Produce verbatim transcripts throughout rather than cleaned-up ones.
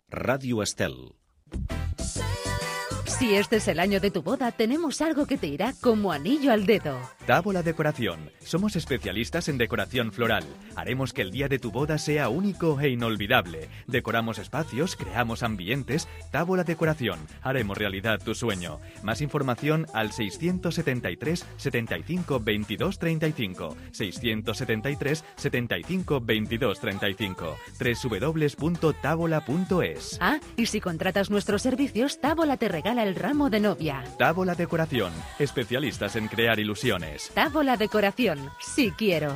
Radio Estel. Si este es el año de tu boda, tenemos algo que te irá como anillo al dedo. Tábola Decoración. Somos especialistas en decoración floral. Haremos que el día de tu boda sea único e inolvidable. Decoramos espacios, creamos ambientes. Tábola Decoración. Haremos realidad tu sueño. Más información al seiscientos setenta y tres, setenta y cinco, veintidós, treinta y cinco. seiscientos setenta y tres, setenta y cinco, veintidós, treinta y cinco. doble u doble u doble u punto tábola punto es. Ah, y si contratas nuestros servicios, Tábola te regala el ramo de novia. Tábola Decoración. Especialistas en crear ilusiones. Tábola Decoración. Sí quiero.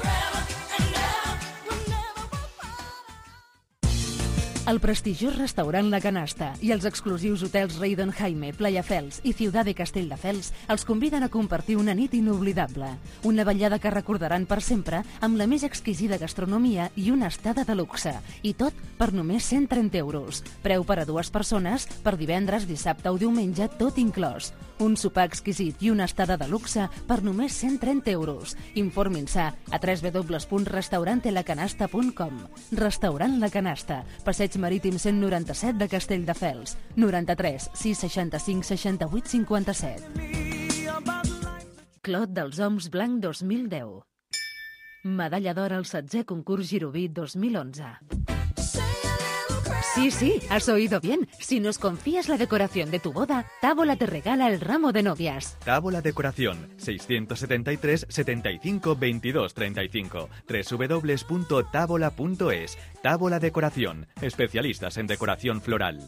El prestigiós restaurant La Canasta i els exclusius hotels Reydon Jaime, Playa Fels i Ciutat de Castelldefels els conviden a compartir una nit inoblidable. Una vetllada que recordaran per sempre amb la més exquisida gastronomia i una estada de luxe. I tot per només cent trenta euros. Preu per a dues persones per divendres, dissabte o diumenge, tot inclòs. Un sopar exquisit i una estada de luxe per només cent trenta euros. Informin-se a w w w punt restaurante la canasta punt com. Restaurant La Canasta, Passeig Marítim cent noranta-set de Castelldefels. noranta-tres, sis, seixanta-cinc, seixanta-vuit, cinquanta-set. Clot dels Oms Blanc dos mil deu. Medalla d'or al setzè concurs Giroví dos mil onze. Sí, sí, has oído bien. Si nos confías la decoración de tu boda, Tábola te regala el ramo de novias. Tábola Decoración, seiscientos setenta y tres, setenta y cinco, veintidós, treinta y cinco. doble u doble u doble u punto tábola punto es. Tábola Decoración, especialistas en decoración floral.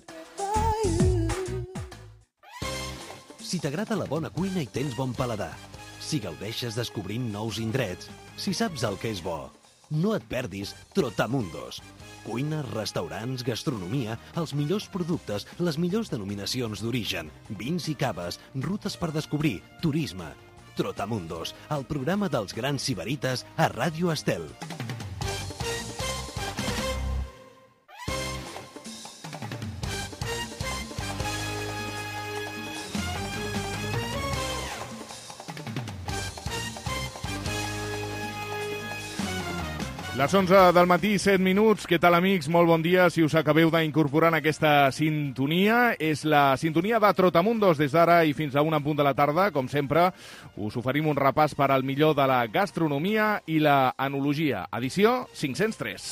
Si t'agrada la bona cuina i tens bon paladar, si gaudeixes descobrint nous indrets, si saps el que és bo, no et perdis Trotamundos. Cuina, restaurants, gastronomia, els millors productes, les millors denominacions d'origen, vins i caves, rutes per descobrir, turisme. Trotamundos, el programa dels grans sibarites a Ràdio Estel. Les onze del matí, set minuts. Què tal, amics? Molt bon dia. Si us acabeu d'incorporar en aquesta sintonia, és la sintonia de Trotamundos. Des d'ara i fins a una en punt de la tarda, com sempre, us oferim un repàs per al millor de la gastronomia i la enologia. Edició cinc-cents tres.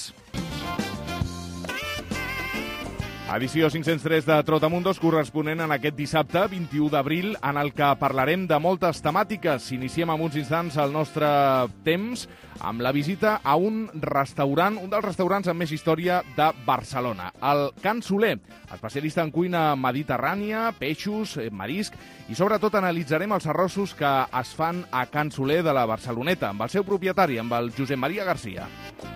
Edició cinc-cents tres de Trotamundos, corresponent en aquest dissabte, vint-i-u d'abril, en el que parlarem de moltes temàtiques. Iniciem en uns instants el nostre temps amb la visita a un restaurant, un dels restaurants amb més història de Barcelona, el Can Soler, especialista en cuina mediterrània, peixos, marisc, i sobretot analitzarem els arrossos que es fan a Can Soler de la Barceloneta, amb el seu propietari, amb el Josep Maria Garcia.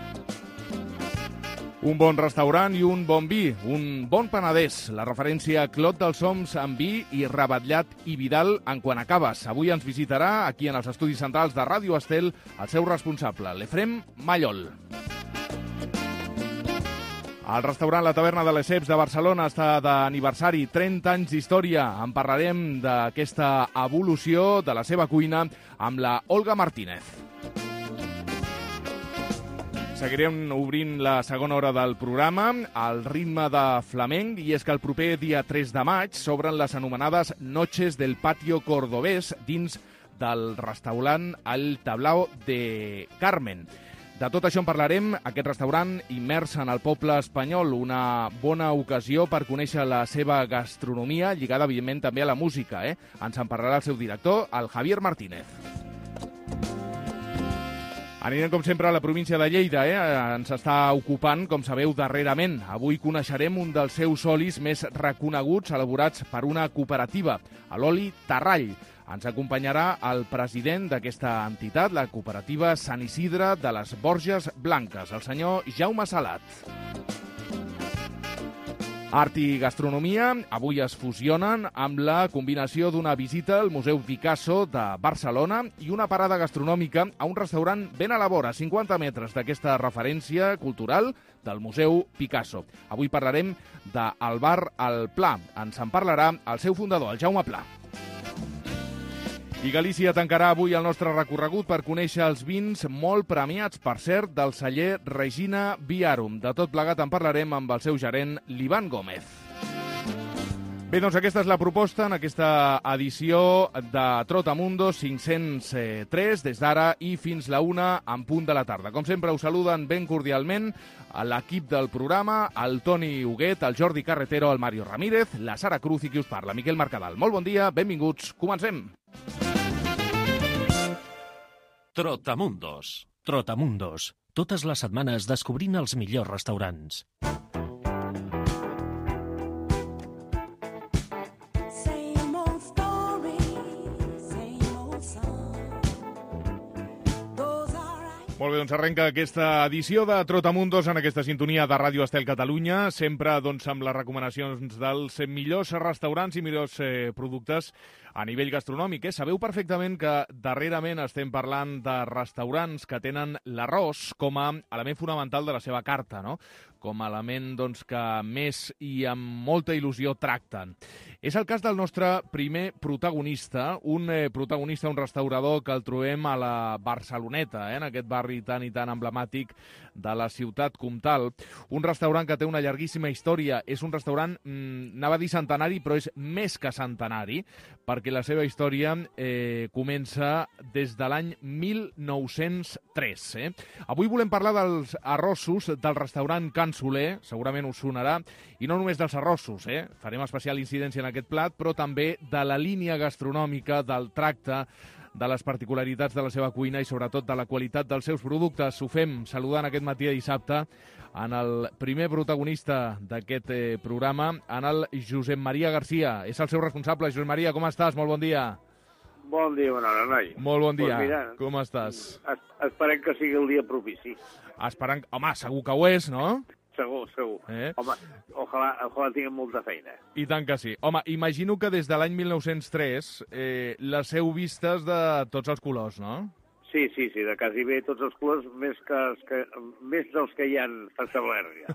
Un bon restaurant i un bon vi, un bon panadès, la referència Clot dels Oms amb vi i rebatllat i Vidal en quan acabes. Avui ens visitarà, aquí en els estudis centrals de Ràdio Estel, el seu responsable, l'Efrem Mallol. El restaurant La Taverna de les Ceps de Barcelona està d'aniversari, trenta anys d'història. En parlarem d'aquesta evolució de la seva cuina amb la Olga Martínez. Seguirem obrint la segona hora del programa, al ritme de flamenc, i és que el proper dia tres de maig s'obren les anomenades Noches del Patio Cordobés dins del restaurant El Tablao de Carmen. De tot això en parlarem, aquest restaurant immers en el poble espanyol, una bona ocasió per conèixer la seva gastronomia, lligada evidentment també a la música. Eh? Ens en parlarà el seu director, el Javier Martínez. Anirem, com sempre, a la província de Lleida. Eh? Ens està ocupant, com sabeu, darrerament. Avui coneixerem un dels seus olis més reconeguts, elaborats per una cooperativa, l'oli Tarrall. Ens acompanyarà el president d'aquesta entitat, la cooperativa Sant Isidre de les Borges Blanques, el senyor Jaume Salat. Art i gastronomia avui es fusionen amb la combinació d'una visita al Museu Picasso de Barcelona i una parada gastronòmica a un restaurant ben a la vora, cinquanta metres d'aquesta referència cultural del Museu Picasso. Avui parlarem del bar El Pla. Ens en parlarà el seu fundador, el Jaume Pla. I Galícia tancarà avui el nostre recorregut per conèixer els vins molt premiats, per cert, del celler Regina Viarum. De tot plegat en parlarem amb el seu gerent, l'Ivan Gómez. Bé, doncs aquesta és la proposta en aquesta edició de Trotamundos cinc-cents tres, des d'ara i fins la una en punt de la tarda. Com sempre, us saluden ben cordialment a l'equip del programa, el Toni Huguet, el Jordi Carretero, el Mario Ramírez, la Sara Cruz i qui us parla, Miquel Mercadal. Molt bon dia, benvinguts, comencem. Trotamundos. Trotamundos. Totes les setmanes descobrint els millors restaurants. Molt bé, doncs arrenca aquesta edició de Trotamundos en aquesta sintonia de Ràdio Estel Catalunya, sempre doncs, amb les recomanacions dels millors restaurants i millors eh, productes a nivell gastronòmic. Eh? Sabeu perfectament que darrerament estem parlant de restaurants que tenen l'arròs com a element fonamental de la seva carta, no? Com a element doncs, que més i amb molta il·lusió tracten. És el cas del nostre primer protagonista, un eh, protagonista, un restaurador que el trobem a la Barceloneta, eh, en aquest barri tan i tan emblemàtic de la ciutat comtal. Un restaurant que té una llarguíssima història. És un restaurant, mmm, anava a dir centenari, però és més que centenari, perquè la seva història eh, comença des de l'any mil nou-cents tres. Eh? Avui volem parlar dels arrossos del restaurant Can Soler, segurament us sonarà, i no només dels arrossos, eh? Farem especial incidència en aquest plat, però també de la línia gastronòmica, del tracte, de les particularitats de la seva cuina i sobretot de la qualitat dels seus productes. Ho fem saludant aquest matí de dissabte en el primer protagonista d'aquest eh, programa, en el Josep Maria Garcia. És el seu responsable. Josep Maria, com estàs? Molt bon dia. Bon dia, bona hora, noi. Molt bon dia. Pues mira, com estàs? Es, esperem que sigui el dia propici. Esperant... Home, segur que ho és, no? Segur, segur. Eh? Home, ojalà, ojalà tinguem molta feina. I tant que sí. Home, imagino que des de l'any mil nou-cents tres eh, les heu vistes de tots els colors, no? Sí, sí, sí, de quasi bé tots els colors, més, que, que, més dels que hi han establerts ja.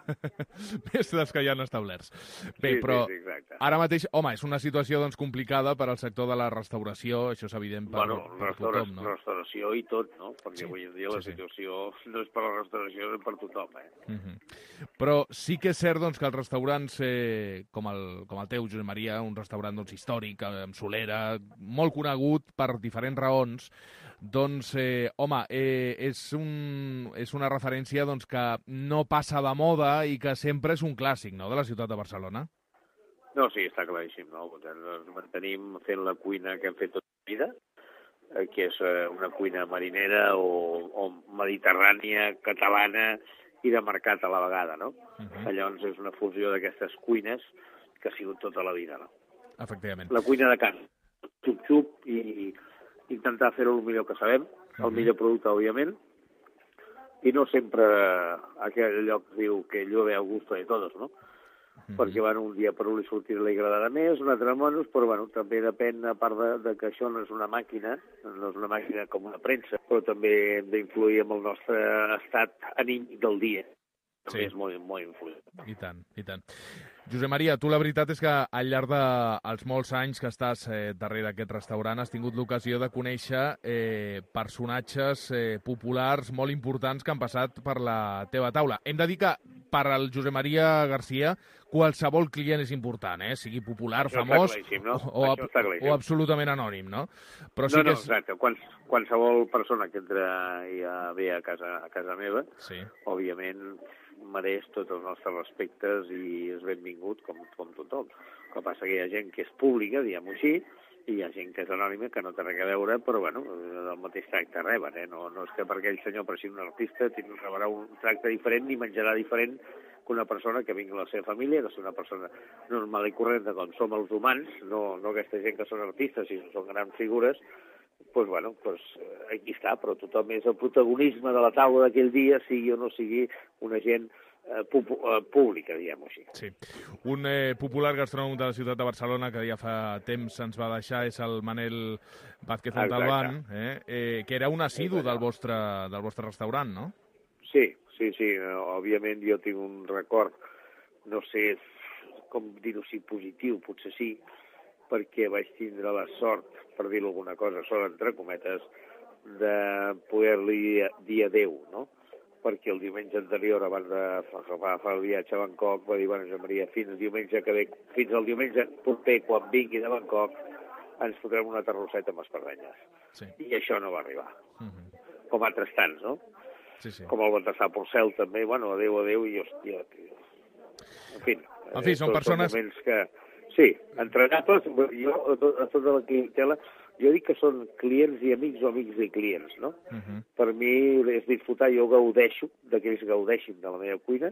Més dels que hi han establerts. Bé, sí, però sí, sí, ara mateix, home, és una situació doncs, complicada per al sector de la restauració, això és evident per, bueno, per restaura, tothom, no? Restauració i tot, no? Perquè sí, avui en dia la sí, situació sí. no és per la restauració, és per tothom, eh? Uh -huh. Però sí que és cert doncs, que els restaurants eh, com, el, com el teu, Josep Maria, un restaurant doncs, històric, amb solera, molt conegut per diferents raons, doncs, eh, home, eh, és, un, és una referència doncs, que no passa de moda i que sempre és un clàssic, no?, de la ciutat de Barcelona. No, sí, està claríssim, no? Ens mantenim fent la cuina que hem fet tota la vida, eh, que és eh, una cuina marinera o, o mediterrània, catalana i de mercat a la vegada, no? Uh -huh. Llavors és una fusió d'aquestes cuines que ha sigut tota la vida, no? Efectivament. La cuina de casa, xup-xup i intentar fer-ho el millor que sabem, el millor producte, òbviament, i no sempre aquell lloc diu que llueve a gusto de todos, no? Mm-hmm. Perquè, bueno, un dia per un li sortir li agradarà més, un altre menys, però, bueno, també depèn, a part de, de que això no és una màquina, no és una màquina com una premsa, però també hem d'influir en el nostre estat anímic del dia. També sí. És molt, molt influent. I tant, i tant. Josep Maria, tu la veritat és que al llarg dels de molts anys que estàs eh, darrere d'aquest restaurant has tingut l'ocasió de conèixer eh, personatges eh, populars molt importants que han passat per la teva taula. Hem de dir que per al Josep Maria Garcia qualsevol client és important, eh? Sigui popular, això famós no? o, o, o absolutament anònim, no? Però sí no, no, que és... exacte. Quals, qualsevol persona que entra ja ve a casa, a casa meva, sí. Òbviament mereix tots els nostres respectes i és benvingut com, com tothom. El que passa que hi ha gent que és pública, diguem-ho així, i hi ha gent que és anònima, que no té res a veure, però, bueno, del mateix tracte reben, eh? No, no és que perquè el senyor per ser un artista rebrà un tracte diferent ni menjarà diferent que una persona que vingui a la seva família, que és una persona normal i corrent, com som els humans, no, no aquesta gent que són artistes, sinó són grans figures, doncs, bueno, pues, aquí està, però tothom és el protagonisme de la taula d'aquell dia, sigui o no sigui una gent eh, pública, diguem-ho així. Sí. Un eh, popular gastronòmic de la ciutat de Barcelona que ja fa temps ens va deixar és el Manel Vázquez Montalbán, eh, eh, que era un assidu del vostre, del vostre restaurant, no? Sí, sí, sí. Òbviament jo tinc un record, no sé com dir-ho, si positiu, potser sí, perquè vaig tindre la sort, per dir-ho alguna cosa, sort entre cometes, de poder-li dir adeu, no? Perquè el diumenge anterior, abans de fer el viatge a Bangkok, va dir, bueno, Josep Maria, fins el diumenge que ve, fins al diumenge proper, quan vingui de Bangkok, ens fotrem una terrosseta amb espardenyes. Sí. I això no va arribar. Uh -huh. Com altres tants, no? Sí, sí. Com el Baltasar Porcel, també, bueno, adeu, adeu, i hòstia, tio. En fi, en fi, són persones... Són moments que... Sí, entregables, jo, a tota la clientela, jo dic que són clients i amics o amics i clients, no? Uh -huh. Per mi és disfrutar, jo gaudeixo, que ells gaudeixin de la meva cuina,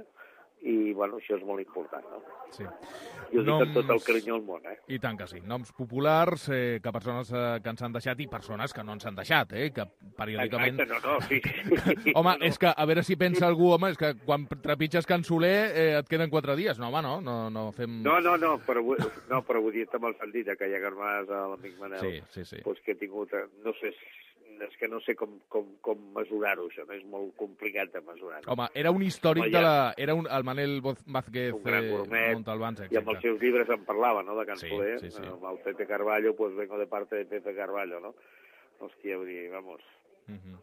i, bueno, això és molt important, no? Sí. Jo ho Noms... dic amb tot el carinyo al món, eh? I tant que sí. Noms populars, eh, que persones eh, que ens han deixat i persones que no ens han deixat, eh? Que periòdicament... Exacte, no, no, sí. home, no, no. és que, a veure si pensa algú, home, és que quan trepitges Can Soler eh, et queden quatre dies. No, home, no, no, no fem... No, no, no, però, no, però vull dir amb el sentit que hi ha Garmàs, a l'amic Manel, sí, sí, sí. Pues que he tingut, no sé, és que no sé com, com, com mesurar-ho, això, no? És molt complicat de mesurar. Home, era un històric Home, de la... Era un, el Manel Vázquez eh, Montalbans, i amb els seus llibres en parlava, no?, de Can sí, Soler, sí, sí. amb el Pepe Carballo, pues vengo de parte de Pepe Carballo, no? Hòstia, vull dir, vamos... Uh -huh.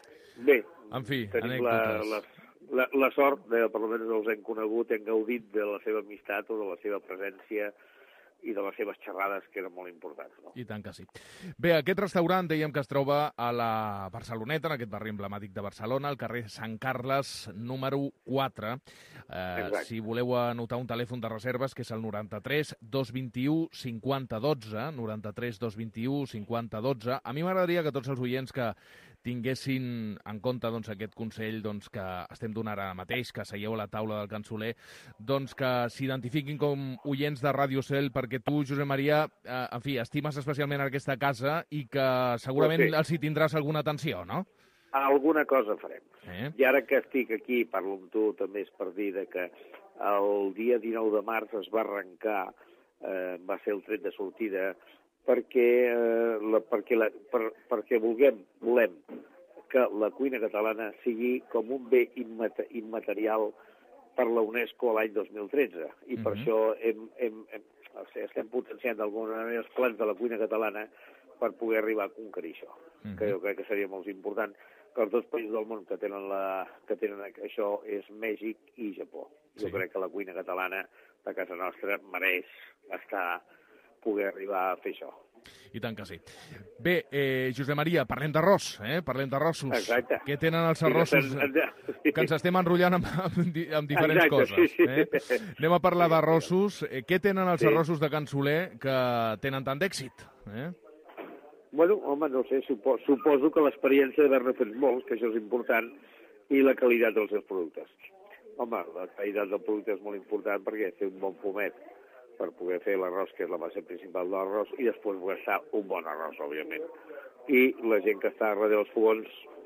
Bé, en fi, tenim la, la, la, la sort de, per almenys els hem conegut, hem gaudit de la seva amistat o de la seva presència i de les seves xerrades, que eren molt importants. No? I tant que sí. Bé, aquest restaurant dèiem que es troba a la Barceloneta, en aquest barri emblemàtic de Barcelona, al carrer Sant Carles, número quatre. Eh, si voleu anotar un telèfon de reserves, que és el noranta-tres dos vint-i-u cinquanta dotze, noranta-tres dos vint-i-u cinquanta dotze. A mi m'agradaria que tots els oients que tinguessin en compte doncs, aquest consell doncs, que estem donant ara mateix, que seieu a la taula del Can Soler, doncs que s'identifiquin com oients de Ràdio Cel, perquè tu, Josep Maria, eh, en fi, estimes especialment aquesta casa i que segurament sí. els hi tindràs alguna atenció, no? Alguna cosa farem. Eh? I ara que estic aquí, parlo amb tu, també és per dir que el dia dinou de març es va arrencar, eh, va ser el tret de sortida, perquè, eh, la, perquè, la, per, perquè vulguem, volem que la cuina catalana sigui com un bé immate, immaterial per la UNESCO l'any dos mil tretze. I uh-huh. per això hem, hem, hem, o sigui, estem potenciant d'alguna manera els plans de la cuina catalana per poder arribar a conquerir això, uh-huh. que jo crec que seria molt important, que els dos països del món que tenen, la, que tenen això és Mèxic i Japó. Jo sí. crec que la cuina catalana de casa nostra mereix estar, poder arribar a fer això. I tant que sí. Bé, eh, Josep Maria, parlem d'arròs, eh? Parlem d'arrossos. Exacte. Què tenen els arrossos? Sí, que ens estem enrotllant amb, amb, amb diferents Exacte, coses. Sí, sí. Eh? Anem a parlar d'arrossos. Eh, què tenen els sí. arrossos de Can Soler que tenen tant d'èxit? Eh? Bueno, home, no sé, supo, suposo que l'experiència d'haver-ne fet molts, que això és important, i la qualitat dels seus productes. Home, la qualitat del producte és molt important perquè fer un bon pomet per poder fer l'arròs, que és la base principal de l'arròs, i després gastar un bon arròs, òbviament. I la gent que està darrere dels fogons,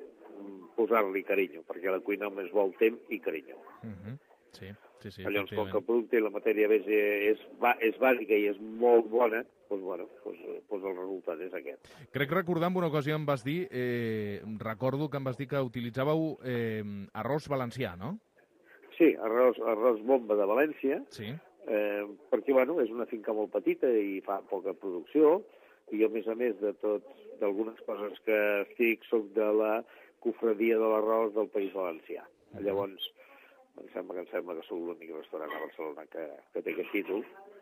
posar-li carinyo, perquè la cuina només vol temps i carinyo. Uh-huh. Sí, sí, sí. Llavors, com que el producte i la matèria és, és, és bàsica i és molt bona, doncs, bueno, doncs, doncs el resultat és aquest. Crec recordar en una ocasió em vas dir, eh, recordo que em vas dir que utilitzàveu eh, arròs valencià, no? Sí, arròs, arròs bomba de València, sí. eh, perquè bueno, és una finca molt petita i fa poca producció, i jo, a més a més de tot, d'algunes coses que estic, soc de la cofradia de l'arròs del País Valencià. Uh-huh. Llavors, em sembla que em sembla que sóc l'únic restaurant a Barcelona que, que té aquest títol.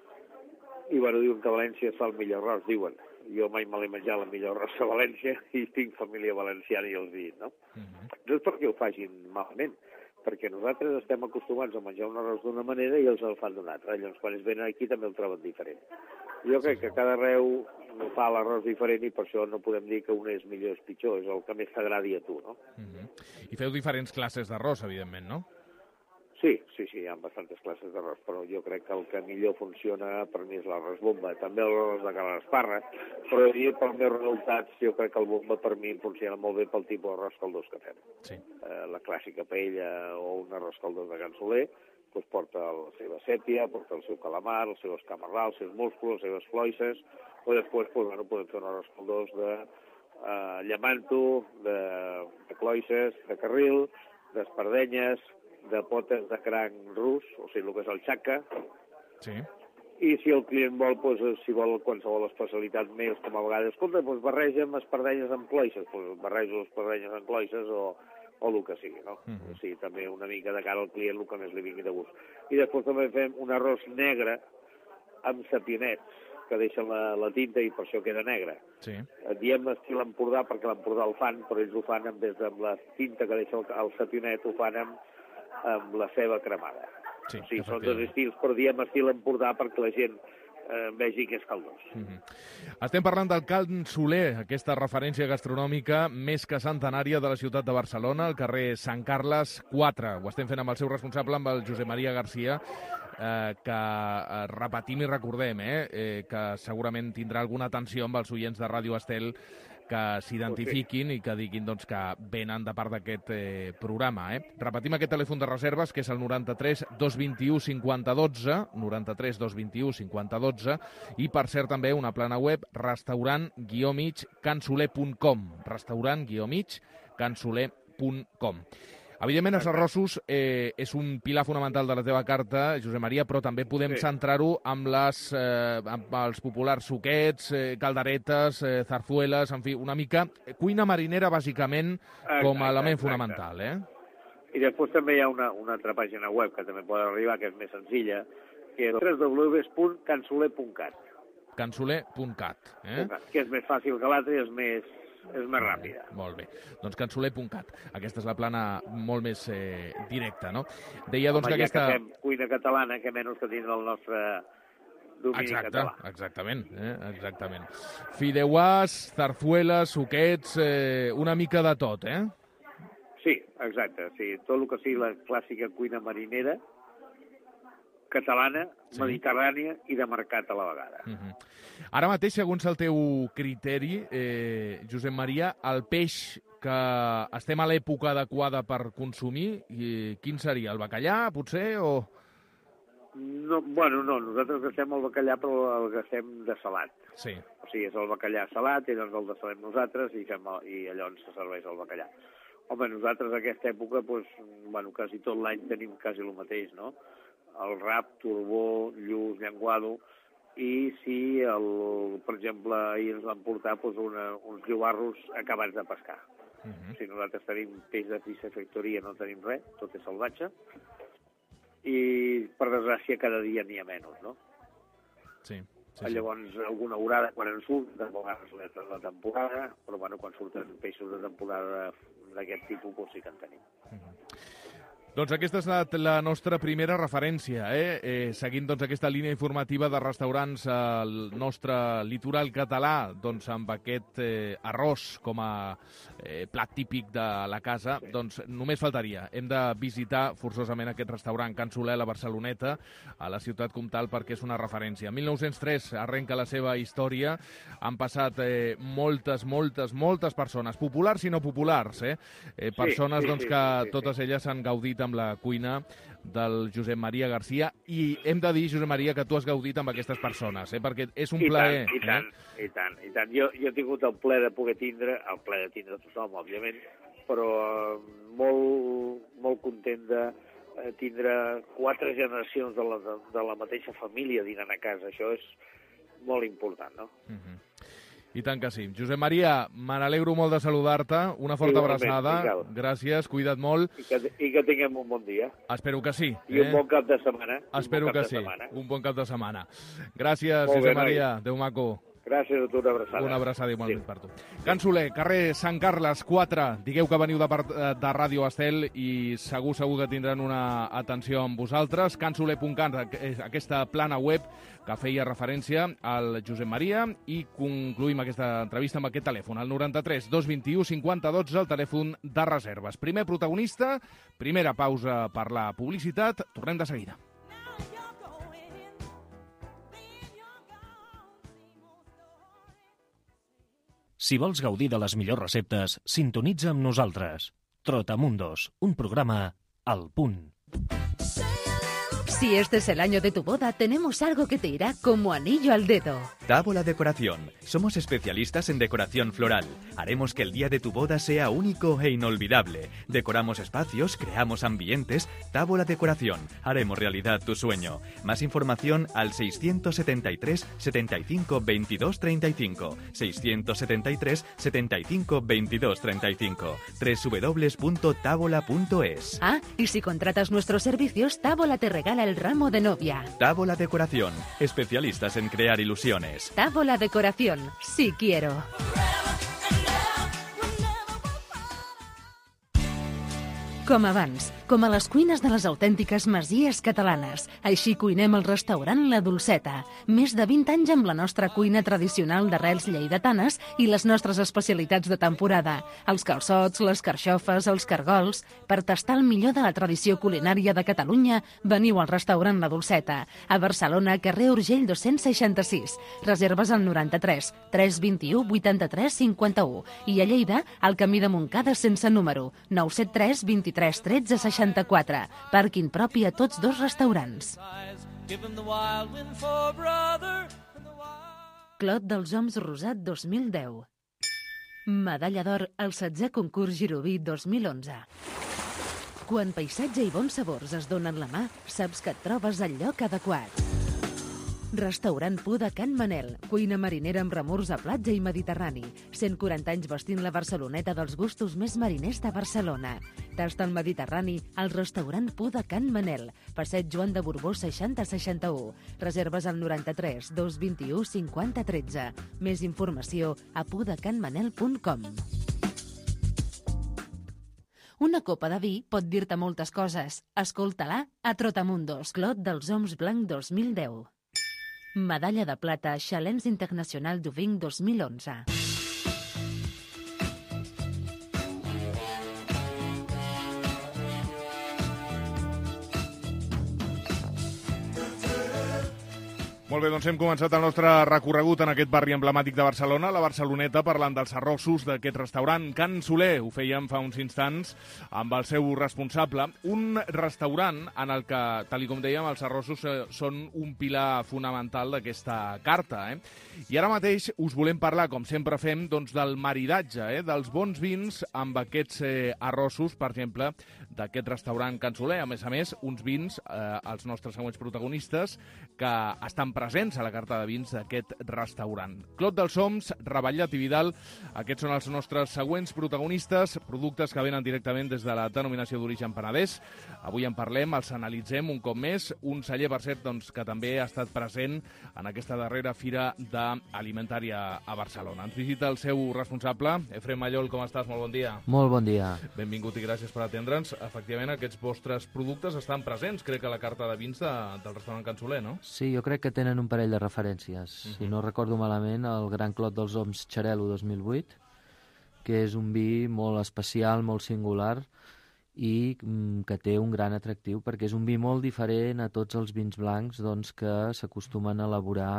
I bueno, diuen que a València es fa el millor arròs, diuen. Jo mai me l'he menjat el millor arròs a València i tinc família valenciana i els dic, no? Uh-huh. No és perquè ho facin malament, perquè nosaltres estem acostumats a menjar un arròs d'una manera i els el fan d'una altra. Llavors, quan es venen aquí també el troben diferent. Jo crec que cada arreu fa l'arròs diferent i per això no podem dir que un és millor o és pitjor, és el que més t'agradi a tu, no? Uh-huh. I feu diferents classes d'arròs, evidentment, no? Sí, sí, sí, hi ha bastantes classes d'arròs, però jo crec que el que millor funciona per mi és l'arròs bomba, també l'arròs de Can Esparra, però per meus resultats jo crec que el bomba per mi funciona molt bé pel tipus d'arròs caldós que fem. Sí. Eh, la clàssica paella o un arròs caldós de Can Soler, doncs porta la seva sèpia, porta el seu calamar, el seu escamarrà, els seus músculs, les seves cloïsses, o després doncs, bueno, podem fer un arròs caldós de eh, llamanto, de, de cloïsses, de carril, d'espardenyes, de potes de cranc rus, o sigui, el que és el xaca, sí. I si el client vol, doncs, si vol qualsevol especialitat més, com a vegades, escolta, doncs barregem espardenyes amb cloixes, doncs barrejo espardenyes amb cloixes o, o el que sigui, no? Uh-huh. O sigui, també una mica de cara al client el que més li vingui de gust. I després també fem un arròs negre amb sapionets, que deixen la, la tinta i per això queda negre. Sí. Diem estil Empordà perquè l'Empordà el fan, però ells ho fan en vez de la tinta que deixa el, el sapionet, ho fan amb, amb la ceba cremada. Sí, o sigui, són dos estils, però diem estil Empordà perquè la gent eh, vegi que és caldós. Mm-hmm. Estem parlant del Can Soler, aquesta referència gastronòmica més que centenària de la ciutat de Barcelona, al carrer Sant Carles quatre. Ho estem fent amb el seu responsable, amb el Josep Maria Garcia, eh, que eh, repetim i recordem, eh, eh, que segurament tindrà alguna atenció amb els oients de Ràdio Estel que s'identifiquin i que diguin doncs, que venen de part d'aquest eh, programa. Eh? Repetim aquest telèfon de reserves, que és el noranta-tres dos vint-i-u cinquanta dotze, noranta-tres dos vint-i-u cinquanta dotze, i per cert també una plana web, restaurant guió mig cansoler punt com, restaurant guió mig cansoler punt com. Evidentment, els arrossos eh, és un pilar fonamental de la teva carta, Josep Maria, però també podem sí. centrar-ho amb, les, eh, amb els populars suquets, eh, calderetes, eh, zarzueles, en fi, una mica cuina marinera, bàsicament, com a element exacte. fonamental. Eh? I després també hi ha una, una altra pàgina web que també pot arribar, que és més senzilla, que és w w w punt cansoler punt cat. cansoler punt cat. Eh? Que és més fàcil que l'altre i és més... és més ràpida. Molt bé. Doncs cansoler punt cat. Aquesta és la plana molt més eh, directa, no? Deia, doncs, Home, que aquesta... ja que fem cuina catalana, que menys que tindre el nostre domini Exacte, català. Exactament, eh? exactament. Fideuàs, zarzueles, suquets, eh, una mica de tot, eh? Sí, exacte. Sí, tot el que sigui la clàssica cuina marinera, catalana, sí. mediterrània i de mercat a la vegada. Uh-huh. Ara mateix, segons el teu criteri, eh, Josep Maria, el peix que estem a l'època adequada per consumir, i quin seria? El bacallà, potser, o...? No, bueno, no, nosaltres gastem el bacallà, però el gastem de salat. Sí. O sigui, és el bacallà salat, i doncs el desalem nosaltres, i, fem el, i llavors se serveix el bacallà. Home, nosaltres a aquesta època, doncs, bueno, quasi tot l'any tenim quasi el mateix, no? El rap, turbó, lluç, llenguado, i si, el, per exemple, ahir ens van portar doncs, una, uns llobarros acabats de pescar. Uh-huh. Si nosaltres tenim peix de piscifactoria, no tenim res, tot és salvatge, i per desgràcia cada dia n'hi ha menys, no? Sí. Sí, sí. Llavors, alguna horada quan en surt, de vegades la, la temporada, però bueno, quan surten peixos de temporada d'aquest tipus, doncs sí que en tenim. Uh-huh. Doncs aquesta és la, la nostra primera referència, eh? Eh, seguint doncs, aquesta línia informativa de restaurants al nostre litoral català, doncs amb aquest eh, arròs com a eh, plat típic de la casa, sí. doncs només faltaria. Hem de visitar forçosament aquest restaurant Can Soler a la Barceloneta, a la ciutat comtal, perquè és una referència. En mil nou-cents tres arrenca la seva història, han passat eh, moltes, moltes, moltes persones, populars i no populars, eh? eh persones sí, sí, doncs, sí, que sí, sí, totes sí. elles han gaudit amb la cuina del Josep Maria Garcia, i hem de dir, Josep Maria, que tu has gaudit amb aquestes persones, eh? perquè és un I plaer. Tant, i tant, eh? i tant, i tant. Jo, jo he tingut el plaer de poder tindre, el plaer de tindre tothom, òbviament, però eh, molt, molt content de eh, tindre quatre generacions de la, de, de la mateixa família dinant a casa. Això és molt important, no? Uh-huh. I tant que sí. Josep Maria, me n'alegro molt de saludar-te. Una forta abraçada. Miquel. Gràcies, cuida't molt. I que, I que tinguem un bon dia. Espero que sí. I eh? un bon cap de setmana. Espero bon que sí. Setmana. Un bon cap de setmana. Gràcies, molt Josep bé, Maria. Adéu, maco. Gràcies a tu, una abraçada. Una abraçada igualment sí. per tu. Can Soler, carrer Sant Carles quatre. Digueu que veniu de, part, de Ràdio Estel i segur, segur que tindran una atenció amb vosaltres. cansoler punt cat, aquesta plana web que feia referència al Josep Maria, i concluïm aquesta entrevista amb aquest telèfon, el noranta-tres dos vint-i-u cinquanta dotze, el telèfon de reserves. Primer protagonista, primera pausa per la publicitat, tornem de seguida. Si vols gaudir de les millors receptes, sintonitza amb nosaltres. Trotamundos, un programa al punt. Si este es el año de tu boda, tenemos algo que te irá como anillo al dedo. Tábola Decoración. Somos especialistas en decoración floral. Haremos que el día de tu boda sea único e inolvidable. Decoramos espacios, creamos ambientes. Tábola Decoración. Haremos realidad tu sueño. Más información al seiscientos setenta y tres, setenta y cinco, veintidós, treinta y cinco. seiscientos setenta y tres, setenta y cinco, veintidós, treinta y cinco. doble u doble u doble u punto tábola punto es. Ah, y si contratas nuestros servicios, Tábola te regala el ramo de novia. Tábola Decoración. Especialistas en crear ilusiones. Tábola Decoración, sí quiero. Com abans, com a les cuines de les autèntiques masies catalanes. Així cuinem al restaurant La Dolceta. Més de vint anys amb la nostra cuina tradicional d'arrels lleidatanes i les nostres especialitats de temporada. Els calçots, les carxofes, els cargols. Per tastar el millor de la tradició culinària de Catalunya, veniu al restaurant La Dolceta. A Barcelona, carrer Urgell dos-cents seixanta-sis. Reserves al noranta-tres, tres vint-i-u, vuitanta-tres, cinquanta-u. I a Lleida, al camí de Montcada sense número, nou set tres, vint-i-tres, tretze, seixanta-quatre. Pàrquing propi a tots dos restaurants. Clot dels Oms Rosat dos mil deu. Medalla d'or al setzè concurs Giroví dos mil onze. Quan paisatge i bons sabors es donen la mà, saps que et trobes al lloc adequat. Restaurant Pu de Can Manel, cuina marinera amb remors a platja i mediterrani. cent quaranta anys vestint la Barceloneta dels gustos més mariners de Barcelona. Tasta el Mediterrani al restaurant Pu de Can Manel, passeig Joan de Borbó seixanta seixanta-u. Reserves al noranta-tres, dos vint-i-u, cinquanta, tretze. Més informació a pu de can manel punt com. Una copa de vi pot dir-te moltes coses. Escolta-la a Trotamundos, Clot dels Oms Blanc dos mil deu. Medalla de plata Challenge Internacional du Vin dos mil onze. Molt bé, doncs hem començat el nostre recorregut en aquest barri emblemàtic de Barcelona, la Barceloneta, parlant dels arrossos d'aquest restaurant Can Soler. Ho fèiem fa uns instants amb el seu responsable. Un restaurant en el que, tal com dèiem, els arrossos són un pilar fonamental d'aquesta carta. Eh? I ara mateix us volem parlar, com sempre fem, doncs, del maridatge, eh? dels bons vins amb aquests eh, arrossos, per exemple, d'aquest restaurant Can Soler. A més a més, uns vins, eh, els nostres següents protagonistes, que estan presents a la carta de vins d'aquest restaurant. Clot dels Oms, Ravallat i Vidal, aquests són els nostres següents protagonistes, productes que venen directament des de la denominació d'origen Penedès. Avui en parlem, els analitzem un cop més. Un celler, per cert, doncs, que també ha estat present en aquesta darrera fira d'alimentària a Barcelona. Ens visita el seu responsable, Efrem Mallol. Com estàs? Molt bon dia. Molt bon dia. Benvingut i gràcies per atendre'ns. Efectivament, aquests vostres productes estan presents, crec, a la carta de vins de, del restaurant Can Soler, no? Sí, jo crec que tenen un parell de referències. Uh-huh. Si no recordo malament, el Gran Clot dels Oms Xarel·lo dos mil vuit, que és un vi molt especial, molt singular i mm, que té un gran atractiu perquè és un vi molt diferent a tots els vins blancs doncs, que s'acostumen a elaborar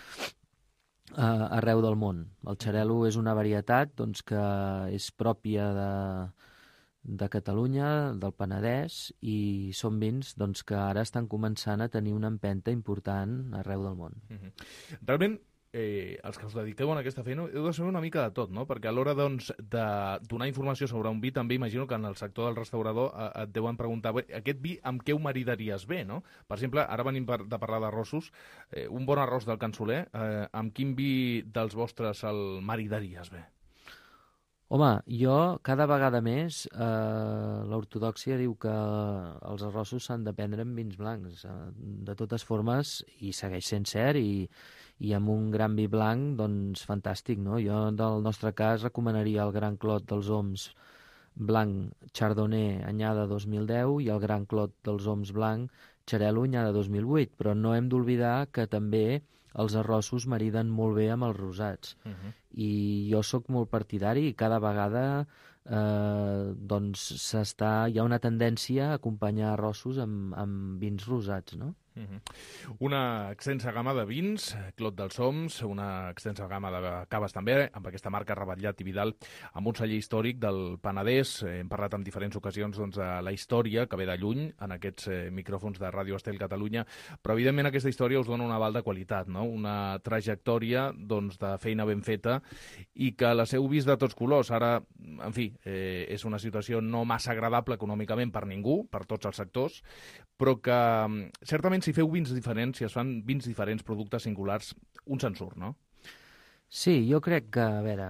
eh, arreu del món. El Xarel·lo és una varietat doncs, que és pròpia de... de Catalunya, del Penedès, i són vins doncs, que ara estan començant a tenir una empenta important arreu del món. Mm-hmm. Realment, eh, els que us dediqueu a aquesta feina heu de saber una mica de tot, no? Perquè a l'hora doncs, de donar informació sobre un vi també imagino que en el sector del restaurador eh, et deuen preguntar bé, aquest vi amb què ho maridaries bé, no? Per exemple, ara venim per, de parlar d'arrossos, eh, un bon arròs del Can Soler, eh, amb quin vi dels vostres el maridaries bé? Home, jo cada vegada més eh, l'ortodòxia diu que els arrossos s'han de prendre amb vins blancs. De totes formes, i segueix sent cert, i, i amb un gran vi blanc, doncs fantàstic, no? Jo, del nostre cas, recomanaria el Gran Clot dels Oms Blanc Chardonnay anyada dos mil deu i el Gran Clot dels Oms Blanc Xarel·lo anyada dos mil vuit, però no hem d'oblidar que també els arrossos mariden molt bé amb els rosats. Uh-huh. I jo sóc molt partidari i cada vegada eh, doncs s'està, hi ha una tendència a acompanyar arrossos amb, amb vins rosats, no? Uh-huh. Una extensa gamma de vins, Clot dels Oms, una extensa gamma de caves també, amb aquesta marca Ravallat i Vidal, amb un celler històric del Penedès. Hem parlat en diferents ocasions doncs, de la història que ve de lluny en aquests eh, micròfons de Ràdio Estel Catalunya, però evidentment aquesta història us dona un aval de qualitat, no? no? Una trajectòria doncs, de feina ben feta i que la heu vist de tots colors. Ara, en fi, eh, és una situació no massa agradable econòmicament per ningú, per tots els sectors, però que certament si feu vins diferents, si es fan vins diferents, productes singulars, un se'n surt, no? Sí, jo crec que, a veure,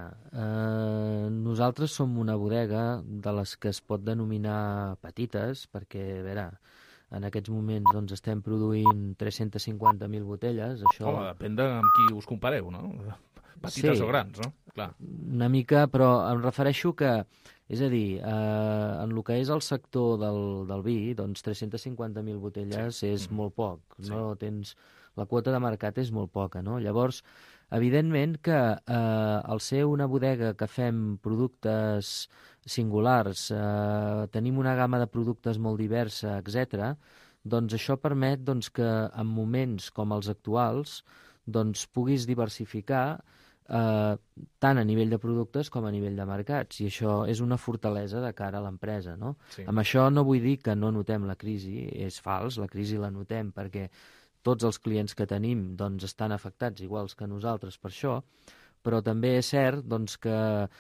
eh, nosaltres som una bodega de les que es pot denominar petites, perquè, a veure, en aquests moments doncs, estem produint tres-centes cinquanta mil botelles. Això... Home, depèn de amb qui us compareu, no? Petites sí, o grans, no? Clar. Una mica, però em refereixo que, és a dir, eh, en el que és el sector del, del vi, doncs tres-centes cinquanta mil botelles sí. és mm. molt poc. Sí. No tens... La quota de mercat és molt poca, no? Llavors, evidentment que eh, al ser una bodega que fem productes singulars, eh, tenim una gamma de productes molt diversa, etcètera, doncs això permet doncs, que en moments com els actuals doncs, puguis diversificar eh, tant a nivell de productes com a nivell de mercats, i això és una fortalesa de cara a l'empresa, no? Sí. Amb això no vull dir que no notem la crisi, és fals, la crisi la notem perquè tots els clients que tenim doncs, estan afectats iguals que nosaltres per això, però també és cert doncs, que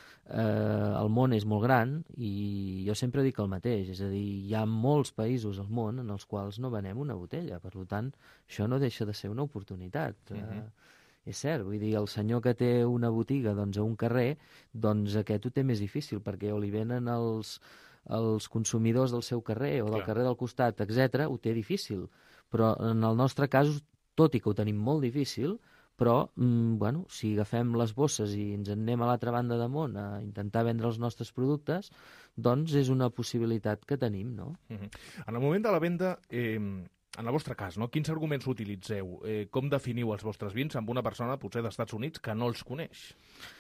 eh, el món és molt gran i jo sempre dic el mateix, és a dir, hi ha molts països al món en els quals no venem una botella, per tant, això no deixa de ser una oportunitat. Uh-huh. eh, és cert, vull dir, el senyor que té una botiga doncs, a un carrer, doncs aquest ho té més difícil, perquè o li venen els, els consumidors del seu carrer o del Clar. carrer del costat, etcètera, ho té difícil. Però en el nostre cas, tot i que ho tenim molt difícil, però mm, bueno, si agafem les bosses i ens en anem a l'altra banda de món a intentar vendre els nostres productes, doncs és una possibilitat que tenim, no? Uh-huh. En el moment de la venda, eh, en el vostre cas, no? Quins arguments utilitzeu? Eh, com definiu els vostres vins amb una persona, potser d'Estats Units, que no els coneix?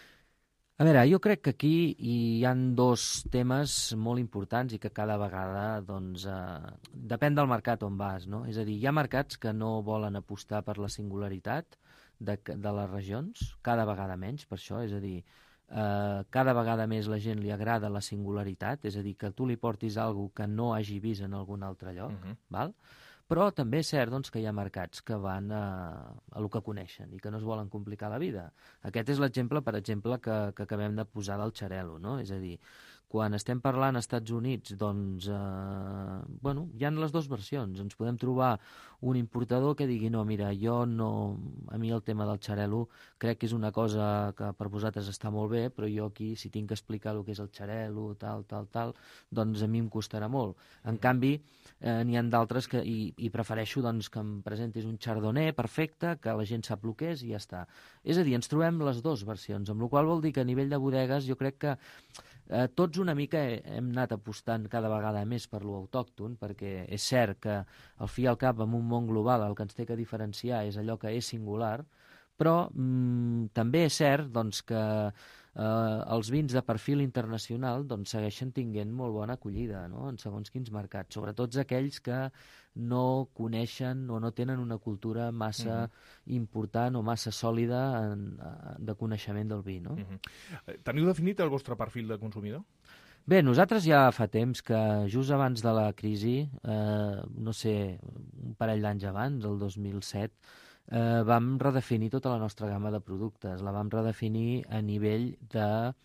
A veure, jo crec que aquí hi han dos temes molt importants i que cada vegada, doncs, eh, depèn del mercat on vas, no? És a dir, hi ha mercats que no volen apostar per la singularitat de, de les regions, cada vegada menys, per això, és a dir, eh, cada vegada més la gent li agrada la singularitat, és a dir, que tu li portis alguna que no hagi vist en algun altre lloc, uh-huh. val? Però també és cert doncs, que hi ha mercats que van a, a lo que coneixen i que no es volen complicar la vida. Aquest és l'exemple, per exemple, que, que acabem de posar del xarel·lo, no? És a dir, quan estem parlant als Estats Units, doncs, eh, bueno, hi ha les dues versions. Ens podem trobar un importador que digui, no, mira, jo no... A mi el tema del xarel·lo crec que és una cosa que per vosaltres està molt bé, però jo aquí, si tinc que explicar el que és el xarel·lo, tal, tal, tal, doncs a mi em costarà molt. En canvi, eh, n'hi ha d'altres que... I, i prefereixo doncs, que em presentis un chardonnay perfecte, que la gent sap el que és i ja està. És a dir, ens trobem les dues versions, amb la qual vol dir que a nivell de bodegues jo crec que eh, tots una mica hem anat apostant cada vegada més per lo autòcton, perquè és cert que al fi i al cap en un món global el que ens té que diferenciar és allò que és singular, però mm, també és cert doncs, que eh, els vins de perfil internacional doncs, segueixen tinguent molt bona acollida, no? En segons quins mercats, sobretot aquells que no coneixen o no tenen una cultura massa uh-huh. important o massa sòlida en, de coneixement del vi, no? Uh-huh. Teniu definit el vostre perfil de consumidor? Bé, nosaltres ja fa temps que just abans de la crisi, eh, no sé, un parell d'anys abans, el dos mil set, eh, vam redefinir tota la nostra gamma de productes. La vam redefinir a nivell de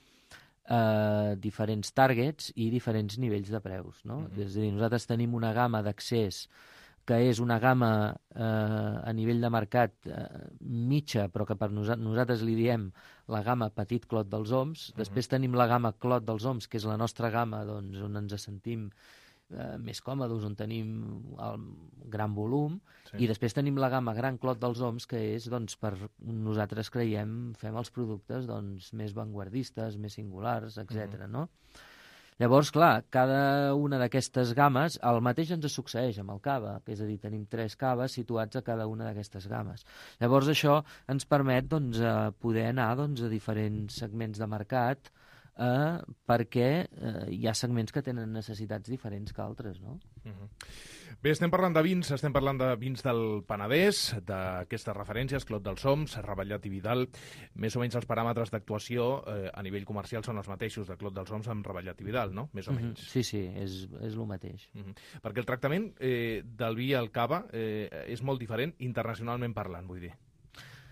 eh, diferents targets i diferents nivells de preus, no? Mm-hmm. És a dir, nosaltres tenim una gamma d'accés que és una gamma eh, a nivell de mercat eh, mitja, però que per nosa- nosaltres li diem la gamma petit clot dels oms. Uh-huh. Després tenim la gamma clot dels oms, que és la nostra gamma doncs, on ens sentim eh, més còmodes, on tenim el gran volum, sí. I després tenim la gamma gran clot dels oms, que és, doncs, per nosaltres creiem, fem els productes doncs, més vanguardistes, més singulars, etcètera. Uh-huh. No? Llavors, clar, cada una d'aquestes gammes, el mateix ens succeeix amb el cava, que és a dir, tenim tres caves situats a cada una d'aquestes gammes. Llavors, això ens permet doncs, poder anar doncs, a diferents segments de mercat eh, perquè eh, hi ha segments que tenen necessitats diferents que altres, no? Uh-huh. Bé, estem parlant de vins, estem parlant de vins del Penedès, d'aquestes referències, Clot dels Oms, Revetllat i Vidal. Més o menys els paràmetres d'actuació eh, a nivell comercial són els mateixos de Clot dels Oms amb Revetllat i Vidal, no? Més o menys. Uh-huh. Sí, sí, és, és el mateix. Uh-huh. Perquè el tractament eh, del vi al cava eh, és molt diferent internacionalment parlant, vull dir.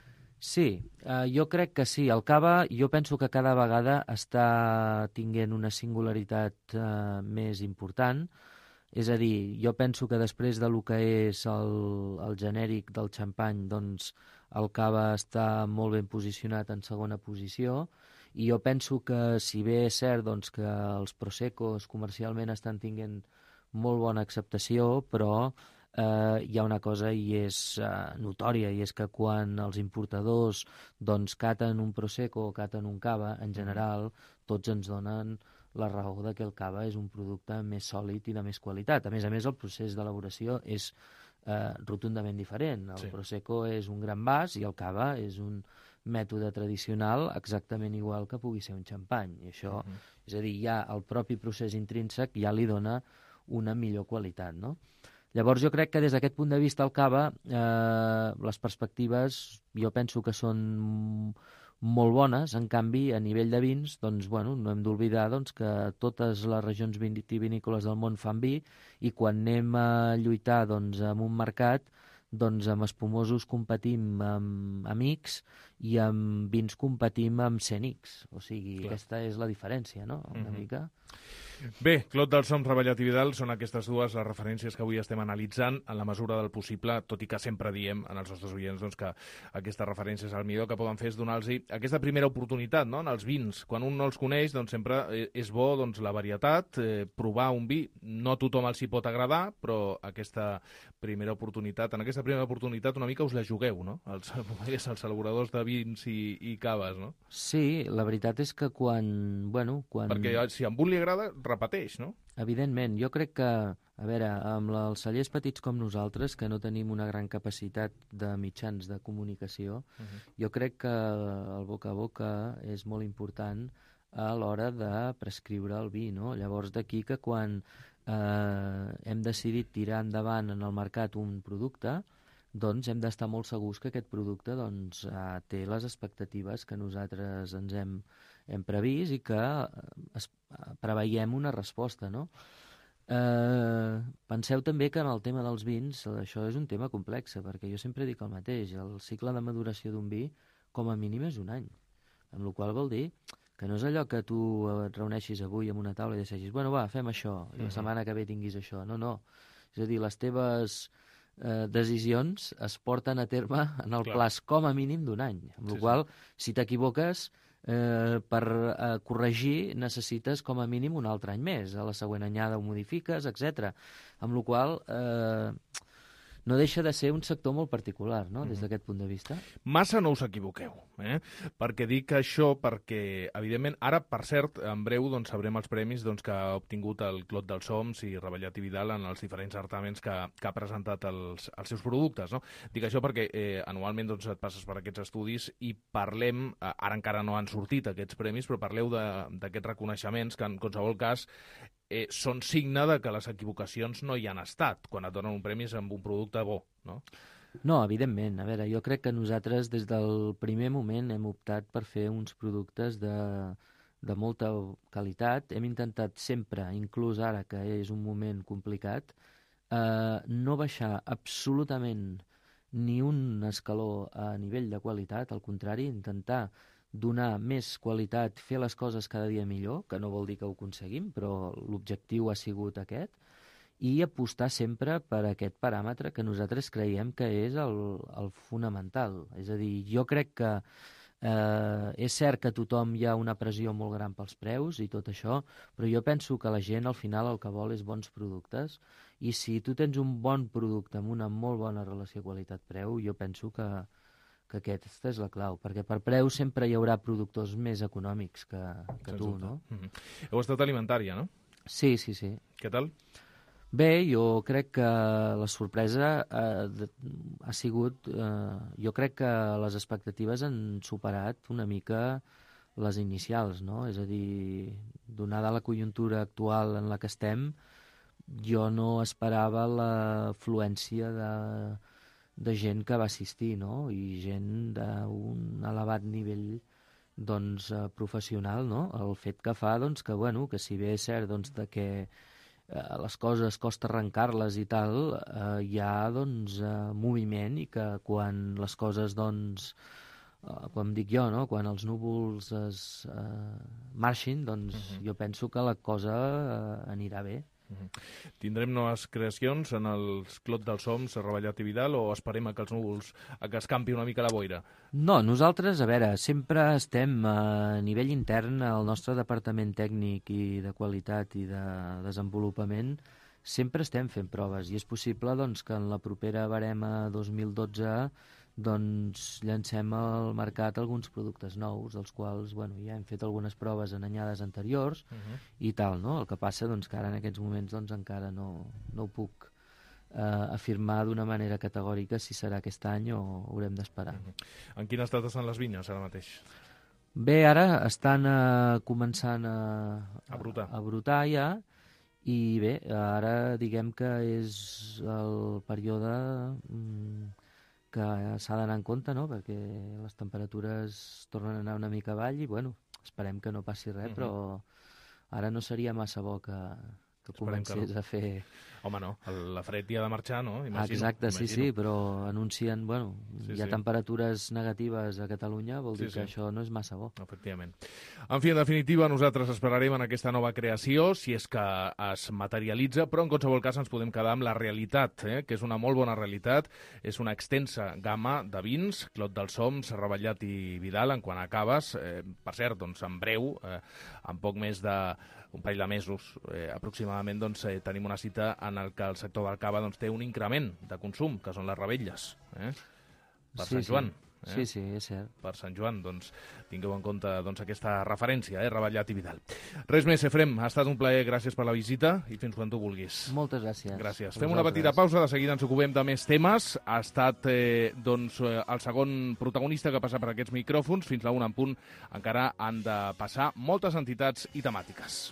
Sí, eh, jo crec que sí. El cava, jo penso que cada vegada està tinguent una singularitat eh, més important. És a dir, jo penso que després de lo que és el, el genèric del xampany, doncs el cava està molt ben posicionat en segona posició, i jo penso que, si bé és cert doncs, que els Proseccos comercialment estan tinguent molt bona acceptació, però eh, hi ha una cosa i és eh, notòria, i és que quan els importadors doncs, caten un Prosecco o caten un cava, en general tots ens donen la raó de que el cava és un producte més sòlid i de més qualitat. A més a més, el procés d'elaboració és eh, rotundament diferent. El sí. Prosecco és un gran vas i el cava és un mètode tradicional exactament igual que pugui ser un xampany. I això, uh-huh. és a dir, ja el propi procés intrínsec ja li dona una millor qualitat, no? Llavors jo crec que des d'aquest punt de vista el cava, eh, les perspectives jo penso que són molt bones. En canvi, a nivell de vins, doncs, bueno, no hem d'oblidar doncs, que totes les regions vitivinícoles del món fan vi, i quan anem a lluitar doncs, en un mercat, doncs amb espumosos competim amb amics i amb vins competim amb cènics. O sigui, clar, aquesta és la diferència, no? Una mm-hmm. mica. Bé, Clot del Soms, Revellat i Vidal, són aquestes dues les referències que avui estem analitzant en la mesura del possible, tot i que sempre diem en els nostres oients doncs, que aquestes referències al millor que poden fer és donar-los aquesta primera oportunitat, no?, en els vins. Quan un no els coneix, doncs sempre és bo doncs, la varietat, eh, provar un vi. No a tothom els hi pot agradar, però aquesta primera oportunitat, en aquesta primera oportunitat una mica us la jugueu, no?, els, els elaboradors de vins i, i caves, no? Sí, la veritat és que quan... Bueno, quan... Perquè si a un li agrada, repeteix, no? Evidentment. Jo crec que, a veure, amb la, els cellers petits com nosaltres, que no tenim una gran capacitat de mitjans de comunicació, uh-huh. jo crec que el boca a boca és molt important a l'hora de prescriure el vi, no? Llavors, d'aquí que quan eh, hem decidit tirar endavant en el mercat un producte, doncs hem d'estar molt segurs que aquest producte doncs, eh, té les expectatives que nosaltres ens hem hem previst i que es, preveiem una resposta, no? Eh, penseu també que en el tema dels vins això és un tema complex, perquè jo sempre dic el mateix, el cicle de maduració d'un vi com a mínim és un any, amb la qual vol dir que no és allò que tu et reuneixis avui en una taula i decidis, bueno, va, fem això, i la setmana que ve tinguis això. No, no. És a dir, les teves eh, decisions es porten a terme en el plaç com a mínim d'un any, amb la sí, qual, sí. si t'equivoques, Eh, per eh, corregir necessites com a mínim un altre any més. A la següent anyada ho modifiques, etcètera. Amb la qual eh, no deixa de ser un sector molt particular, no?, des d'aquest punt de vista. Massa no us equivoqueu, eh? Perquè dic això perquè, evidentment, ara, per cert, en breu doncs, sabrem els premis doncs, que ha obtingut el Clot del Soms i Revellat i Vidal en els diferents certaments que, que ha presentat els, els seus productes, no? Dic això perquè eh, anualment doncs, et passes per aquests estudis i parlem, eh, ara encara no han sortit aquests premis, però parleu d'aquests reconeixements que en qualsevol cas Eh, són signe de que les equivocacions no hi han estat quan et donen un premi amb un producte bo, no? No, evidentment. A veure, jo crec que nosaltres des del primer moment hem optat per fer uns productes de, de molta qualitat. Hem intentat sempre, inclús ara que és un moment complicat, eh, no baixar absolutament ni un escaló a nivell de qualitat, al contrari, intentar donar més qualitat, fer les coses cada dia millor, que no vol dir que ho aconseguim, però l'objectiu ha sigut aquest, i apostar sempre per aquest paràmetre que nosaltres creiem que és el, el fonamental. És a dir, jo crec que eh, és cert que a tothom hi ha una pressió molt gran pels preus i tot això, però jo penso que la gent al final el que vol és bons productes, i si tu tens un bon producte amb una molt bona relació qualitat-preu, jo penso que que aquesta és la clau, perquè per preu sempre hi haurà productors més econòmics que, que tu, no? Mm-hmm. Heu estat alimentària, no? Sí, sí, sí. Què tal? Bé, jo crec que la sorpresa eh, de, ha sigut... Eh, jo crec que les expectatives han superat una mica les inicials, no? És a dir, donada la conjuntura actual en la que estem, jo no esperava l'afluència de... de gent que va assistir, no? I gent d'un elevat nivell doncs, eh, professional, no? El fet que fa doncs, que, bueno, que si bé és cert doncs, de que eh, les coses costa arrencar-les i tal, eh, hi ha doncs, eh, moviment, i que quan les coses doncs, com dic jo, no? Quan els núvols es eh, marxin, doncs uh-huh. jo penso que la cosa eh, anirà bé. Uh-huh. Tindrem noves creacions en els Clot dels Oms, Reballat i Vidal, o esperem a que els núvols, a que escampi una mica la boira? No, nosaltres, a veure, sempre estem a nivell intern, al nostre departament tècnic i de qualitat i de desenvolupament, sempre estem fent proves, i és possible doncs, que en la propera barema dos mil dotze doncs llancem al mercat alguns productes nous, dels quals bueno, ja hem fet algunes proves en anyades anteriors uh-huh. i tal, no? El que passa doncs, que ara en aquests moments doncs, encara no, no ho puc eh, afirmar d'una manera categòrica si serà aquest any o haurem d'esperar. Uh-huh. En quin estat estan les vinyes ara mateix? Bé, ara estan eh, començant a, a, brotar. a, a brotar ja, i bé, ara diguem que és el període mm, que s'ha d'anar en compte, no? Perquè les temperatures tornen a anar una mica avall i, bueno, esperem que no passi res, uh-huh. però ara no seria massa bo que, que comencés que no. a fer... Home, no, la fred ja ha de marxar, no? Imagino, Exacte, imagino. sí, sí, però anuncien, bueno, sí, hi ha sí. temperatures negatives a Catalunya, vol dir sí, que sí. això no és massa bo. Efectivament. En fi, en definitiva, nosaltres esperarem en aquesta nova creació, si és que es materialitza, però en qualsevol cas ens podem quedar amb la realitat, eh? que és una molt bona realitat, és una extensa gamma de vins, Clot dels Oms, Reballat i Vidal, en quan acabes, eh, per cert, doncs en breu, eh, en poc més de un parell de mesos eh, aproximadament, doncs, eh, tenim una cita en el que el sector del cava doncs, té un increment de consum, que són les revetlles, eh? per sí, Sant Joan. Sí. Eh? Sí, sí, és cert. Per Sant Joan, doncs, tingueu en compte doncs, aquesta referència, eh? Reballat i Vidal. Res més, Efrem, ha estat un plaer, gràcies per la visita i fins quan tu vulguis. Moltes gràcies. Gràcies. Fem una petita pausa, de seguida ens ocupem de més temes. Ha estat eh, doncs, el segon protagonista que passa per aquests micròfons. Fins la una en punt encara han de passar moltes entitats i temàtiques.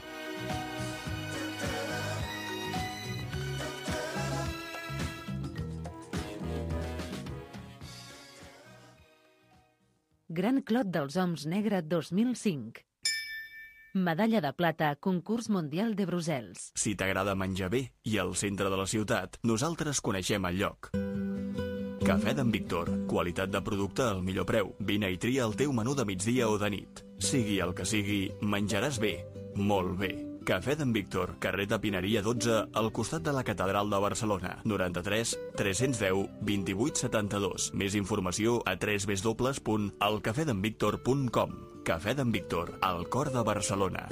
Gran Clot dels Oms Negre dos mil cinc. Medalla de plata, concurs mundial de Brussels. Si t'agrada menjar bé i al centre de la ciutat, nosaltres coneixem el lloc. Cafè d'en Víctor. Qualitat de producte al millor preu. Vine i tria el teu menú de migdia o de nit. Sigui el que sigui, menjaràs bé. Molt bé. Cafè d'en Víctor, carrer de Pineria dotze, al costat de la Catedral de Barcelona. noranta-tres tres-cents deu vint-i-vuit setanta-dos. Més informació a w w w punt el cafè d'en víctor punt com. Cafè d'en Víctor, al cor de Barcelona.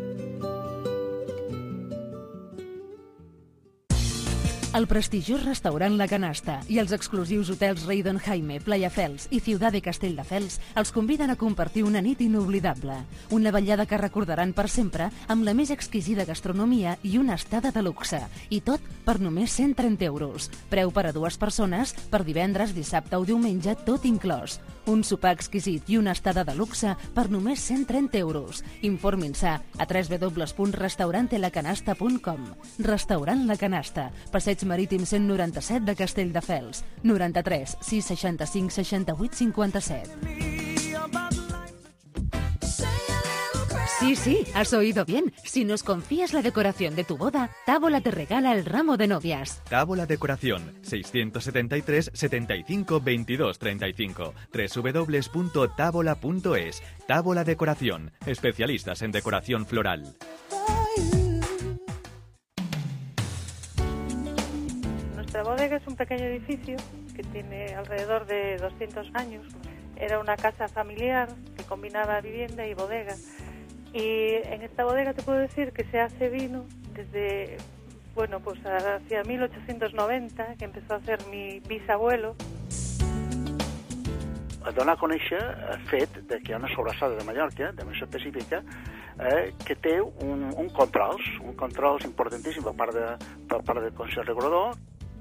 El prestigiós restaurant La Canasta i els exclusius hotels Reydon Jaime, Playa Fels i Ciutat de Castelldefels els conviden a compartir una nit inoblidable. Una vetllada que recordaran per sempre amb la més exquisida gastronomia i una estada de luxe. I tot per només cent trenta euros. Preu per a dues persones per divendres, dissabte o diumenge, tot inclòs. Un sopar exquisit i una estada de luxe per només cent trenta euros. Informin-se a w w w punt restaurante la canasta punt com. Restaurant La Canasta, Passeig Marítim cent noranta-set de Castelldefels. noranta-tres sis seixanta-cinc seixanta-vuit cinquanta-set. Sí, sí, has oído bien. Si nos confías la decoración de tu boda, Tábola te regala el ramo de novias. Tábola Decoración, seiscientos setenta y tres setenta y cinco veintidós treinta y cinco. doble u doble u doble u punto tábola punto es. Tábola Decoración, especialistas en decoración floral. Nuestra bodega es un pequeño edificio que tiene alrededor de doscientos años. Era una casa familiar que combinaba vivienda y bodega. Y en esta bodega te puedo decir que se hace vino desde, bueno, pues hacia mil ochocientos noventa, que empezó a hacer mi bisabuelo. A donar a conèixer el fet de que hi ha una sobrassada de Mallorca, de menció específica, eh, que té un, un controls, un controls importantíssim per part, de, per part del Consell Regulador.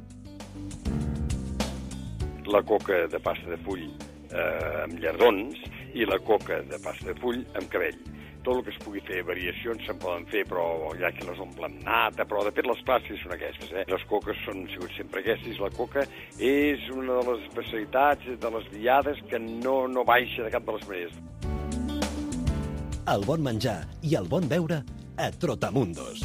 La coca de pasta de full eh, amb llardons i la coca de pasta de full amb cabell. Tot el que es pugui fer, variacions se'n poden fer, però hi ha qui les omple amb nata, però de fet les clàssiques són aquestes, eh? Les coques són sigut sempre aquestes, la coca és una de les especialitats de les viades que no, no baixa de cap de les maneres. El bon menjar i el bon beure a Trotamundos.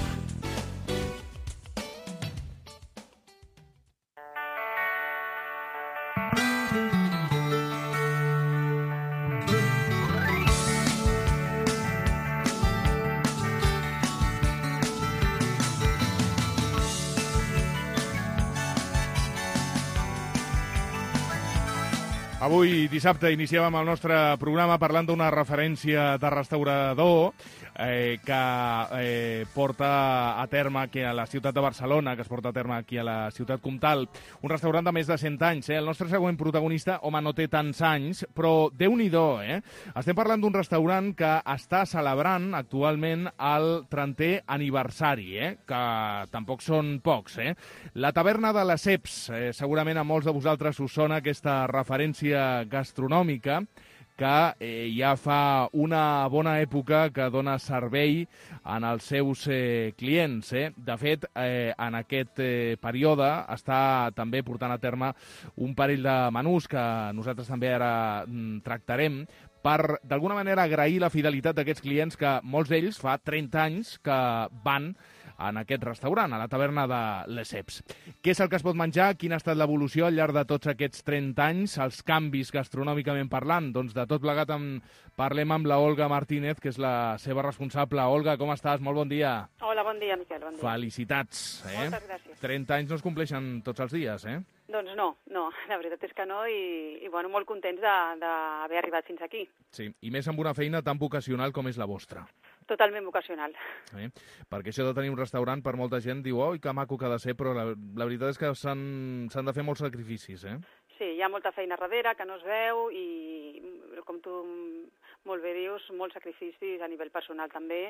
Avui, dissabte, iniciem amb el nostre programa parlant d'una referència de restaurador eh, que eh, porta a terme aquí a la ciutat de Barcelona, que es porta a terme aquí a la ciutat comtal. Un restaurant de més de cent anys. Eh? El nostre següent protagonista, home, no té tants anys, però Déu-n'hi-do, eh? Estem parlant d'un restaurant que està celebrant actualment el trentè aniversari, eh? Que tampoc són pocs, eh? La taverna de les Ceps. Eh, segurament a molts de vosaltres us sona aquesta referència gastronòmica que eh, ja fa una bona època que dona servei en els seus eh, clients. Eh? De fet, eh, en aquest eh, període està també portant a terme un parell de menús que nosaltres també ara mm, tractarem per, d'alguna manera, agrair la fidelitat d'aquests clients que molts d'ells fa trenta anys que van en aquest restaurant, a la taverna de les Ceps. Què és el que es pot menjar? Quina ha estat l'evolució al llarg de tots aquests trenta anys? Els canvis gastronòmicament parlant? Doncs de tot plegat en parlem amb la Olga Martínez, que és la seva responsable. Olga, com estàs? Molt bon dia. Hola, bon dia, Miquel, bon dia. Felicitats. Eh? Moltes gràcies. trenta anys no es compleixen tots els dies, eh? Doncs no, no, la veritat és que no, i, i bueno, molt contents d'haver arribat fins aquí. Sí, i més amb una feina tan vocacional com és la vostra. Totalment vocacional. Eh? Perquè això de tenir un restaurant, per molta gent diu, oi, que maco que ha de ser, però la, la veritat és que s'han de fer molts sacrificis, eh? Sí, hi ha molta feina darrere que no es veu i, com tu molt bé dius, molts sacrificis a nivell personal també,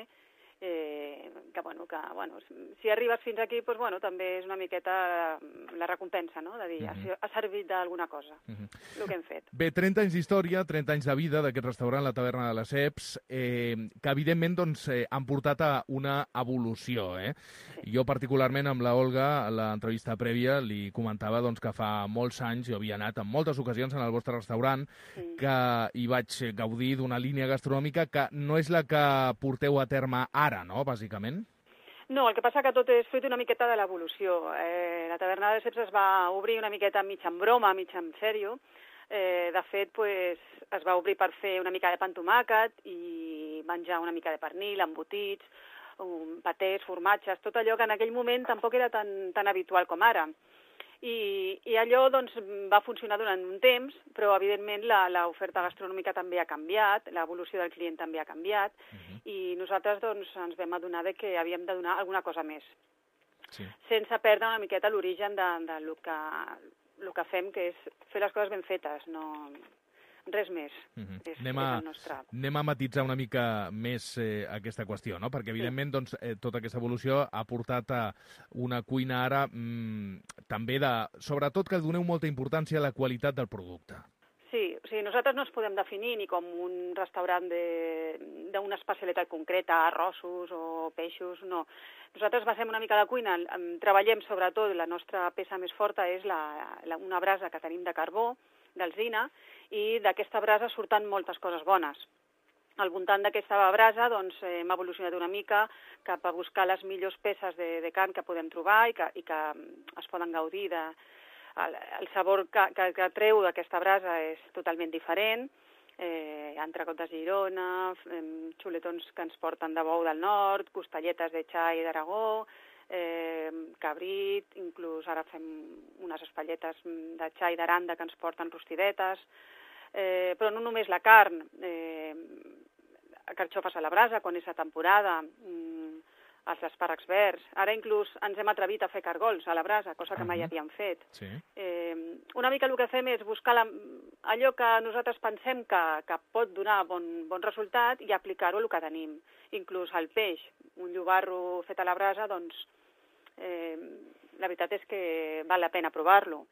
eh, que, bueno, que, bueno, si arribes fins aquí, doncs, bueno, també és una miqueta la recompensa, no?, de dir, uh -huh. ha servit d'alguna cosa, uh -huh. el que hem fet. Bé, trenta anys d'història, trenta anys de vida d'aquest restaurant, la taverna de les Ceps, eh, que evidentment doncs, eh, han portat a una evolució, eh? Sí. Jo particularment amb la Olga, a l'entrevista prèvia, li comentava doncs, que fa molts anys jo havia anat en moltes ocasions en el vostre restaurant, sí. que hi vaig gaudir d'una línia gastronòmica que no és la que porteu a terme ara, no, bàsicament? No, el que passa que tot és fruit una miqueta de l'evolució. Eh, la taverna de les Ceps es va obrir una miqueta mig en broma, mig en sèrio. Eh, de fet, pues, es va obrir per fer una mica de pa amb tomàquet i menjar una mica de pernil, embotits, um, patés, formatges, tot allò que en aquell moment tampoc era tan, tan habitual com ara. I, i allò doncs, va funcionar durant un temps, però evidentment l'oferta gastronòmica també ha canviat, l'evolució del client també ha canviat, uh-huh. i nosaltres doncs, ens vam adonar de que havíem de donar alguna cosa més, sí. sense perdre una miqueta l'origen de, de lo que, lo que fem, que és fer les coses ben fetes, no res més. Uh-huh. és, anem, a, és el nostre... anem a matitzar una mica més eh, aquesta qüestió, no? Perquè evidentment sí. doncs, eh, tota aquesta evolució ha portat a una cuina ara mm, també de... Sobretot que doneu molta importància a la qualitat del producte. Sí, o sigui, nosaltres no ens podem definir ni com un restaurant d'una especialitat concreta, arrossos o peixos, no. Nosaltres basem una mica la cuina, treballem sobretot, la nostra peça més forta és la, la, una brasa que tenim de carbó, d'alzina, i d'aquesta brasa surten moltes coses bones. Al voltant d'aquesta brasa doncs, hem evolucionat una mica cap a buscar les millors peces de, de carn que podem trobar i que, i que es poden gaudir de... El, el sabor que, que, que treu d'aquesta brasa és totalment diferent, eh, entrecot de Girona, eh, xuletons que ens porten de bou del nord, costelletes de xai d'Aragó, eh, cabrit, inclús ara fem unes espatlletes de xai d'Aranda que ens porten rostidetes, eh, però no només la carn, eh, carxofes a la brasa quan és a temporada, mm, els espàrrecs verds. Ara inclús ens hem atrevit a fer cargols a la brasa, cosa que mai havíem fet. Sí. Eh, una mica el que fem és buscar la, allò que nosaltres pensem que, que pot donar bon, bon resultat i aplicar-ho al que tenim. Inclús el peix, un llobarro fet a la brasa, doncs eh, la veritat és que val la pena provar-lo.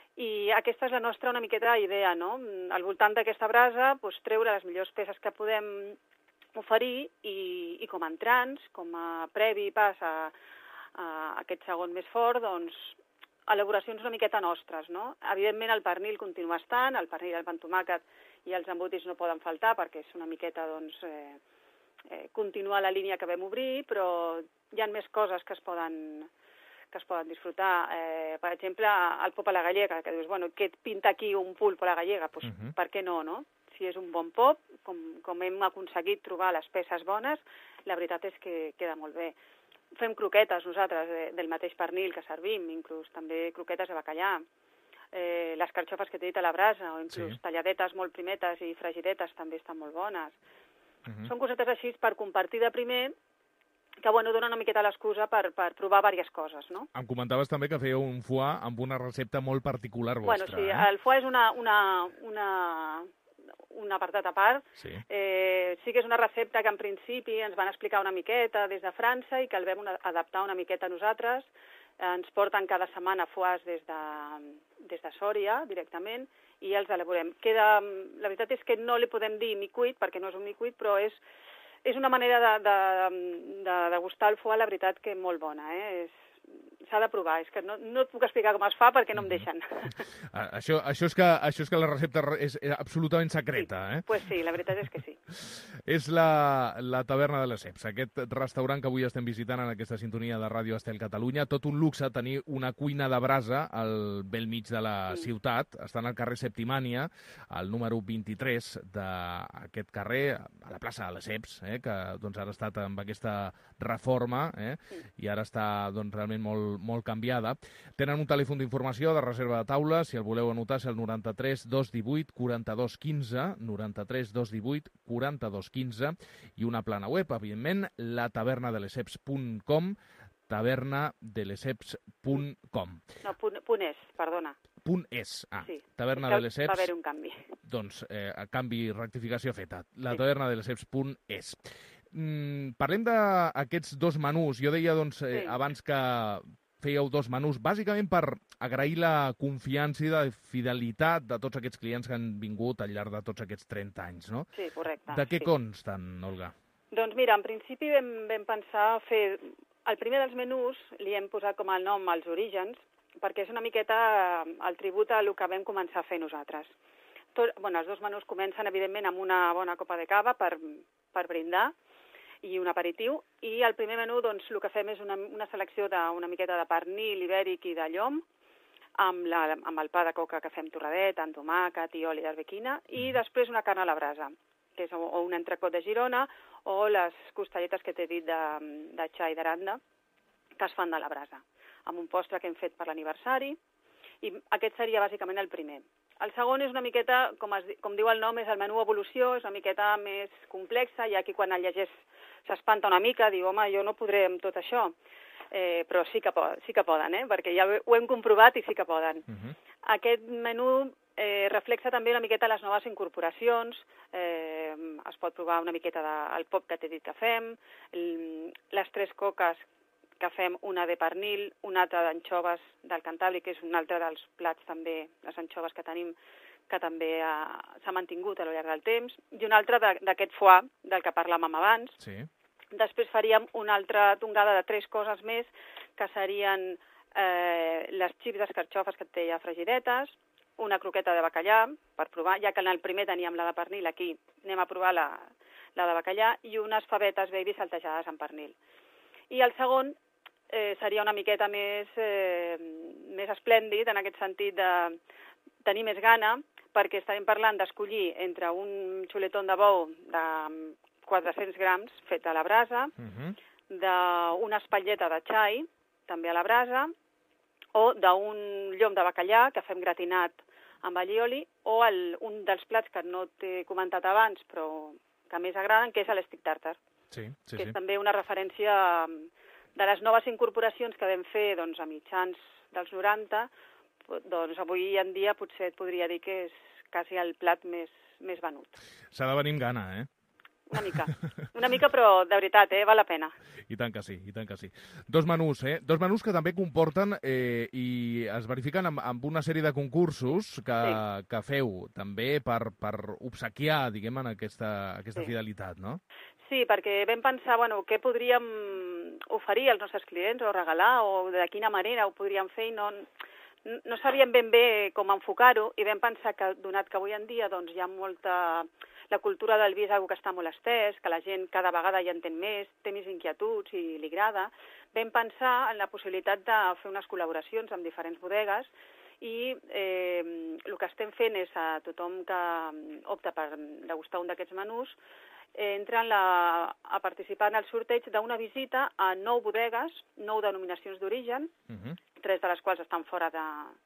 I aquesta és la nostra una miqueta idea, no? Al voltant d'aquesta brasa, doncs, treure les millors peces que podem oferir i, i com a entrants, com a previ pas a, a aquest segon més fort, doncs, elaboracions una miqueta nostres, no? Evidentment el pernil continua estant, el pernil, el pa amb tomàquet i els embotis no poden faltar perquè és una miqueta, doncs, eh, eh, continuar la línia que vam obrir, però hi ha més coses que es poden, que es poden disfrutar. Eh, per exemple, el pop a la gallega, que dius, bueno, què et pinta aquí un pulpo a la gallega? Doncs, uh-huh. per què no, no? Si és un bon pop, com, com hem aconseguit trobar les peces bones, la veritat és que queda molt bé. Fem croquetes nosaltres de, del mateix pernil que servim, inclús també croquetes de bacallà. eh, les carxofes que t'he dit a la brasa, o inclús sí. talladetes molt primetes i fregidetes també estan molt bones. Uh-huh. Són cosetes així per compartir de primer, que bueno, dona una miqueta l'excusa per, per provar diverses coses, no? Em comentaves també que fèieu un foie amb una recepta molt particular vostra. Bueno, sí, eh? el foie és una, una, una, un apartat a part. Sí. Eh, sí que és una recepta que en principi ens van explicar una miqueta des de França i que el vam una, adaptar una miqueta a nosaltres. Ens porten cada setmana foies des de, des de Sòria, directament, i els elaborem. Queda, la veritat és que no li podem dir micuit, perquè no és un micuit, però és, és una manera de, de, de degustar el foie, la veritat que molt bona, eh? És, s'ha de provar, és que no, no et puc explicar com es fa perquè no em deixen. Ah, això, això, és que, això és que la recepta és absolutament secreta, sí, eh? Pues sí, la veritat és que sí. És la, la taverna de Lesseps, aquest restaurant que avui estem visitant en aquesta sintonia de Ràdio Estel Catalunya. Tot un luxe tenir una cuina de brasa al bell mig de la mm. ciutat. Està al carrer Septimània, al número vint-i-tres d'aquest carrer, a la plaça de Lesseps, eh? Que doncs, ara ha estat amb aquesta reforma eh? mm. i ara està doncs, realment molt molt canviada. Tenen un telèfon d'informació de reserva de taula, si el voleu anotar és el noranta-tres dos divuit quaranta-dos quinze, noranta-tres dos divuit quaranta-dos quinze, i una plana web, evidentment, la taverna de lesseps punt com, taverna de lesseps punt com. No, punt, punt és, perdona. Punt és, ah, sí. taverna de Lesseps. Va haver un canvi. Doncs, eh, canvi, rectificació feta. La sí. taverna de lesseps punt és. Mm, parlem d'aquests dos menús. Jo deia doncs, eh, sí. abans que fèieu dos menús, bàsicament per agrair la confiança i la fidelitat de tots aquests clients que han vingut al llarg de tots aquests trenta anys, no? Sí, correcte. De què sí. consten, Olga? Doncs mira, en principi vam, vam pensar fer... El primer dels menús li hem posat com a nom els orígens, perquè és una miqueta el tribut a el que vam començar a fer nosaltres. Tot, bueno, els dos menús comencen, evidentment, amb una bona copa de cava per, per brindar, i un aperitiu, i el primer menú doncs, el que fem és una, una selecció d'una miqueta de pernil ibèric i de llom, amb, la, amb el pa de coca que fem torradet, amb tomàquet i oli d'arbequina, i després una carn a la brasa, que és o un entrecot de Girona, o les costelletes que t'he dit de, de xai d'aranda, que es fan de la brasa, amb un postre que hem fet per l'aniversari, i aquest seria bàsicament el primer. El segon és una miqueta, com, es, com diu el nom, és el menú evolució, és una miqueta més complexa, i aquí quan el llegeix s'espanta una mica, diu, home, jo no podré amb tot això, eh, però sí que, poden, sí que poden, eh? Perquè ja ho hem comprovat i sí que poden. Uh-huh. Aquest menú eh, reflexa també una miqueta les noves incorporacions, eh, es pot provar una miqueta del de, pop que t'he dit que fem, el, les tres coques que fem, una de pernil, una altra d'anxoves del Cantàbric, que és un altre dels plats també, les anxoves que tenim, que també eh, s'ha mantingut a lo llarg del temps, i un altre d'aquest foie, del que parlàvem abans. Sí. Després faríem una altra tongada de tres coses més, que serien eh, les xips d'escarxofes que et deia fregidetes, una croqueta de bacallà, per provar, ja que en el primer teníem la de pernil, aquí anem a provar la, la de bacallà, i unes favetes baby saltejades amb pernil. I el segon eh, seria una miqueta més, eh, més esplèndid, en aquest sentit de tenir més gana, perquè estarem parlant d'escollir entre un xuletón de bou de quatre-cents grams fet a la brasa, uh-huh. d'una espatlleta de xai, també a la brasa, o d'un llom de bacallà que fem gratinat amb allioli, o el, un dels plats que no t'he comentat abans, però que més agraden, que és l'estic tàrtar, sí, sí, que és sí. també una referència de les noves incorporacions que vam fer doncs, a mitjans dels noranta, doncs avui en dia potser et podria dir que és quasi el plat més, més venut. S'ha de venir amb gana, eh? Una mica, una mica, però de veritat, eh? Val la pena. I tant que sí, i tant que sí. Dos menús, eh? Dos menús que també comporten eh, i es verifiquen amb, amb una sèrie de concursos que, sí. que feu també per, per obsequiar, diguem, en aquesta, aquesta sí. fidelitat, no? Sí, perquè vam pensar, bueno, què podríem oferir als nostres clients o regalar o de quina manera ho podríem fer i no... No sabíem ben bé com enfocar-ho i vam pensar que, donat que avui en dia doncs, hi ha molta... La cultura del vi és una que està molt estès, que la gent cada vegada hi entén més, té més inquietuds i li agrada. Vam pensar en la possibilitat de fer unes col·laboracions amb diferents bodegues i eh, el que estem fent és a tothom que opta per degustar un d'aquests menús eh, entra en la, a participar en el sorteig d'una visita a nou bodegues, nou denominacions d'origen, uh-huh. tres de les quals estan fora de...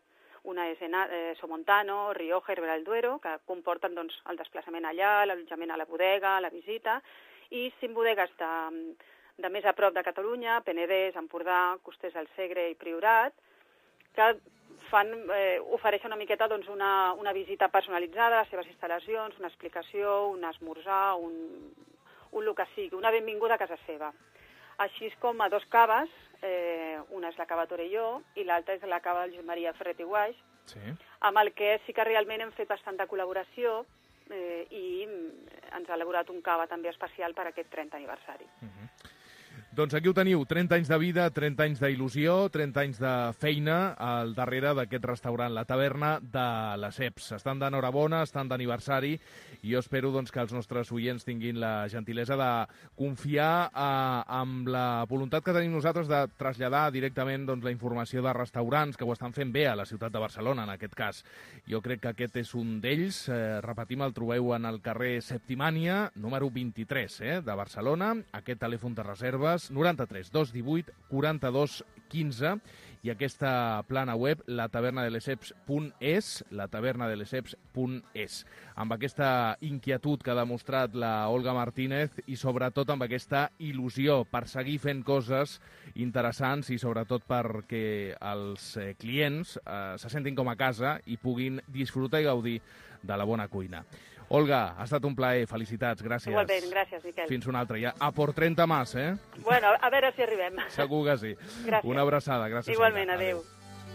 una és eh, Somontano, Rioja i Ribera del Duero, que comporten doncs, el desplaçament allà, l'allotjament a la bodega, la visita, i cinc bodegues de, de més a prop de Catalunya, Penedès, Empordà, Costers del Segre i Priorat, que fan, eh, ofereixen una miqueta doncs, una, una visita personalitzada a les seves instal·lacions, una explicació, un esmorzar, un, un el que sigui, una benvinguda a casa seva. Així com a dos caves, eh, una és la cava Torelló i l'altra és la cava del Josep Maria Ferret i Guaix, sí. Amb el que sí que realment hem fet bastanta col·laboració eh, i ens ha elaborat un cava també especial per aquest trentè aniversari. Uh-huh. Doncs aquí ho teniu, trenta anys de vida, trenta anys d'il·lusió, trenta anys de feina al darrere d'aquest restaurant, la taverna de les Eps. Estan d'enhorabona, estan d'aniversari i jo espero doncs, que els nostres oients tinguin la gentilesa de confiar eh, amb la voluntat que tenim nosaltres de traslladar directament doncs, la informació de restaurants que ho estan fent bé a la ciutat de Barcelona, en aquest cas. Jo crec que aquest és un d'ells. Eh, repetim, el trobeu en el carrer Septimània, número vint-i-tres, eh, de Barcelona. Aquest telèfon de reserves noranta-tres dos divuit quaranta-dos quinze i aquesta plana web la taverna de les eps punt es, la taverna de les eps punt es. Amb aquesta inquietud que ha demostrat la Olga Martínez i sobretot amb aquesta il·lusió per seguir fent coses interessants i sobretot perquè els eh, clients eh, se sentin com a casa i puguin disfrutar i gaudir de la bona cuina. Olga, ha estat un plaer, felicitats, gràcies. Igualment, gràcies, Miquel. Fins una altra, ja a por trenta más, eh? Bueno, a veure si arribem. Segur que sí. Gràcies. Una abraçada, gràcies. Igualment, adéu.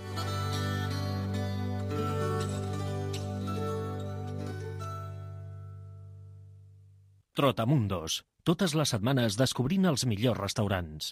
Trotamundos. Totes les setmanes descobrint els millors restaurants.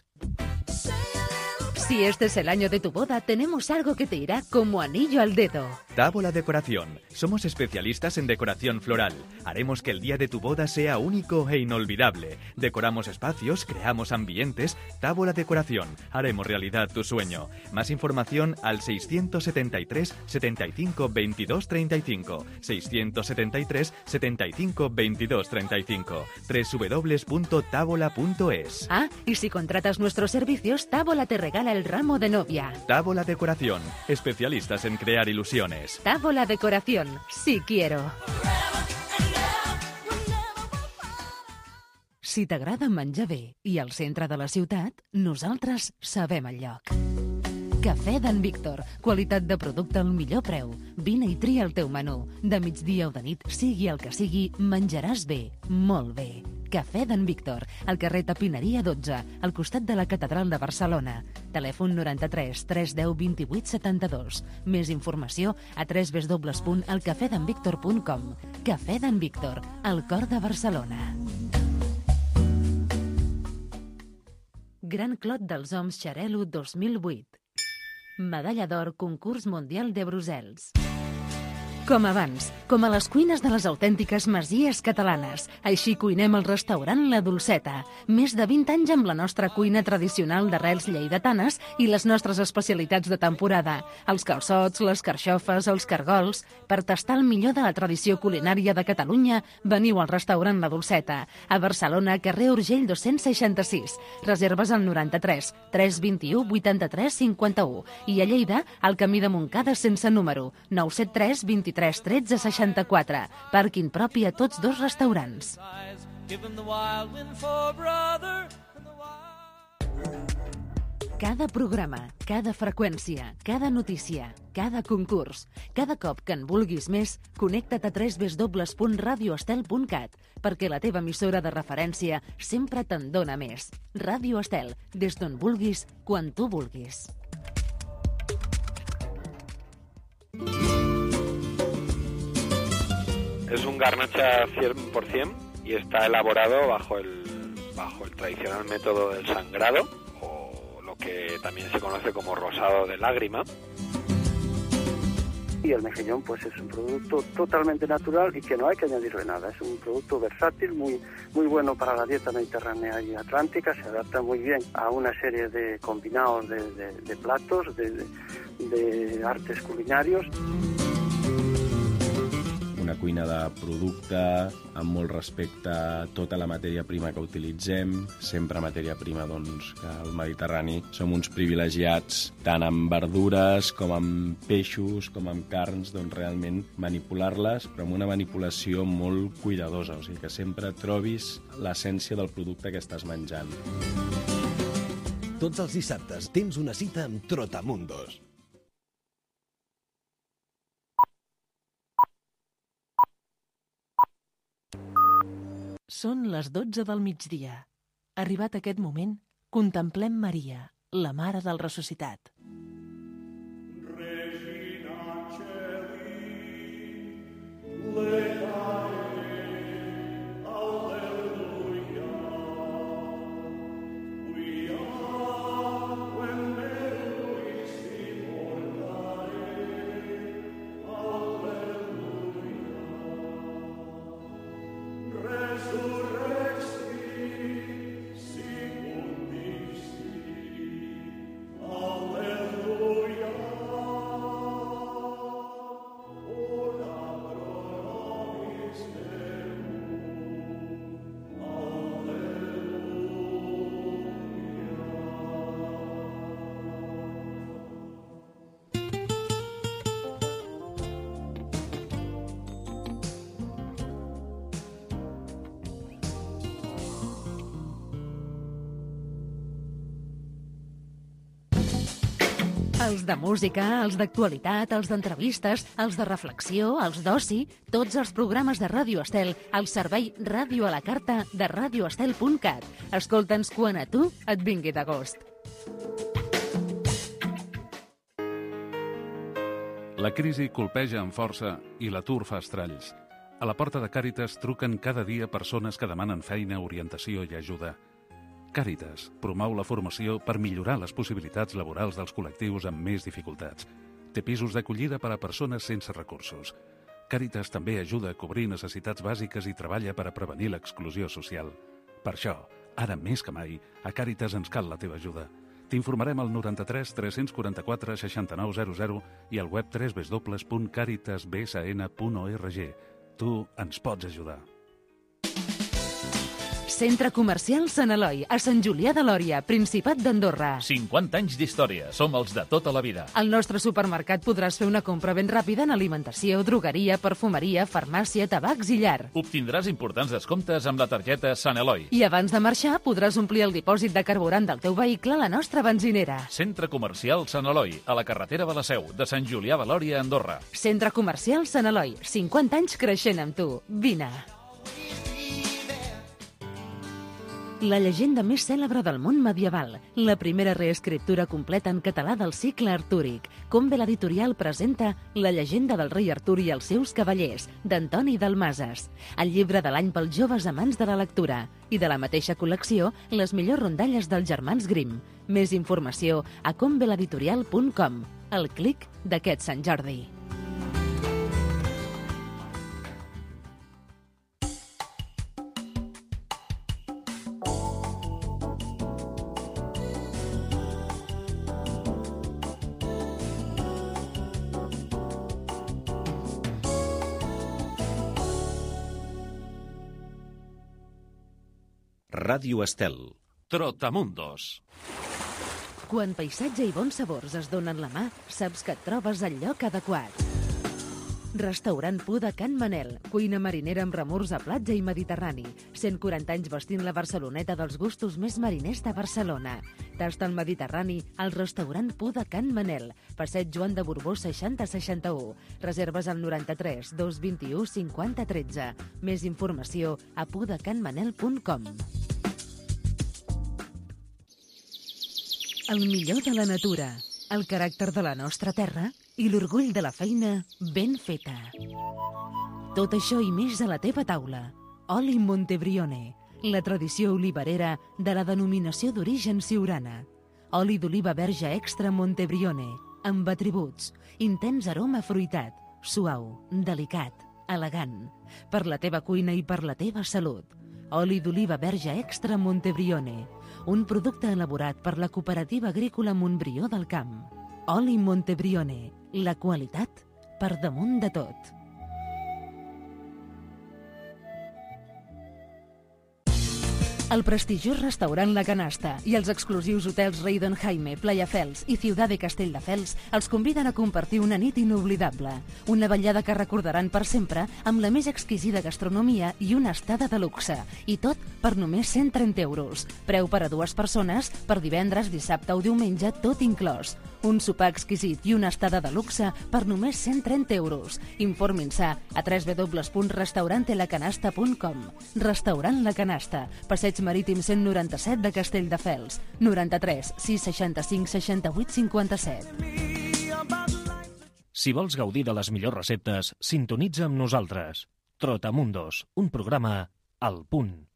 Si este es el año de tu boda, tenemos algo que te irá como anillo al dedo. Tábola Decoración. Somos especialistas en decoración floral. Haremos que el día de tu boda sea único e inolvidable. Decoramos espacios, creamos ambientes. Tábola Decoración. Haremos realidad tu sueño. Más información al seiscientos setenta y tres setenta y cinco veintidós treinta y cinco. seiscientos setenta y tres setenta y cinco veintidós treinta y cinco. doble u doble u doble u punto tábola punto es. Ah, y si contratas nuestros servicios, Tábola te regala el ramo de novia. Tábola Decoración. Especialistas en crear ilusiones. Tábola Decoración. Sí quiero. Si t'agrada menjar bé i al centre de la ciutat, nosaltres sabem el lloc. Cafè d'en Víctor. Qualitat de producte al millor preu. Vine i tria el teu menú. De migdia o de nit, sigui el que sigui, menjaràs bé, molt bé. Cafè d'en Víctor, al carrer Tapineria dotze, al costat de la Catedral de Barcelona. Telèfon noranta-tres tres deu vint-i-vuit setanta-dos. Més informació a w w w punt el cafè d'en víctor punt com. Cafè d'en Víctor, al cor de Barcelona. Gran Clot dels Oms Xarel·lo dos mil vuit. Medalla d'or Concurs Mundial de Brussels. Com abans, com a les cuines de les autèntiques masies catalanes. Així cuinem al restaurant La Dolceta. Més de vint anys amb la nostra cuina tradicional d'arrels lleidatanes i les nostres especialitats de temporada. Els calçots, les carxofes, els cargols. Per tastar el millor de la tradició culinària de Catalunya, veniu al restaurant La Dolceta. A Barcelona, carrer Urgell dos-cents seixanta-sis. Reserves al noranta-tres tres vint-i-u vuitanta-tres cinquanta-u. I a Lleida, al camí de Montcada sense número. nou set tres vint-i-tres tretze seixanta-quatre. Pàrquing propi a tots dos restaurants. Cada programa, cada freqüència, cada notícia, cada concurs, cada cop que en vulguis més, connecta't a w w w punt radio estel punt cat, perquè la teva emissora de referència sempre te'n dona més. Ràdio Estel, des d'on vulguis, quan tu vulguis. Es un garnacha cien por ciento y está elaborado bajo el, bajo el tradicional método del sangrado, o lo que también se conoce como rosado de lágrima. Y el mejillón pues es un producto totalmente natural y que no hay que añadirle nada. Es un producto versátil, muy, muy bueno para la dieta mediterránea y atlántica. Se adapta muy bien a una serie de combinados de, de, de platos, de, de, de artes culinarios. una cuina de producte, amb molt respecte a tota la matèria prima que utilitzem, sempre matèria prima doncs, que al Mediterrani som uns privilegiats tant amb verdures com amb peixos, com amb carns, doncs realment manipular-les, però amb una manipulació molt cuidadosa, o sigui que sempre trobis l'essència del producte que estàs menjant. Tots els dissabtes tens una cita amb Trotamundos. Són les dotze del migdia. Arribat aquest moment, contemplem Maria, la Mare del Ressuscitat. Els de música, els d'actualitat, els d'entrevistes, els de reflexió, els d'oci, tots els programes de Ràdio Estel al servei Ràdio a la Carta de radio estel punt cat. Escolta'ns quan a tu et vingui de gust. La crisi colpeja amb força i l'atur fa estralls. A la porta de Càritas truquen cada dia persones que demanen feina, orientació i ajuda. Càritas promou la formació per millorar les possibilitats laborals dels col·lectius amb més dificultats. Té pisos d'acollida per a persones sense recursos. Càritas també ajuda a cobrir necessitats bàsiques i treballa per a prevenir l'exclusió social. Per això, ara més que mai, a Càritas ens cal la teva ajuda. T'informarem al noranta-tres tres quaranta-quatre seixanta-nou zero zero i al web w w w punt caritas b s n punt org. Tu ens pots ajudar. Centre Comercial Sant Eloi, a Sant Julià de Lòria, Principat d'Andorra. cinquanta anys d'història, som els de tota la vida. Al nostre supermercat podràs fer una compra ben ràpida en alimentació, drogueria, perfumeria, farmàcia, tabacs i llar. Obtindràs importants descomptes amb la targeta Sant Eloi. I abans de marxar podràs omplir el dipòsit de carburant del teu vehicle a la nostra benzinera. Centre Comercial Sant Eloi, a la carretera de la Seu, de Sant Julià de Lòria, Andorra. Centre Comercial Sant Eloi, cinquanta anys creixent amb tu. Vine. La llegenda més cèlebre del món medieval, la primera reescriptura completa en català del cicle artúric. Combe l'editorial presenta La llegenda del rei Artur i els seus cavallers, d'Antoni Dalmases. El llibre de l'any pels joves amants de la lectura. I de la mateixa col·lecció, les millors rondalles dels germans Grimm. Més informació a combe l'editorial punt com. El clic d'aquest Sant Jordi. Ràdio Estel. Trotamundos. Quan paisatge i bons sabors es donen la mà, saps que et trobes al lloc adequat. Restaurant Puda Can Manel, cuina marinera amb remors a platja i mediterrani. cent quaranta anys vestint la Barceloneta dels gustos més mariners de Barcelona. Tasta el Mediterrani al restaurant Puda Can Manel, passeig Joan de Borbó seixanta seixanta-u. Reserves al noranta-tres dos vint-i-u cinquanta tretze. Més informació a puda can manel punt com. El millor de la natura, el caràcter de la nostra terra i l'orgull de la feina ben feta. Tot això i més a la teva taula. Oli Montebrione, la tradició oliverera de la denominació d'origen siurana. Oli d'oliva verge extra Montebrione, amb atributs, intens aroma fruitat, suau, delicat, elegant, per la teva cuina i per la teva salut. Oli d'oliva verge extra Montebrione, un producte elaborat per la Cooperativa Agrícola Montbrió del Camp. Oli Montebrione, la qualitat per damunt de tot. El prestigiós restaurant La Canasta i els exclusius hotels Reydon Jaime, Playa Fels i Ciudad de Castelldefels els conviden a compartir una nit inoblidable. Una vetllada que recordaran per sempre amb la més exquisida gastronomia i una estada de luxe. I tot per només cent trenta euros. Preu per a dues persones per divendres, dissabte o diumenge, tot inclòs. Un sopar exquisit i una estada de luxe per només cent trenta euros. Informin-se a w w w punt restaurante la canasta punt com. Restaurant La Canasta, Passeig Marítim cent noranta-set de Castelldefels. noranta-tres sis seixanta-cinc seixanta-vuit cinquanta-set. Si vols gaudir de les millors receptes, sintonitza amb nosaltres. Trotamundos, un programa al punt.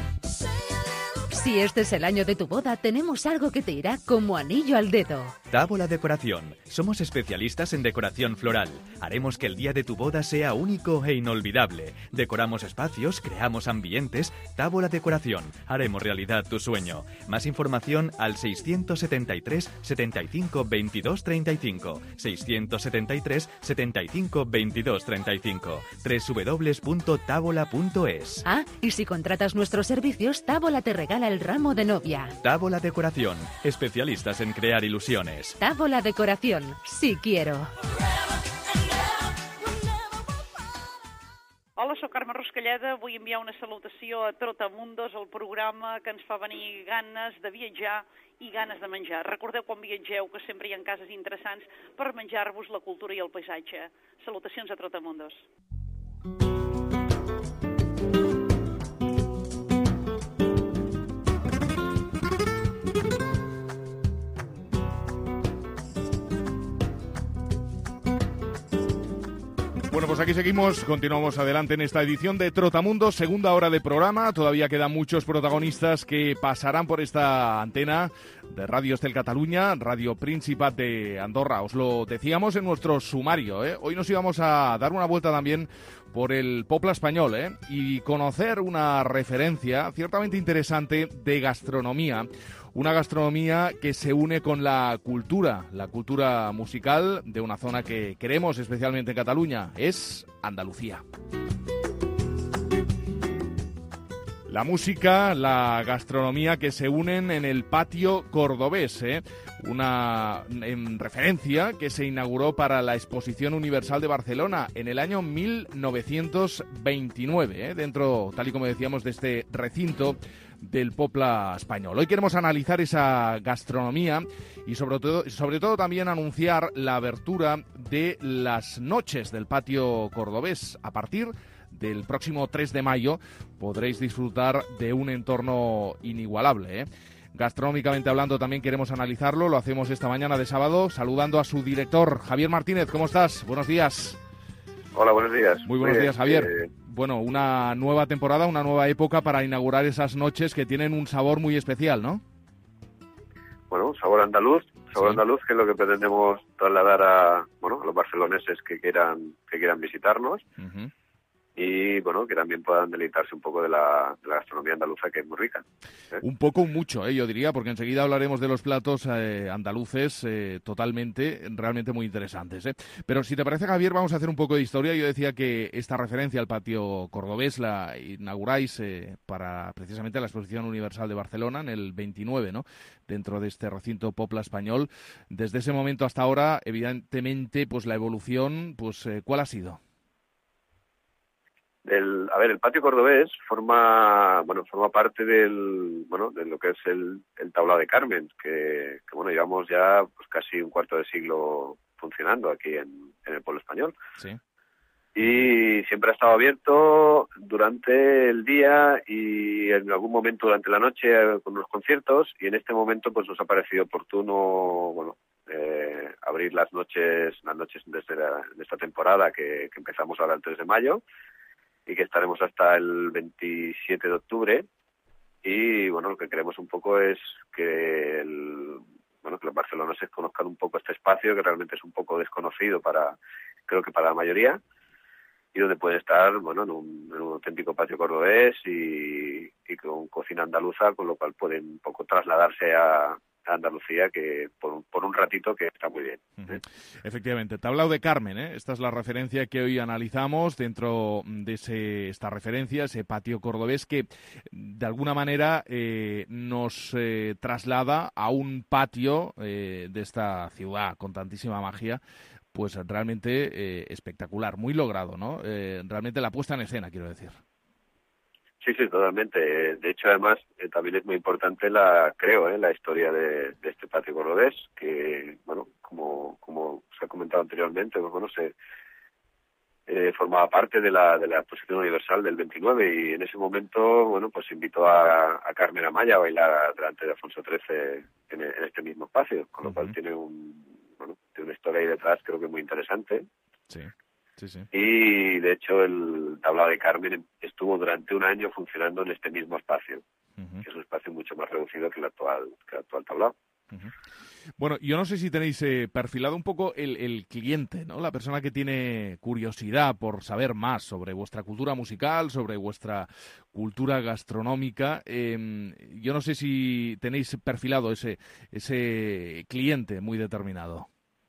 Si este es el año de tu boda, tenemos algo que te irá como anillo al dedo. Tábola Decoración. Somos especialistas en decoración floral. Haremos que el día de tu boda sea único e inolvidable. Decoramos espacios, creamos ambientes. Tábola Decoración. Haremos realidad tu sueño. Más información al seiscientos setenta y tres setenta y cinco veintidós treinta y cinco. seiscientos setenta y tres setenta y cinco veintidós treinta y cinco. doble u doble u doble u punto tábola punto es. Ah, y si contratas nuestros servicios, Tábola te regala el ramo de novia. Tábola Decoración. Especialistas en crear ilusiones. Tábola Decoración. Sí quiero. Hola, sóc Carme Ruscalleda. Vull enviar una salutació a Trotamundos, el programa que ens fa venir ganes de viatjar i ganes de menjar. Recordeu quan viatgeu que sempre hi ha cases interessants per menjar-vos la cultura i el paisatge. Salutacions a Trotamundos. Bueno, pues aquí seguimos, continuamos adelante en esta edición de Trotamundos, segunda hora de programa. Todavía quedan muchos protagonistas que pasarán por esta antena de Radio Estel Catalunya, Radio Principat de Andorra. Os lo decíamos en nuestro sumario, ¿eh? Hoy nos íbamos a dar una vuelta también por el Poble Español, ¿eh? Y conocer una referencia ciertamente interesante de gastronomía. Una gastronomía que se une con la cultura, la cultura musical de una zona que queremos especialmente en Cataluña, es Andalucía. La música, la gastronomía que se unen en el patio cordobés, ¿eh? Una en referencia que se inauguró para la Exposición Universal de Barcelona en el año mil novecientos veintinueve, ¿eh? Dentro, tal y como decíamos, de este recinto del Poble Español. Hoy queremos analizar esa gastronomía y sobre todo, sobre todo también anunciar la abertura de las noches del patio cordobés. A partir del próximo tres de mayo podréis disfrutar de un entorno inigualable, ¿eh? Gastronómicamente hablando también queremos analizarlo, lo hacemos esta mañana de sábado saludando a su director, Javier Martínez. ¿Cómo estás? Buenos días. Hola, buenos días. Muy buenos Muy días, bien. Javier. Eh... Bueno, una nueva temporada, una nueva época para inaugurar esas noches que tienen un sabor muy especial, ¿no? Bueno, un sabor andaluz, sabor Sí. andaluz que es lo que pretendemos trasladar a, bueno, a los barceloneses que quieran que quieran visitarnos. Uh-huh. Y, bueno, que también puedan deleitarse un poco de la, de la gastronomía andaluza, que es muy rica, ¿eh? Un poco, un mucho, ¿eh? Yo diría, porque enseguida hablaremos de los platos eh, andaluces eh, totalmente, realmente muy interesantes, ¿eh? Pero si te parece, Javier, vamos a hacer un poco de historia. Yo decía que esta referencia al patio cordobés la inauguráis eh, para precisamente la Exposición Universal de Barcelona en el veintinueve, ¿no? Dentro de este recinto Poble Español. Desde ese momento hasta ahora, evidentemente, pues la evolución, pues eh, ¿cuál ha sido? El, a ver, el patio cordobés forma, bueno, forma parte del, bueno, de lo que es el, el tablao de Carmen, que, que bueno, llevamos ya pues casi un cuarto de siglo funcionando aquí en, en el pueblo español. Sí. Y siempre ha estado abierto durante el día y en algún momento durante la noche con unos conciertos, y en este momento pues nos ha parecido oportuno, bueno, eh, abrir las noches, las noches de esta, de esta temporada que, que empezamos ahora el tres de mayo. Y que estaremos hasta el veintisiete de octubre. Y bueno, lo que queremos un poco es que el, bueno, que los barceloneses conozcan un poco este espacio, que realmente es un poco desconocido para, creo que para la mayoría, y donde pueden estar, bueno, en un, en un auténtico patio cordobés y, y con cocina andaluza, con lo cual pueden un poco trasladarse a, a Andalucía, que por, por un ratito que está muy bien. Uh-huh. Efectivamente. Tablao de Carmen, ¿eh? Esta es la referencia que hoy analizamos dentro de ese, esta referencia, ese patio cordobés que de alguna manera eh, nos eh, traslada a un patio eh, de esta ciudad con tantísima magia, pues realmente eh, espectacular, muy logrado, ¿no? Eh, realmente la puesta en escena, quiero decir. Sí, sí, totalmente. De hecho, además, eh, también es muy importante la, creo, eh, la historia de, de este patio cordobés, que, bueno, como, como se ha comentado anteriormente, pues, bueno, se eh, formaba parte de la, de la Exposición Universal del veintinueve, y en ese momento, bueno, pues invitó a, a Carmen Amaya a bailar delante de Alfonso trece en, en este mismo espacio, con lo uh-huh. cual tiene un, bueno, tiene una historia ahí detrás, creo que muy interesante. Sí. Sí, sí. Y de hecho el Tablao de Carmen estuvo durante un año funcionando en este mismo espacio, uh-huh. que es un espacio mucho más reducido que el actual, que el actual Tablao. Uh-huh. Bueno, yo no sé si tenéis eh, perfilado un poco el, el cliente, ¿no? La persona que tiene curiosidad por saber más sobre vuestra cultura musical, sobre vuestra cultura gastronómica. Eh, yo no sé si tenéis perfilado ese, ese cliente muy determinado.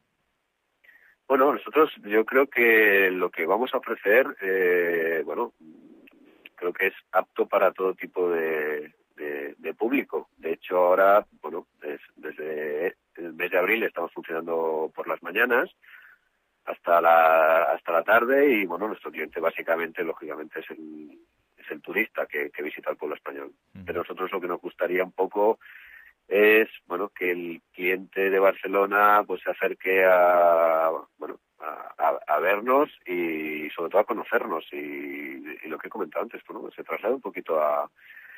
Bueno, nosotros yo creo que lo que vamos a ofrecer, eh, bueno, creo que es apto para todo tipo de, de, de público. De hecho, ahora, bueno, es, desde el mes de abril estamos funcionando por las mañanas hasta la hasta la tarde, y bueno, nuestro cliente básicamente, lógicamente, es el, es el turista que, que visita el pueblo español. Uh-huh. Pero nosotros lo que nos gustaría un poco es, bueno, que el cliente de Barcelona pues se acerque a, bueno, a, a, a vernos y sobre todo a conocernos, y, y lo que he comentado antes, bueno, se traslade un poquito a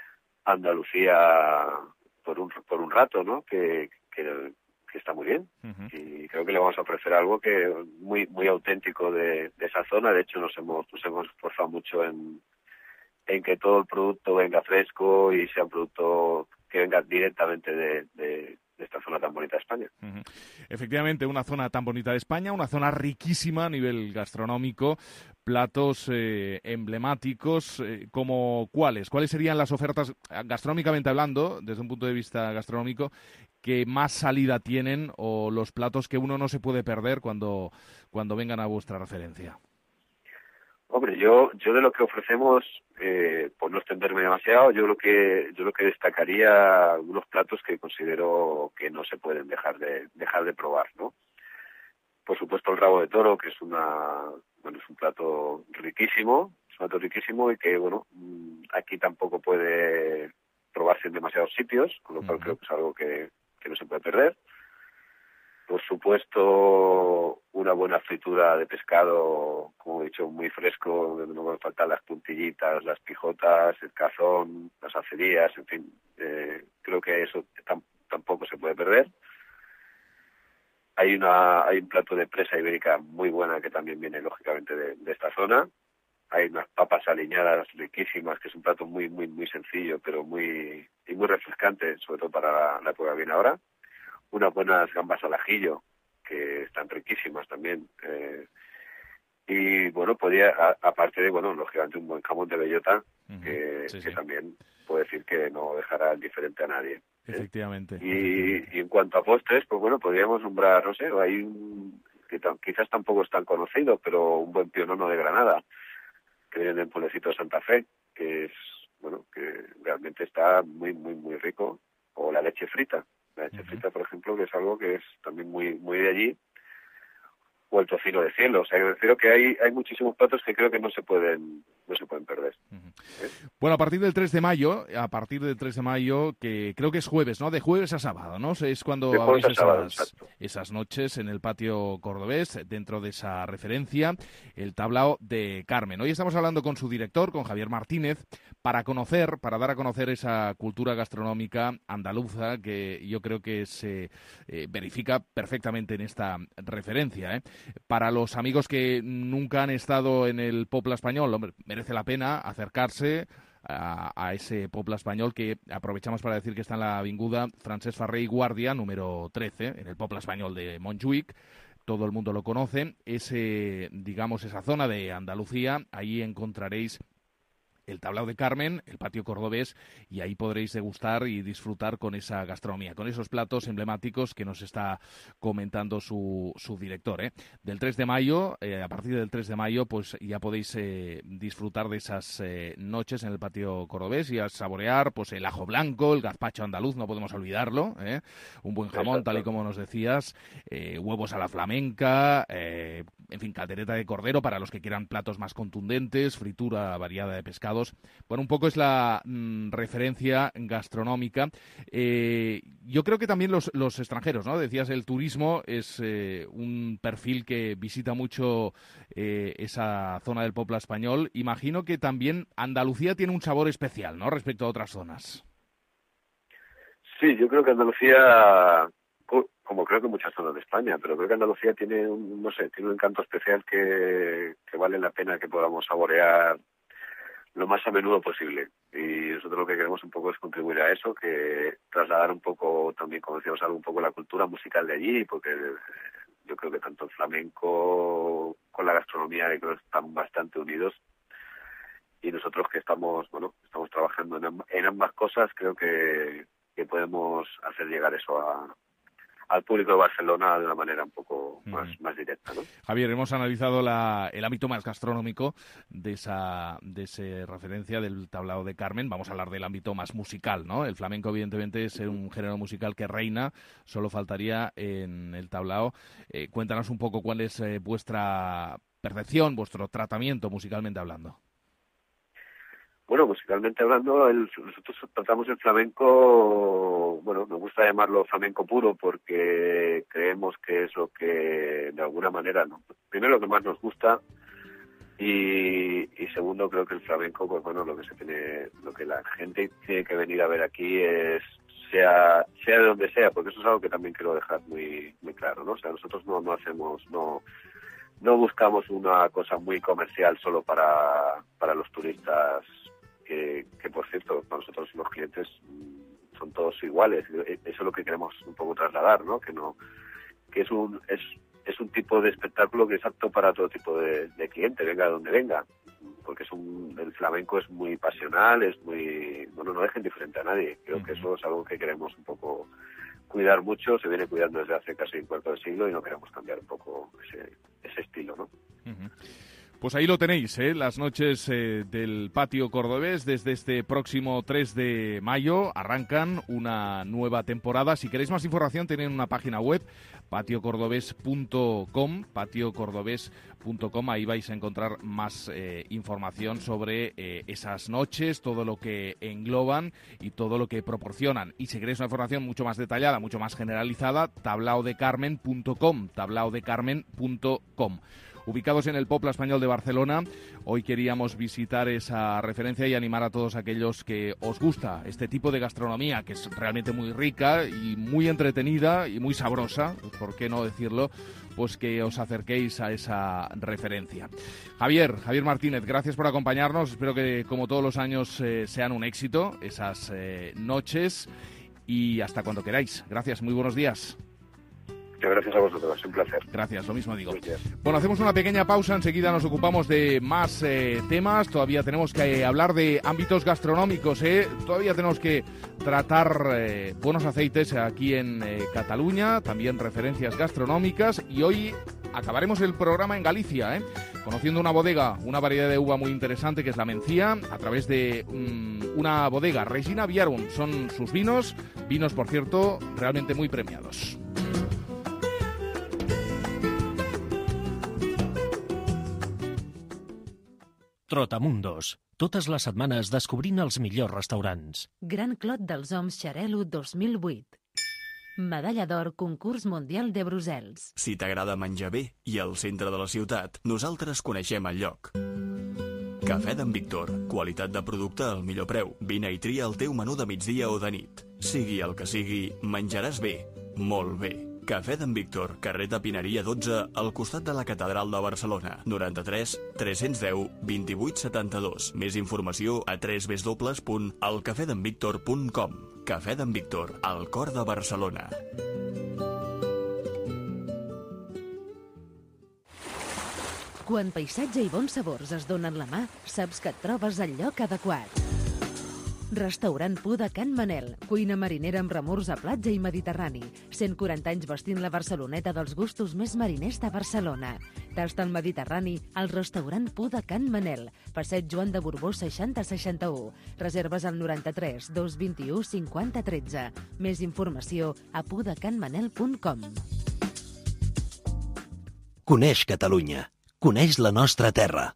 Andalucía por un por un rato, ¿no? Que, que, que está muy bien. Uh-huh. Y creo que le vamos a ofrecer algo que muy muy auténtico de, de esa zona. De hecho, nos hemos nos hemos esforzado mucho en en que todo el producto venga fresco y sea un producto que venga directamente de, de, de esta zona tan bonita de España. Uh-huh. Efectivamente, una zona tan bonita de España, una zona riquísima a nivel gastronómico, platos eh, emblemáticos, eh, como ¿cuáles? ¿Cuáles serían las ofertas, gastronómicamente hablando, desde un punto de vista gastronómico, que más salida tienen, o los platos que uno no se puede perder cuando, cuando vengan a vuestra referencia? Hombre, yo yo de lo que ofrecemos, eh, por no extenderme demasiado, yo lo que yo lo que destacaría algunos platos que considero que no se pueden dejar de dejar de probar, ¿no? Por supuesto, el rabo de toro, que es una bueno es un plato riquísimo, es un plato riquísimo y que bueno aquí tampoco puede probarse en demasiados sitios, con lo cual uh-huh. creo que es algo que, que no se puede perder. Por supuesto, una buena fritura de pescado, como he dicho, muy fresco, donde no van a faltar las puntillitas, las pijotas, el cazón, las acerías, en fin, eh, creo que eso tam- tampoco se puede perder. Hay una hay un plato de presa ibérica muy buena que también viene, lógicamente, de, de esta zona. Hay unas papas aliñadas riquísimas, que es un plato muy, muy, muy sencillo, pero muy y muy refrescante, sobre todo para la, la época que viene ahora. Unas buenas gambas al ajillo, que están riquísimas también. Eh, y, bueno, podría, a, aparte de, bueno, lógicamente un buen jamón de bellota, uh-huh. que, sí, que sí. también puedo decir que no dejará indiferente a nadie. Efectivamente. ¿eh? Y, y en cuanto a postres, pues bueno, podríamos nombrar, no sé, hay un que t- quizás tampoco es tan conocido, pero un buen pionono de Granada, que viene del pueblecito de Santa Fe, que es, bueno, que realmente está muy, muy, muy rico. O la leche frita. La leche uh-huh. frita, por ejemplo, que es algo que es también muy muy de allí, o el tocino de cielo. O sea, yo creo que hay hay muchísimos platos que creo que no se pueden no se pueden perder. Uh-huh. ¿Eh? Bueno, a partir del tres de mayo, a partir del tres de mayo, que creo que es jueves, ¿no? De jueves a sábado, ¿no? Es cuando abrís esas, sábado, esas noches en el patio cordobés, dentro de esa referencia, el Tablao de Carmen. Hoy estamos hablando con su director, con Javier Martínez, para conocer, para dar a conocer esa cultura gastronómica andaluza que yo creo que se eh, verifica perfectamente en esta referencia, ¿eh? Para los amigos que nunca han estado en el Popla español, hombre, merece la pena acercarse a, a ese Popla español, que aprovechamos para decir que está en la avinguda Francesc Ferrer i Guàrdia, número trece, en el Popla español de Montjuïc. Todo el mundo lo conoce. Ese, digamos, esa zona de Andalucía, ahí encontraréis el Tablao de Carmen, el patio cordobés, y ahí podréis degustar y disfrutar con esa gastronomía, con esos platos emblemáticos que nos está comentando su, su director. ¿eh? Del tres de mayo, eh, a partir del tres de mayo, pues ya podéis eh, disfrutar de esas eh, noches en el patio cordobés y a saborear pues el ajo blanco, el gazpacho andaluz, no podemos olvidarlo, ¿eh? Un buen jamón, Exacto. tal y como nos decías, eh, huevos a la flamenca, eh, en fin, caldereta de cordero para los que quieran platos más contundentes, fritura variada de pescados. Bueno, un poco es la mm, referencia gastronómica. Eh, yo creo que también los, los extranjeros, ¿no? Decías, el turismo es eh, un perfil que visita mucho eh, esa zona del Popla español. Imagino que también Andalucía tiene un sabor especial, ¿no?, respecto a otras zonas. Sí, yo creo que Andalucía, como creo que muchas zonas de España, pero creo que Andalucía tiene un, no sé, tiene un encanto especial que, que vale la pena que podamos saborear lo más a menudo posible. Y nosotros lo que queremos un poco es contribuir a eso, que trasladar un poco, también como decíamos, algo un poco la cultura musical de allí, porque yo creo que tanto el flamenco con la gastronomía creo que están bastante unidos. Y nosotros que estamos, bueno, estamos trabajando en, amb en ambas cosas, creo que, que podemos hacer llegar eso a al público de Barcelona de una manera un poco más, mm. más directa, ¿no? Javier, hemos analizado la, el ámbito más gastronómico de esa de esa referencia del Tablao de Carmen. Vamos a hablar del ámbito más musical, ¿no? El flamenco, evidentemente, es un género musical que reina, solo faltaría en el Tablao. Eh, cuéntanos un poco cuál es eh, vuestra percepción, vuestro tratamiento musicalmente hablando. Bueno, musicalmente hablando, el, nosotros tratamos el flamenco, bueno, nos gusta llamarlo flamenco puro porque creemos que es lo que, de alguna manera, ¿no? Primero lo que más nos gusta y, y segundo creo que el flamenco, pues bueno, lo que se tiene, lo que la gente tiene que venir a ver aquí es, sea, sea de donde sea, porque eso es algo que también quiero dejar muy, muy claro, ¿no? O sea, nosotros no, no hacemos, no, no buscamos una cosa muy comercial solo para, para los turistas. Que, que, por cierto, para nosotros los clientes son todos iguales. Eso es lo que queremos un poco trasladar, ¿no? Que no que es un es, es un tipo de espectáculo que es apto para todo tipo de, de cliente, venga de donde venga. Porque es un, el flamenco es muy pasional, es muy... Bueno, no deja indiferente a nadie. Creo uh-huh. que eso es algo que queremos un poco cuidar mucho. Se viene cuidando desde hace casi un cuarto de siglo y no queremos cambiar un poco ese, ese estilo, ¿no? Uh-huh. Pues ahí lo tenéis, ¿eh? Las noches eh, del patio cordobés. Desde este próximo tres de mayo arrancan una nueva temporada. Si queréis más información, tienen una página web, patio cordobés punto com, patio cordobés punto com. Ahí vais a encontrar más eh, información sobre eh, esas noches, todo lo que engloban y todo lo que proporcionan. Y si queréis una información mucho más detallada, mucho más generalizada, tablao de carmen punto com, tablao de carmen punto com. Ubicados en el Popla español de Barcelona, hoy queríamos visitar esa referencia y animar a todos aquellos que os gusta este tipo de gastronomía, que es realmente muy rica y muy entretenida y muy sabrosa, por qué no decirlo, pues que os acerquéis a esa referencia. Javier, Javier Martínez, gracias por acompañarnos. Espero que, como todos los años, eh, sean un éxito esas eh, noches y hasta cuando queráis. Gracias, muy buenos días. Muchas gracias a vosotros, es un placer. Gracias, lo mismo digo. Bueno, hacemos una pequeña pausa, enseguida nos ocupamos de más eh, temas. Todavía tenemos que hablar de ámbitos gastronómicos, ¿eh? Todavía tenemos que tratar eh, buenos aceites aquí en eh, Cataluña, también referencias gastronómicas, y hoy acabaremos el programa en Galicia, ¿eh? Conociendo una bodega, una variedad de uva muy interesante que es la Mencía, a través de um, una bodega, Regina Viarum. Son sus vinos, vinos, por cierto, realmente muy premiados. Trotamundos. Totes les setmanes descobrint els millors restaurants. Gran Clot dels Oms Xarel·lo dos mil vuit. Medalla d'or Concurs Mundial de Brussels. Si t'agrada menjar bé i al centre de la ciutat, nosaltres coneixem el lloc. Cafè d'en Víctor. Qualitat de producte al millor preu. Vine i tria el teu menú de migdia o de nit. Sigui el que sigui, menjaràs bé. Molt bé. Cafè d'en Víctor, carrer de Pineria dotze, al costat de la Catedral de Barcelona. noranta-tres tres-cents deu vint-i-vuit setanta-dos. Més informació a w w w punt el cafè d'en víctor punt com. Cafè d'en Víctor, al cor de Barcelona. Quan paisatge i bons sabors es donen la mà, saps que et trobes al lloc adequat. Restaurant Pu de Can Manel, cuina marinera amb remors a platja i mediterrani. cent quaranta anys vestint la Barceloneta dels gustos més mariners de Barcelona. Tasta el Mediterrani al restaurant Pu de Can Manel, passeig Joan de Borbó seixanta seixanta-u. Reserves al noranta-tres dos vint-i-u cinquanta tretze. Més informació a pudecanmanel punt com. Coneix Catalunya. Coneix la nostra terra.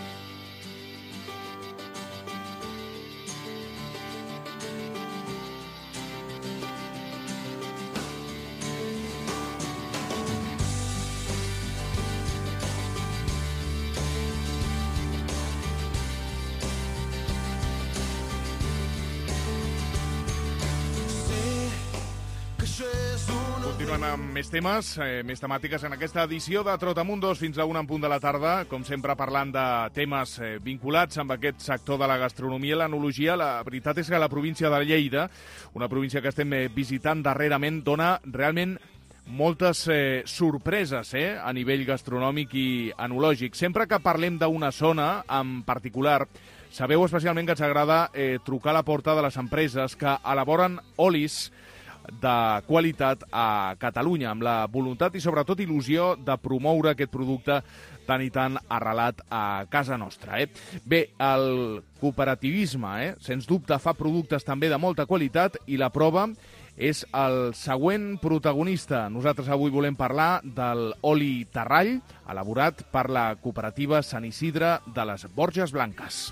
Continuem amb més temes, eh, més temàtiques en aquesta edició de Trotamundos fins a una en punt de la tarda, com sempre parlant de temes eh, vinculats amb aquest sector de la gastronomia i l'enologia. La veritat és que la província de Lleida, una província que estem eh, visitant darrerament, dona realment moltes eh, sorpreses eh, a nivell gastronòmic i enològic. Sempre que parlem d'una zona en particular, sabeu especialment que ens agrada eh, trucar a la porta de les empreses que elaboren olis de qualitat a Catalunya, amb la voluntat i sobretot il·lusió de promoure aquest producte tan i tan arrelat a casa nostra. Eh? Bé, el cooperativisme, eh, sens dubte, fa productes també de molta qualitat i la prova és el següent protagonista. Nosaltres avui volem parlar del oli Terrall, elaborat per la cooperativa Sant Isidre de les Borges Blanques.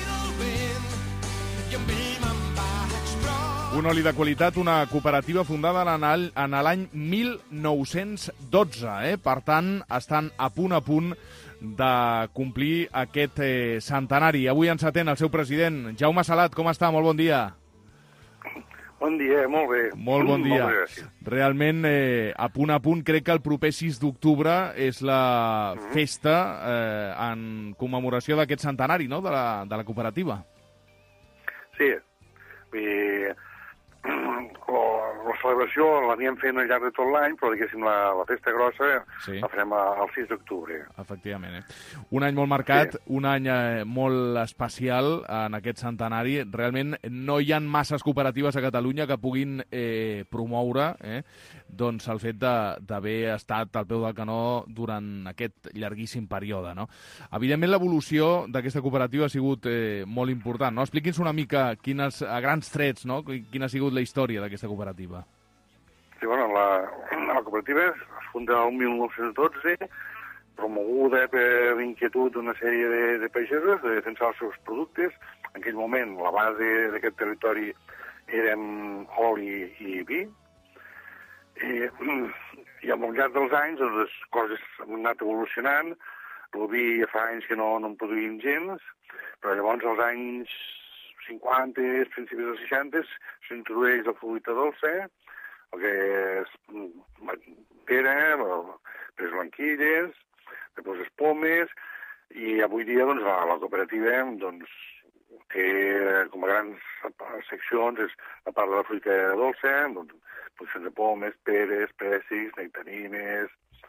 Un oli de qualitat, una cooperativa fundada en l'any mil nou-cents dotze. Eh? Per tant, estan a punt a punt de complir aquest eh, centenari. Avui ens atén el seu president, Jaume Salat. Com està? Molt bon dia. Bon dia, molt bé. Molt bon dia. Molt Realment, eh, a punt a punt, crec que el proper sis d'octubre és la mm-hmm. festa eh, en commemoració d'aquest centenari, no?, de la, de la cooperativa. Sí. I... La, la celebració l'aníem fent al llarg de tot l'any, però diguéssim la, la festa grossa sí. la farem el sis d'octubre. Efectivament. Eh? Un any molt marcat, sí. un any eh, molt especial en aquest centenari. Realment no hi ha masses cooperatives a Catalunya que puguin eh, promoure eh, doncs el fet d'haver estat al peu del canó durant aquest llarguíssim període. No? Evidentment l'evolució d'aquesta cooperativa ha sigut eh, molt important. No? Expliqui'ns una mica quines, a grans trets, no? Quina ha sigut la història d'aquesta cooperativa. Sí, bueno, la, la cooperativa es funda el mil nou-cents dotze, promoguda per l'inquietud d'una sèrie de, de pagesos de defensar els seus productes. En aquell moment la base d'aquest territori eren oli i vi. I, i al llarg dels anys doncs, les coses han anat evolucionant. El vi ja fa anys que no, no en produïm gens, però llavors als anys cinquanta, principis dels seixanta, s'introdueix la fruita dolça, el que és pera, les blanquilles, després les pomes, i avui dia doncs, la, la cooperativa doncs, té com a grans seccions és la part de la fruita dolça, doncs, produccions de pomes, peres, pèssics, nectarines,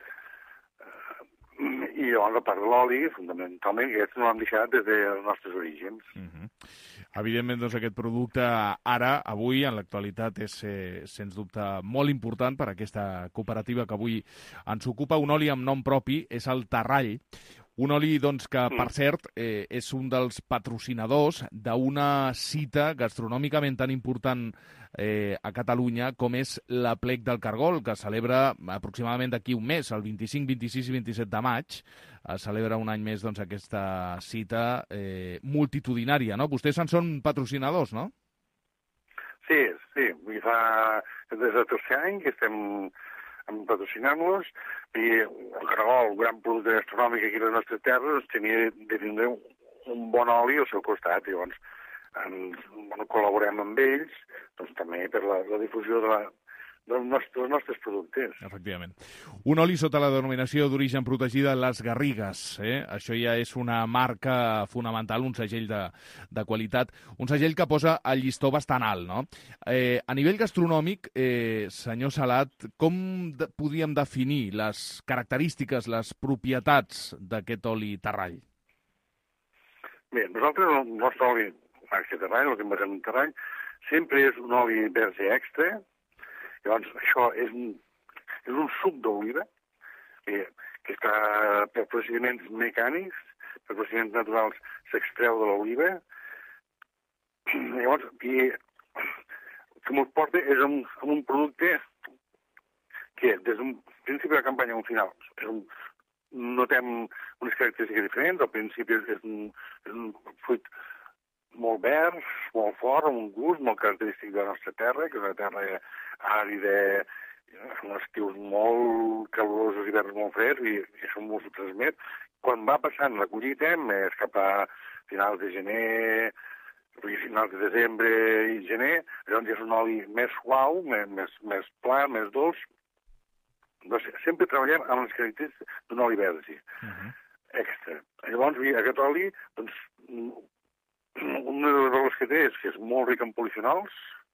i llavors la part de l'oli, fundamentalment, que aquests no l'han deixat des dels nostres orígens. Mm-hmm. Evidentment, doncs, aquest producte ara, avui, en l'actualitat, és, eh, sens dubte, molt important per a aquesta cooperativa que avui ens ocupa. Un oli amb nom propi, és el Terrall. Un oli, doncs, que, per cert, eh, és un dels patrocinadors d'una cita gastronòmicament tan important eh, a Catalunya com és l'Aplec del Cargol, que celebra aproximadament d'aquí un mes, el vint-i-cinc, vint-i-sis i vint-i-set de maig. Es celebra un any més doncs, aquesta cita eh, multitudinària, no? Vostès en són patrocinadors, no? Sí, sí. I fa des del tercer any que estem patrocinant-los, i el Caragol, un gran producte gastronòmic aquí a les nostres terres, tenia de tindre un bon oli al seu costat, i llavors ens, bueno, col·laborem amb ells, doncs també per la, la difusió de la, dels nostres, dels nostres productes. Efectivament. Un oli sota la denominació d'origen protegida Les Garrigues. Eh? Això ja és una marca fonamental, un segell de, de qualitat, un segell que posa el llistó bastant alt, no? Eh, a nivell gastronòmic, eh, senyor Salat, com de, podríem definir les característiques, les propietats d'aquest oli terrall? Bé, nosaltres, el nostre oli, marca terrall, el que em basem en terrall, sempre és un oli verge extra. Llavors, això és un, és un suc d'oliva que, que està per procediments mecànics, per procediments naturals, s'extreu de l'oliva. Llavors, i, que ens porta és un, un producte que des d'un principi de la campanya a un final és un, notem unes característiques diferents. Al principi és, és, un, és un fruit molt verd, molt fort, amb un gust molt característic de la nostra terra, que és una terra àrida, amb estius molt calorosos, hiverns molt freds, i, i això m'ho transmet. Quan va passant la collita, més cap a finals de gener, finals de desembre i gener, llavors és un oli més suau, més, més, més pla, més dolç. Doncs sempre treballem amb les característiques d'un oli verge, uh-huh. extra. Llavors, aquest oli, doncs, una de les valors que té és que és molt ric en polifenols,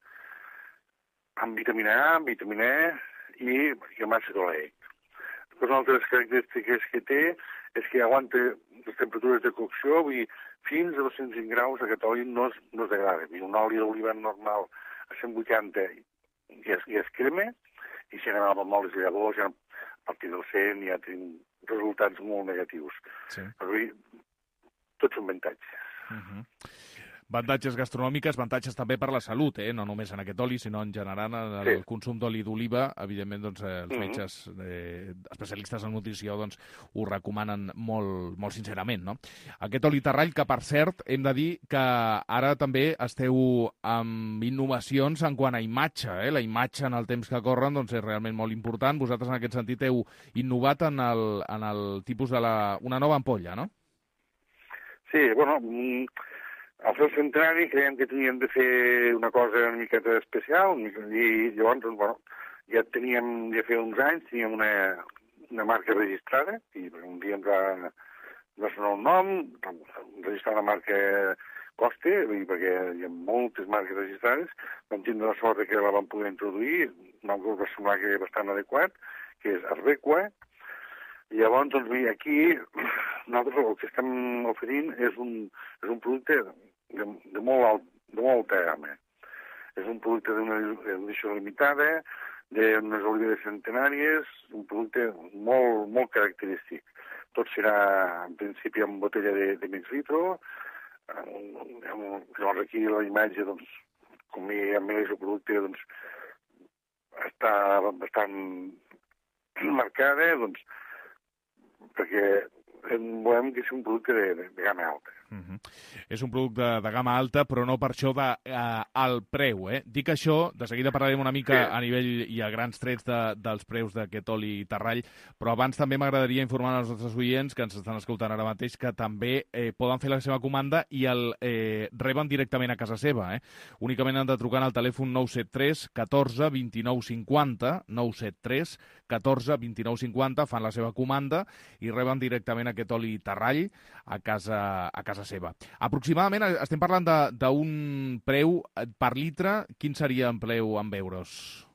amb vitamina A, amb vitamina E i, i amb àcid oleic. Després, una altra de les característiques que té és que aguanta les temperatures de cocció, i fins a dos-cents vint graus aquest oli no es, no es degrada. Un oli d'oliva normal a cent vuitanta i es, i es crema, i si anem amb moles i llavors, ja a partir del cent ja tenim resultats molt negatius. Sí. Però tots són avantatges. Uh-huh. Avantatges gastronòmiques, avantatges també per la salut, eh? No només en aquest oli, sinó en general en el sí. consum d'oli d'oliva. Evidentment, doncs, eh, els metges eh, especialistes en nutrició doncs, ho recomanen molt, molt sincerament, no? Aquest oli terrall, que per cert, hem de dir que ara també esteu amb innovacions en quant a imatge, eh? La imatge en el temps que corren doncs, és realment molt important. Vosaltres, en aquest sentit, heu innovat en el, en el tipus de la, una nova ampolla, no? Sí, bueno, al fer el centenari creiem que teníem de fer una cosa una miqueta especial, i llavors, doncs, bueno, ja teníem, ja feia uns anys, teníem una, una marca registrada, i un dia ens va, va sonar un nom, registrar la marca costa, perquè hi ha moltes marques registrades, vam tindre la sort que la vam poder introduir, un nom que us va semblar que és bastant adequat, que és Arbequa. I llavors, doncs, aquí, nosaltres el que estem oferint és un, és un producte de, de, molt alt, de molt alta gamma. És un producte d'una edició limitada, d'unes oliveres centenàries, un producte molt, molt característic. Tot serà, en principi, en botella de, de mig litro. Llavors, aquí la imatge, doncs, com hi ha més el producte, doncs, està bastant marcada, doncs, perquè volem que sigui un producte de, de, de gamma alta. Uh-huh. És un producte de gamma alta, però no per això de uh, alt preu. Eh? Dic això, de seguida parlarem una mica sí. a nivell i a grans trets de, dels preus d'aquest oli terrall, però abans també m'agradaria informar als nostres oients que ens estan escoltant ara mateix que també eh, poden fer la seva comanda i el eh, reben directament a casa seva. Eh? Únicament han de trucar al telèfon nou set tres catorze vint-i-nou cinquanta, nou set tres catorze vint-i-nou cinquanta, fan la seva comanda i reben directament aquest oli terrall a casa, a casa seva. Aproximadament estem parlant d'un preu per litre. Quin seria en preu en euros?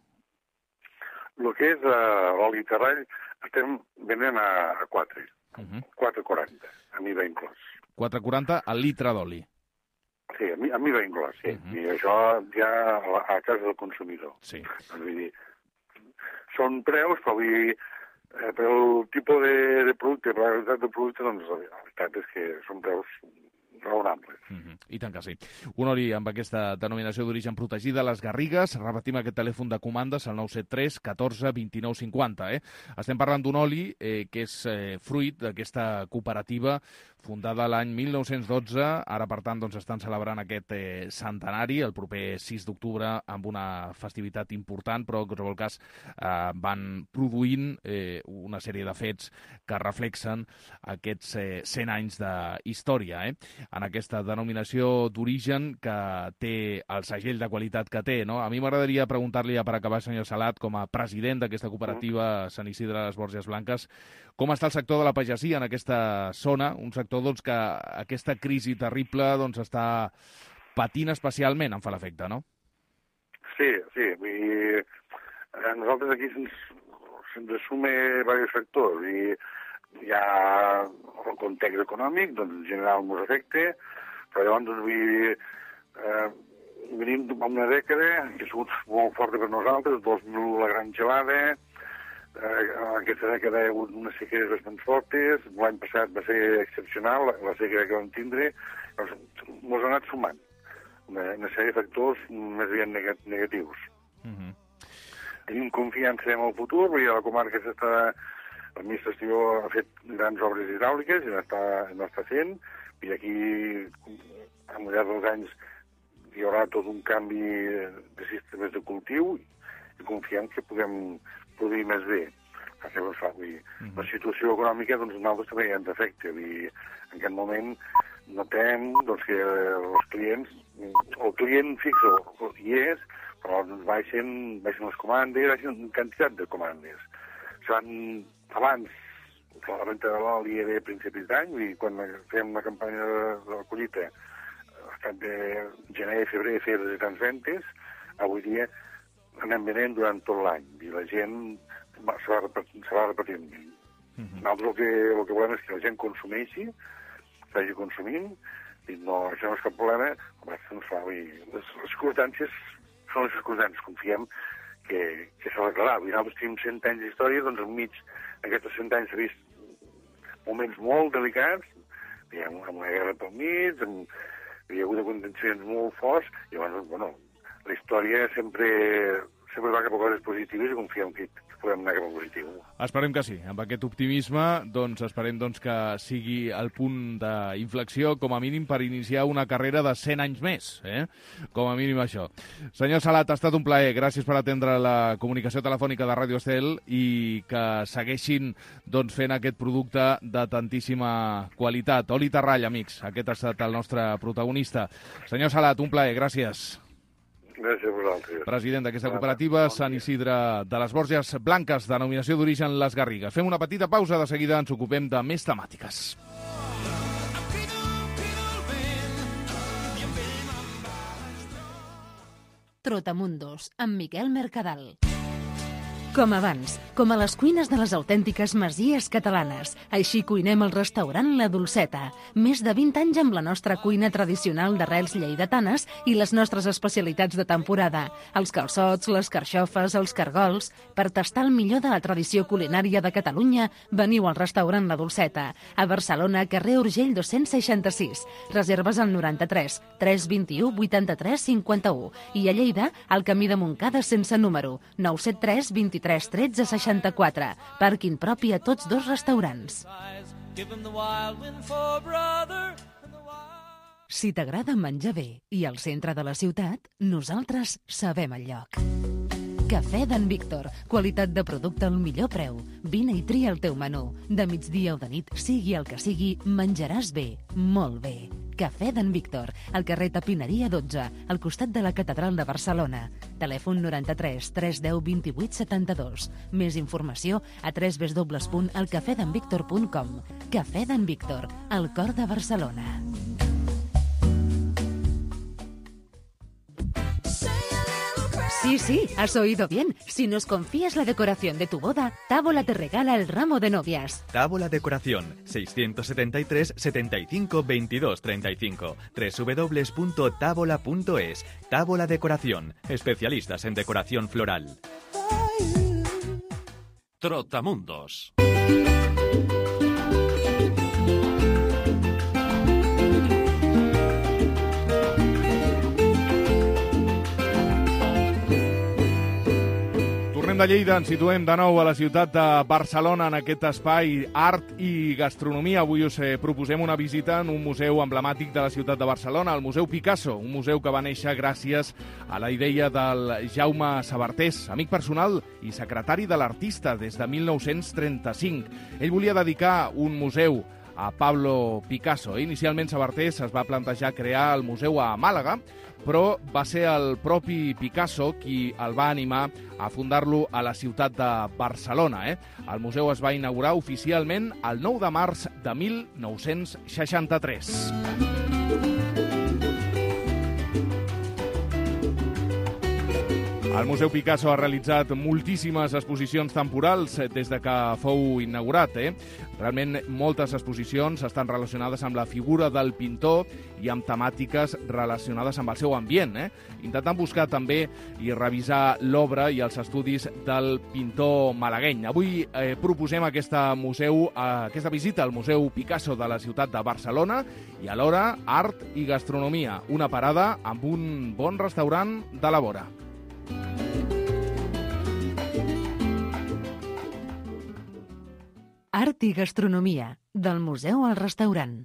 El que és uh, l'oli terrall estem venent a, a quatre. Uh-huh. quatre quaranta, a mi va inclòs. quatre quaranta al litre d'oli. Sí, a mi, a mi va inclòs, sí. Uh-huh. I això ja a, a casa del consumidor. Sí. Vull dir, són preus, però vull dir, Eh, per el tipus de, de producte, per la qualitat de producte, doncs la veritat és que són preus raonables. Mm-hmm. I tant que sí. Un oli amb aquesta denominació d'origen protegida, Les Garrigues. Repetim aquest telèfon de comandes, el nou set tres catorze vint-i-nou cinquanta. Eh? Estem parlant d'un oli eh, que és eh, fruit d'aquesta cooperativa fundada l'any mil nou-cents dotze. Ara, per tant, doncs, estan celebrant aquest eh, centenari el proper sis d'octubre amb una festivitat important, però en qualsevol cas eh, van produint eh, una sèrie de fets que reflexen aquests eh, cent anys de història. Eh? en aquesta denominació d'origen que té el segell de qualitat que té, no? A mi m'agradaria preguntar-li, per acabar, senyor Salat, com a president d'aquesta cooperativa Sant Isidre de les Borges Blanques, com està el sector de la pagesia en aquesta zona, un sector doncs, que aquesta crisi terrible doncs, està patint especialment, em fa l'efecte, no? Sí, sí. I a nosaltres aquí se'ns se'ns assume diversos factors i hi ha el context econòmic, doncs en general ens afecta, però llavors doncs, vull dir, eh, venim d'una dècada que ha sigut molt forta per nosaltres, dos mil u la gran gelada, eh, en aquesta dècada hi ha hagut unes sequeres bastant fortes, l'any passat va ser excepcional, la, la sequera que vam tindre, doncs ens ha anat sumant una, una sèrie de factors més aviat negatius. Uh-huh. Tenim confiança en el futur, perquè la comarca s'està... L'administració ha fet grans obres hidràuliques i n'està, n'està fent, i aquí, al llarg dels anys, hi haurà tot un canvi de sistemes de cultiu i confiem que puguem produir més bé. Llavors, uh-huh. La situació econòmica, doncs, nosaltres també ens afecta. I en aquest moment notem doncs, que els clients, el client fix hi és, però doncs, baixen, baixen les comandes, baixen quantitat de comandes. Van, abans, la venda de l'oli era a principis d'any, i quan fèiem la campanya de, de la collita, estat de gener, febrer, fer de tants ventes, avui dia anem venent durant tot l'any, i la gent se va repetint. Se va repetint. Uh-huh. Nosaltres el que, el que volem és que la gent consumeixi, s'hagi consumint, i no, això no és cap problema, doncs, les circumstàncies són les circumstàncies, confiem que, que s'ha d'aclarar. Nosaltres tenim cent anys d'història, doncs enmig d'aquests cent anys s'ha vist moments molt delicats, amb una guerra pel mig, amb, hi ha hagut contencions molt forts, i llavors, bueno, la història sempre, sempre va cap a coses positives i confiem que podem anar cap a positiu. Esperem que sí. Amb aquest optimisme, doncs, esperem doncs, que sigui el punt d'inflexió, com a mínim, per iniciar una carrera de cent anys més. Eh? Com a mínim això. Senyor Salat, ha estat un plaer. Gràcies per atendre la comunicació telefònica de Ràdio Estel i que segueixin doncs, fent aquest producte de tantíssima qualitat. Oli Terrall, amics. Aquest ha estat el nostre protagonista. Senyor Salat, un plaer. Gràcies. Gràcies a vosaltres. President d'aquesta cooperativa Sant Isidre de les Borges Blanques, denominació d'origen Les Garrigues. Fem una petita pausa, de seguida ens ocupem de més temàtiques. Trotamundos, amb Miquel Mercadal. Com abans, com a les cuines de les autèntiques masies catalanes. Així cuinem al restaurant La Dolceta. Més de vint anys amb la nostra cuina tradicional d'arrels lleidatanes i les nostres especialitats de temporada. Els calçots, les carxofes, els cargols. Per tastar el millor de la tradició culinària de Catalunya, veniu al restaurant La Dolceta. A Barcelona, carrer Urgell dos-cents seixanta-sis. Reserves al noranta-tres tres vint-i-u vuitanta-tres cinquanta-u. I a Lleida, al camí de Montcada sense número, nou set tres vint-i-tres tretze seixanta-quatre. Pàrquing propi a tots dos restaurants. Si t'agrada menjar bé i al centre de la ciutat, nosaltres sabem el lloc. Cafè d'en Víctor. Qualitat de producte al millor preu. Vine i tria el teu menú. De migdia o de nit, sigui el que sigui, menjaràs bé, molt bé. Cafè d'en Víctor, al carrer Tapineria dotze, al costat de la Catedral de Barcelona. Telèfon noranta-tres tres deu vint-i-vuit setanta-dos. Més informació a w w w punt el cafè d'en víctor punt com. Cafè d'en Víctor, al cor de Barcelona. Sí, sí, has oído bien. Si nos confías la decoración de tu boda, Tábola te regala el ramo de novias. Tábola Decoración, seiscientos setenta y tres setenta y cinco veintidós treinta y cinco, doble u doble u doble u punto tábola punto es. Tábola Decoración, especialistas en decoración floral. Trotamundos. De Lleida, ens situem de nou a la ciutat de Barcelona en aquest espai art i gastronomia. Avui us eh, proposem una visita en un museu emblemàtic de la ciutat de Barcelona, el Museu Picasso, un museu que va néixer gràcies a la idea del Jaume Sabartés, amic personal i secretari de l'artista des de mil nou-cents trenta-cinc. Ell volia dedicar un museu a Pablo Picasso. Inicialment Sabartés es va plantejar crear el museu a Màlaga, però va ser el propi Picasso qui el va animar a fundar-lo a la ciutat de Barcelona. Eh? El museu es va inaugurar oficialment el nou de març de mil nou-cents seixanta-tres. El Museu Picasso ha realitzat moltíssimes exposicions temporals des de que fou inaugurat. Eh? Realment, moltes exposicions estan relacionades amb la figura del pintor i amb temàtiques relacionades amb el seu ambient, eh? intentant buscar també i revisar l'obra i els estudis del pintor malagueny. Avui eh, proposem aquesta, museu, eh, aquesta visita al Museu Picasso de la ciutat de Barcelona i alhora art i gastronomia, una parada amb un bon restaurant de la vora. Art i gastronomia, del museu al restaurant.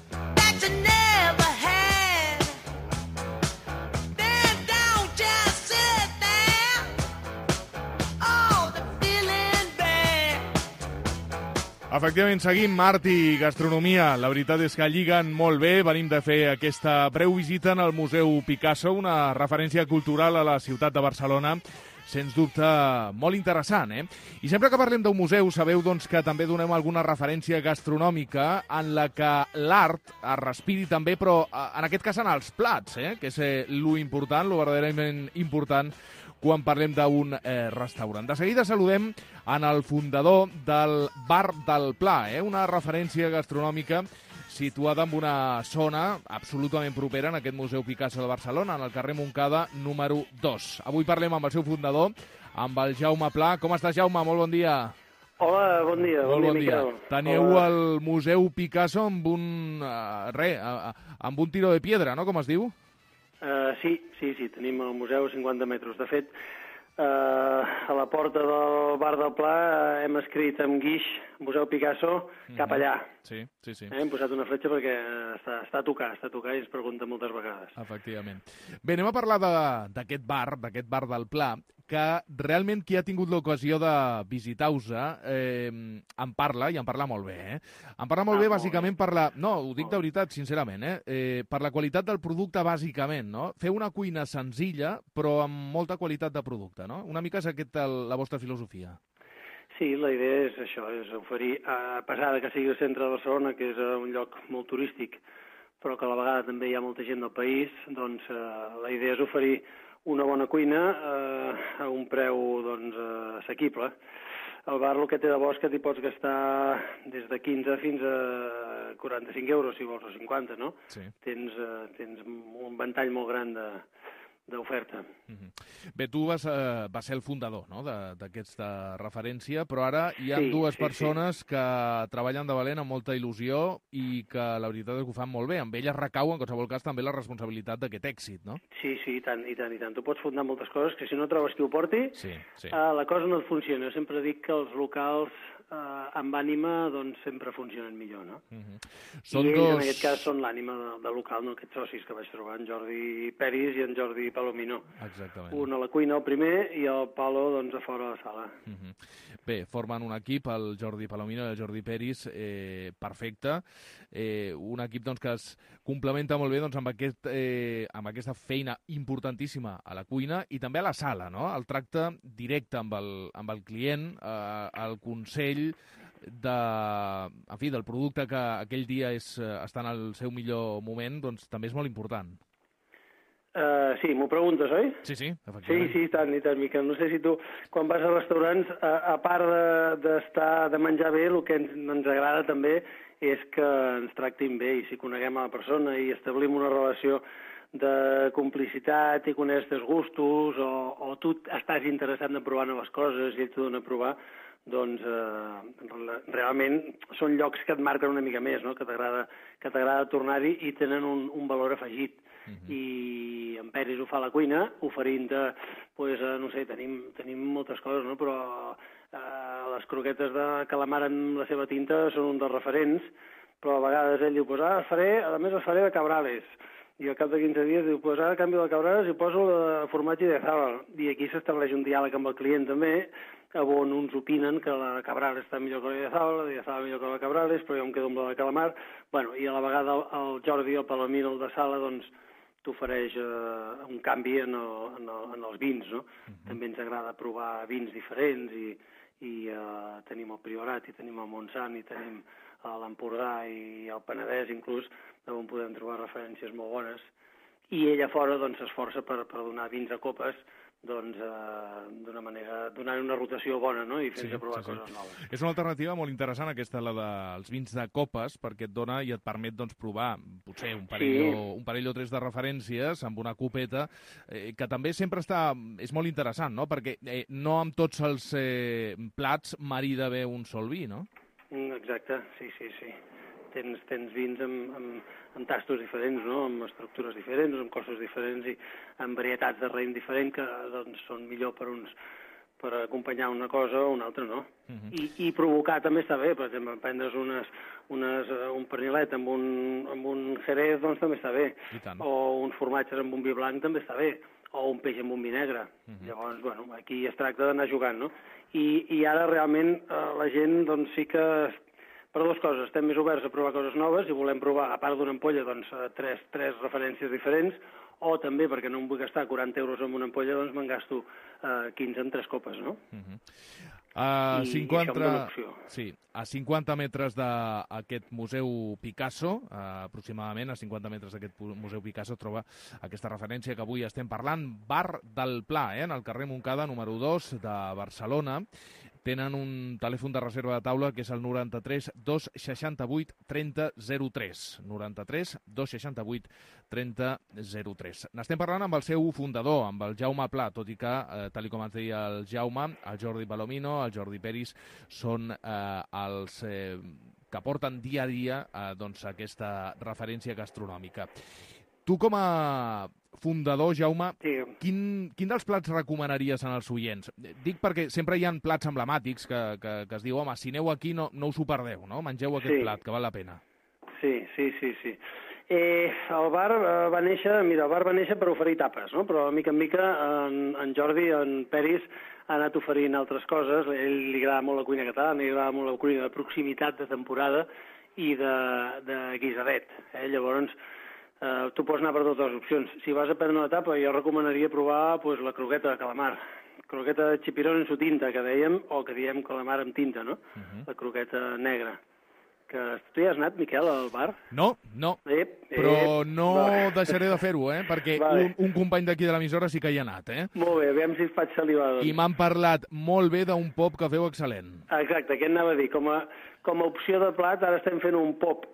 Efectivament, seguim art i gastronomia. La veritat és que lliguen molt bé. Venim de fer aquesta breu visita en el Museu Picasso, una referència cultural a la ciutat de Barcelona, sens dubte molt interessant. Eh? I sempre que parlem d'un museu sabeu doncs, que també donem alguna referència gastronòmica en la que l'art es respiri també, però en aquest cas en els plats, eh? que és eh, lo important, lo verdaderament important quan parlem d'un eh, restaurant. De seguida saludem en el fundador del Bar del Pla, eh? una referència gastronòmica situada en una zona absolutament propera en aquest Museu Picasso de Barcelona, en el carrer Montcada número dos. Avui parlem amb el seu fundador, amb el Jaume Pla. Com estàs, Jaume? Molt bon dia. Hola, bon dia. Molt bon bon dia. dia. Teniu Hola. el Museu Picasso amb un, uh, re, uh, amb un tiro de piedra, no?, com es diu? Uh, sí, sí, sí, tenim el museu a cinquanta metres. De fet, uh, a la porta del Bar del Pla uh, hem escrit amb guix Museu Picasso cap allà. Sí, sí, sí. Eh, hem posat una fletxa perquè està, està a tocar, està a tocar i ens pregunta moltes vegades. Efectivament. Bé, anem a parlar d'aquest bar, d'aquest Bar del Pla, que realment qui ha tingut l'ocasió de visitar-vos eh, en parla, i en parla molt bé, eh? En parla molt ah, bé, bàsicament, per la... No, ho dic de veritat, sincerament, eh? eh? Per la qualitat del producte, bàsicament, no? Fer una cuina senzilla, però amb molta qualitat de producte, no? Una mica és aquesta la vostra filosofia. Sí, la idea és això, és oferir, a pesar que sigui el centre de Barcelona, que és un lloc molt turístic, però que a la vegada també hi ha molta gent del país, doncs eh, la idea és oferir una bona cuina eh, a un preu doncs, eh, assequible. El bar el que té de bo és que t'hi pots gastar des de quinze fins a quaranta-cinc euros, si vols, o cinquanta, no? Sí. Tens, eh, tens un ventall molt gran de d'oferta. Mm-hmm. Bé, tu vas, eh, vas ser el fundador, no?, d'aquesta referència, però ara hi ha sí, dues sí, persones sí. que treballen de valent amb molta il·lusió i que la veritat és que ho fan molt bé. Amb elles recau, en qualsevol cas, també la responsabilitat d'aquest èxit, no? Sí, sí, i tant, i tant, i tant. Tu pots fundar moltes coses que si no trobes qui ho porti, sí, sí. Eh, la cosa no et funciona. Jo sempre dic que els locals eh, amb ànima doncs sempre funcionen millor, no? Mm-hmm. I Són ells, dos... en aquest cas, són l'ànima de, de local, no? Aquests socis que vaig trobar, en Jordi Peris i en Jordi Palomino. Exactament. Un a la cuina, el primer, i el Palo, doncs, a fora de la sala. Mm-hmm. Bé, formen un equip, el Jordi Palomino i el Jordi Peris, eh, perfecte. Eh, un equip doncs, que es complementa molt bé doncs, amb, aquest, eh, amb aquesta feina importantíssima a la cuina i també a la sala, no? El tracte directe amb el, amb el client, eh, el consell de, en fi, del producte que aquell dia és, està en el seu millor moment, doncs també és molt important. Uh, sí, m'ho preguntes, oi? Sí, sí, efectivament. Sí, sí, i tant, i tant, Miquel. No sé si tu, quan vas a restaurants, a, a part d'estar, de, de menjar bé, el que ens, ens agrada també és que ens tractin bé i si coneguem a la persona i establim una relació de complicitat i coneix els gustos o, o tu estàs interessat en provar noves coses i ell t'ho dona a provar, doncs eh, realment són llocs que et marquen una mica més, no? que t'agrada que t'agrada tornar-hi i tenen un, un valor afegit. Uh-huh. I en Peris ho fa a la cuina, oferint-te, pues, eh, no sé, tenim, tenim moltes coses, no? Però eh, les croquetes de calamar amb la seva tinta són un dels referents, però a vegades ell diu, pues ara faré, a més els faré de cabrales, i al cap de quinze dies diu, pues ara canvio de cabrales i poso el formatge de Zábal, i aquí s'estableix un diàleg amb el client també, on uns opinen que la de Cabrales està millor que la de Llazabal, la de Llazabal millor que la de Cabrales, però jo em quedo amb la de Calamar. Bueno, i a la vegada el Jordi, el Palomino, el de Sala, doncs t'ofereix eh, un canvi en, el, en, el, en els vins, no? Uh-huh. També ens agrada provar vins diferents i, i eh, tenim el Priorat, i tenim el Montsant, i tenim l'Empordà i el Penedès, inclús, on podem trobar referències molt bones. I ella fora doncs s'esforça per, per donar vins a copes, doncs eh, d'una manera, donar una rotació bona, no?, i fer-nos sí, provar sí, sí. coses noves. És una alternativa molt interessant aquesta, la dels vins de copes, perquè et dona i et permet doncs provar potser un parell, sí. o, un parell o tres de referències amb una copeta, eh, que també sempre està, és molt interessant, no?, perquè eh, no amb tots els eh, plats marida bé un sol vi, no? Exacte, sí, sí, sí. Tens, tens vins amb, amb, amb tastos diferents, no?, amb estructures diferents, amb cossos diferents i amb varietats de raïm diferent que doncs, són millor per uns per acompanyar una cosa o una altra, no? Uh-huh. I, I provocar també està bé, per exemple, prendre's unes, unes, un pernilet amb un, amb un jerez, doncs també està bé. O uns formatges amb un vi blanc també està bé. O un peix amb un vi negre. Uh-huh. Llavors, bueno, aquí es tracta d'anar jugant, no? I, i ara realment eh, la gent doncs sí que per dues coses, estem més oberts a provar coses noves i volem provar, a part d'una ampolla, doncs, tres, tres referències diferents, o també, perquè no em vull gastar quaranta euros en una ampolla, doncs me'n gasto eh, quinze en tres copes, no? Uh-huh. A I, cinquanta... i això em dona opció. Sí, a cinquanta metres d'aquest Museu Picasso, eh, aproximadament a cinquanta metres d'aquest Museu Picasso, troba aquesta referència que avui estem parlant, Bar del Pla, eh, en el carrer Montcada, número dos de Barcelona. Tenen un telèfon de reserva de taula que és el noranta-tres dos seixanta-vuit trenta zero tres. noranta-tres dos seixanta-vuit trenta zero tres. N'estem parlant amb el seu fundador, amb el Jaume Pla, tot i que, eh, tal com ens deia el Jaume, el Jordi Palomino, el Jordi Peris, són eh, els eh, que porten dia a dia eh, doncs, aquesta referència gastronòmica. Tu com a fundador, Jaume, sí. quin, quin dels plats recomanaries en els oients? Dic perquè sempre hi ha plats emblemàtics que, que, que es diu, home, si aneu aquí no, no us ho perdeu, no? Mengeu aquest sí. plat, que val la pena. Sí, sí, sí, sí. Eh, el bar eh, va néixer, mira, el bar va néixer per oferir tapes, no? Però mica en mica en, en Jordi, en Peris, ha anat oferint altres coses. A ell li agrada molt la cuina catalana, li agrada molt la cuina de proximitat, de temporada i de, de guisadet. Eh? Llavors, Uh, tu pots anar per totes les opcions. Si vas a prendre una tapa, jo recomanaria provar pues, la croqueta de calamar. Croqueta de chipirón en su tinta, que dèiem, o que diem calamar amb tinta, no? Uh-huh. La croqueta negra. Que tu ja has anat, Miquel, al bar? No, no. Ep, però ep, no vale. deixaré de fer-ho, eh? Perquè vale. un, un company d'aquí de l'emissora sí que hi ha anat, eh? Molt bé, aviam si et faig salivar. Doncs. I m'han parlat molt bé d'un pop que feu excel·lent. Exacte, què anava a dir? Com a, com a opció de plat, ara estem fent un pop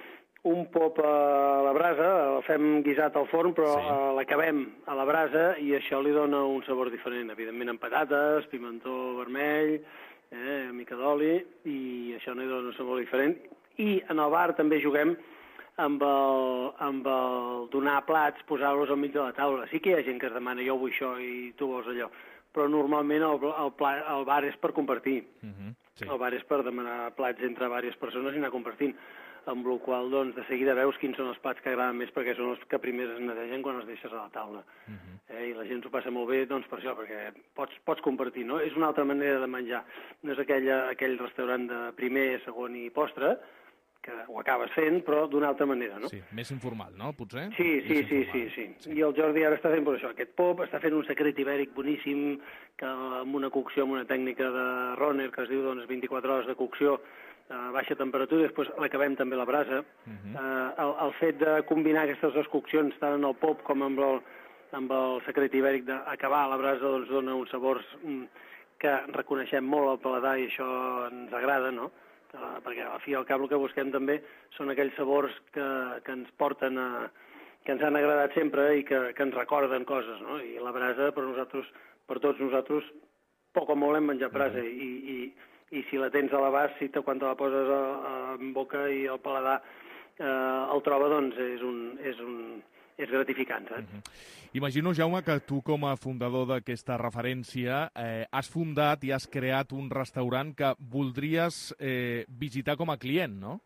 un pop a la brasa, el fem guisat al forn, però sí. l'acabem a la brasa i això li dona un sabor diferent, evidentment amb patates, pimentó vermell, eh, mica d'oli, i això no hi dona un sabor diferent. I en el bar també juguem amb el, amb el donar plats, posar-los al mig de la taula. Sí que hi ha gent que es demana, jo vull això i tu vols allò, però normalment el, el, pla, el bar és per compartir. Uh-huh, sí. El bar és per demanar plats entre diverses persones i anar compartint, amb la qual doncs, de seguida veus quins són els plats que agraden més perquè són els que primer es nedegen quan els deixes a la taula. Uh-huh. eh, I la gent s'ho passa molt bé doncs, per això, perquè pots, pots compartir, no? És una altra manera de menjar. No és aquella, aquell restaurant de primer, segon i postre, que ho acabes fent, però d'una altra manera, no? Sí, més informal, no? Potser? Sí, sí, sí, sí, sí, sí. I el Jordi ara està fent per això, aquest pop, està fent un secret ibèric boníssim, que amb una cocció, amb una tècnica de Roner, que es diu doncs, vint-i-quatre hores de cocció, a baixa temperatura, i després l'acabem també a la brasa. Uh-huh. uh, el, el fet de combinar aquestes dues coccions, tant en el pop com amb el, amb el secret ibèric d'acabar a la brasa, doncs dona uns sabors mm, que reconeixem molt al paladar i això ens agrada, no? Uh, perquè al fi i al cap el que busquem també són aquells sabors que, que ens porten a, que ens han agradat sempre i que, que ens recorden coses, no? I la brasa per nosaltres, per tots nosaltres, poc o molt hem menjat brasa uh-huh. i, i i si la tens a l'abast, si te, quan te la poses a, a, en boca i el paladar eh, el troba, doncs és, un, és, un, és gratificant. Saps? Uh-huh. Imagino, Jaume, que tu com a fundador d'aquesta referència eh, has fundat i has creat un restaurant que voldries eh, visitar com a client, no?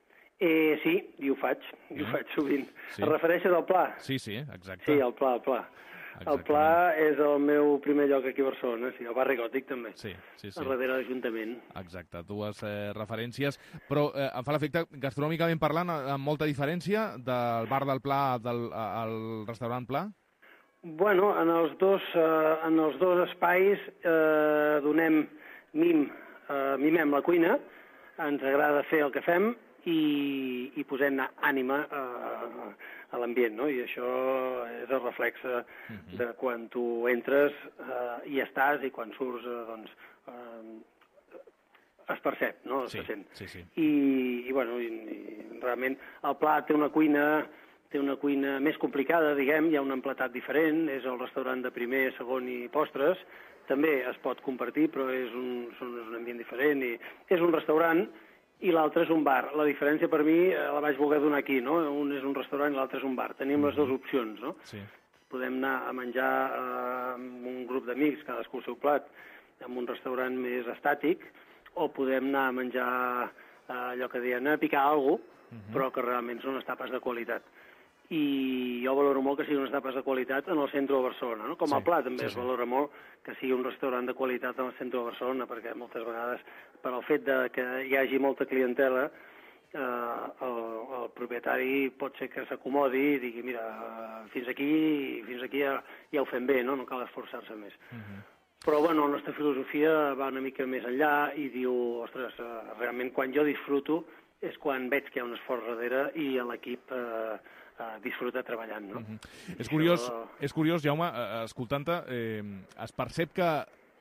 Eh, sí, i ho faig, i ho faig sovint. Sí. Es refereixes al Pla? Sí, sí, exacte. Sí, al Pla, al Pla. El Pla és el meu primer lloc aquí a Barcelona, sí, el barri gòtic també, sí, sí, sí. al darrere de l'Ajuntament. Exacte, dues eh, referències, però eh, em fa l'efecte, gastronòmicament parlant, amb molta diferència del bar del Pla del, al restaurant Pla? Bueno, en els dos, eh, en els dos espais eh, donem mim, eh, mimem la cuina, ens agrada fer el que fem i, i posem ànima eh, a l'ambient, no? I això és el reflex uh-huh. de quan tu entres eh, i estàs i quan surts, eh, doncs, eh, es percep, no? Sí, se sent. sí, sí. I, i bueno, i, i realment el Pla té una cuina té una cuina més complicada, diguem, hi ha un emplatat diferent, és el restaurant de primer, segon i postres, també es pot compartir, però és un, és un ambient diferent, i és un restaurant i l'altre és un bar. La diferència per mi la vaig voler donar aquí, no? Un és un restaurant i l'altre és un bar. Tenim les dues opcions, no? Sí. Podem anar a menjar eh, amb un grup d'amics, cadascú el seu plat, en un restaurant més estàtic, o podem anar a menjar eh, allò que deien, a picar alguna cosa, uh-huh. però que realment són unes tapes de qualitat. I jo valoro molt que siguin unes tapes de qualitat en el centre de Barcelona, no? Com sí, el Pla també sí, es sí. valora molt que sigui un restaurant de qualitat en el centre de Barcelona, perquè moltes vegades, per al fet de que hi hagi molta clientela, eh, el, el propietari pot ser que s'acomodi i digui, mira, fins aquí, fins aquí ja, ja ho fem bé, no? No cal esforçar-se més. Uh-huh. Però, bueno, la nostra filosofia va una mica més enllà i diu, ostres, eh, realment quan jo disfruto és quan veig que hi ha un esforç darrere i l'equip eh, disfruta treballant, no? Uh-huh. És curiós, Això... és curiós, Jaume, escoltant-te, eh, es percep que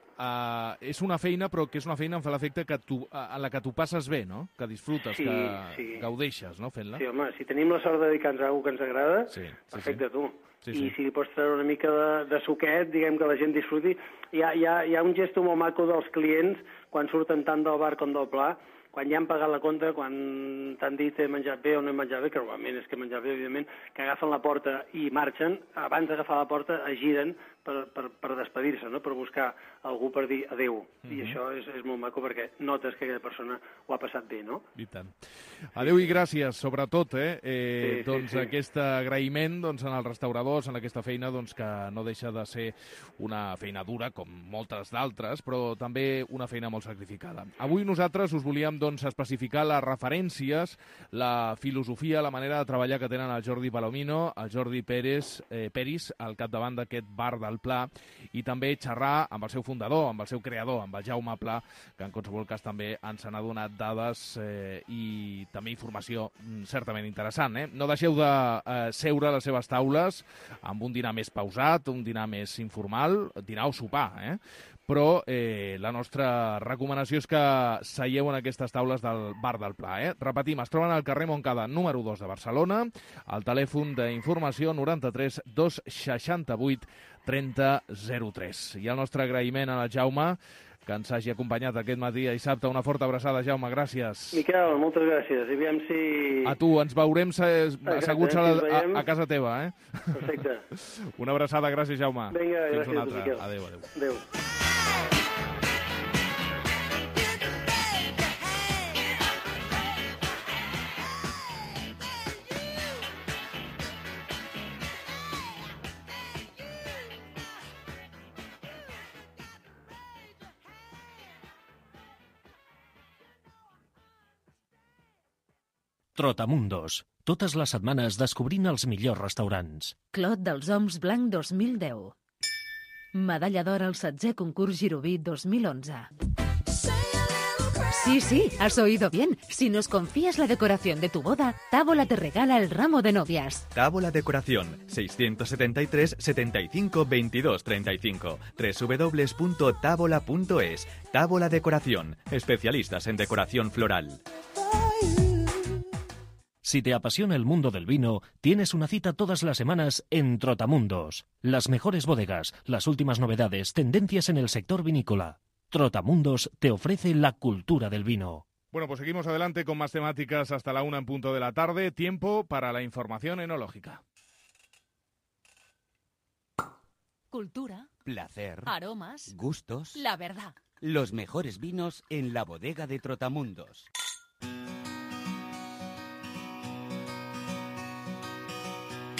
eh, és una feina, però que és una feina, em fa l'efecte que tu, en la que tu passes bé, no? Que disfrutes, sí, que sí. gaudeixes, no?, fent-la. Sí, home, si tenim la sort de dedicar-nos a alguna que ens agrada, sí, sí, perfecte, sí. tu. Sí, I sí. si li pots treure una mica de, de suquet, diguem que la gent disfruti. Hi ha, hi ha, hi ha un gesto molt maco dels clients quan surten tant del bar com del Pla, quan ja han pagat la compta, quan t'han dit he menjat bé o no he menjat bé, que normalment és que he menjat bé, evidentment, que agafen la porta i marxen, abans d'agafar la porta es giren per, per, per despedir-se, no? Per buscar algú per dir adeu. Mm-hmm. I això és, és molt maco perquè notes que aquella persona ho ha passat bé, no? I tant. Adeu i gràcies, sobretot, eh? eh sí, doncs sí, sí. aquest agraïment doncs, en els restauradors, en aquesta feina doncs, que no deixa de ser una feina dura, com moltes d'altres, però també una feina molt sacrificada. Avui nosaltres us volíem doncs, especificar les referències, la filosofia, la manera de treballar que tenen el Jordi Palomino, el Jordi Pérez, eh, Peris, al capdavant d'aquest bar del Pla, i també xerrar amb el seu fundador, amb el seu creador, amb el Jaume Pla, que en qualsevol cas també ens n'ha donat dades eh, i també informació certament interessant. Eh? No deixeu de eh, seure a les seves taules amb un dinar més pausat, un dinar més informal, dinar o sopar, eh? Però eh, la nostra recomanació és que seieu en aquestes taules del bar del Pla. Eh? Repetim, es troben al carrer Montcada, número dos de Barcelona, al telèfon d'informació noranta-tres dos seixanta-vuit trenta zero tres. I el nostre agraïment a la Jaume, que ens hagi acompanyat aquest matí a dissabte. Una forta abraçada, Jaume, gràcies. Miquel, moltes gràcies. I aviam si... A tu, ens veurem asseguts a, a, a casa teva, eh? Perfecte. Una abraçada, gràcies, Jaume. Vinga, gràcies, una altra. Miquel. Adéu, adéu. Adéu. Trotamundos. Totes les setmanes descobrint els millors restaurants. Clot dels Oms Blanc dos mil deu. Medalla d'or al setzè concurs Giroví dos mil onze. Sí, sí, has oído bien. Si nos confías la decoración de tu boda, Tábola te regala el ramo de novias. Tábola Decoración, seiscientos setenta y tres, setenta y cinco, veintidós, treinta y cinco. doble u doble u doble u punto tábola punto es. Tábola Decoración, especialistas en decoración floral. Si te apasiona el mundo del vino, tienes una cita todas las semanas en Trotamundos. Las mejores bodegas, las últimas novedades, tendencias en el sector vinícola. Trotamundos te ofrece la cultura del vino. Bueno, pues seguimos adelante con más temáticas hasta la una en punto de la tarde. Tiempo para la información enológica. Cultura. Placer. Aromas. Gustos. La verdad. Los mejores vinos en la bodega de Trotamundos.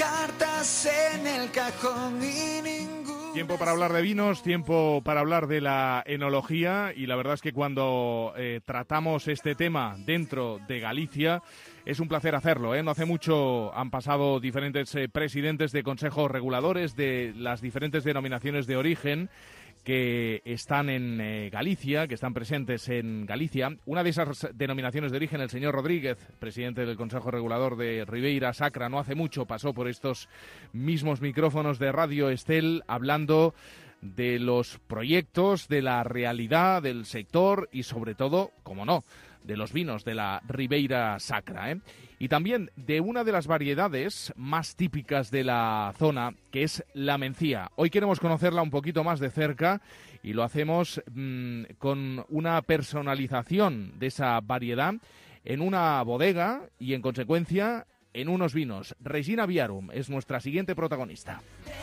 cartas en el cajón y ningún... Tiempo para hablar de vinos, tiempo para hablar de la enología, y la verdad es que cuando eh, tratamos este tema dentro de Galicia es un placer hacerlo, ¿eh? No hace mucho han pasado diferentes eh, presidentes de consejos reguladores de las diferentes denominaciones de origen que están en eh, Galicia, que están presentes en Galicia. Una de esas denominaciones de origen, el señor Rodríguez, presidente del Consejo Regulador de Ribeira Sacra, no hace mucho pasó por estos mismos micrófonos de Radio Estel hablando de los proyectos, de la realidad del sector y sobre todo, como no, de los vinos de la Ribeira Sacra, ¿eh? Y también de una de las variedades más típicas de la zona, que es la mencía. Hoy queremos conocerla un poquito más de cerca y lo hacemos mmm, con una personalización de esa variedad en una bodega y, en consecuencia, en unos vinos. Regina Viarum es nuestra siguiente protagonista.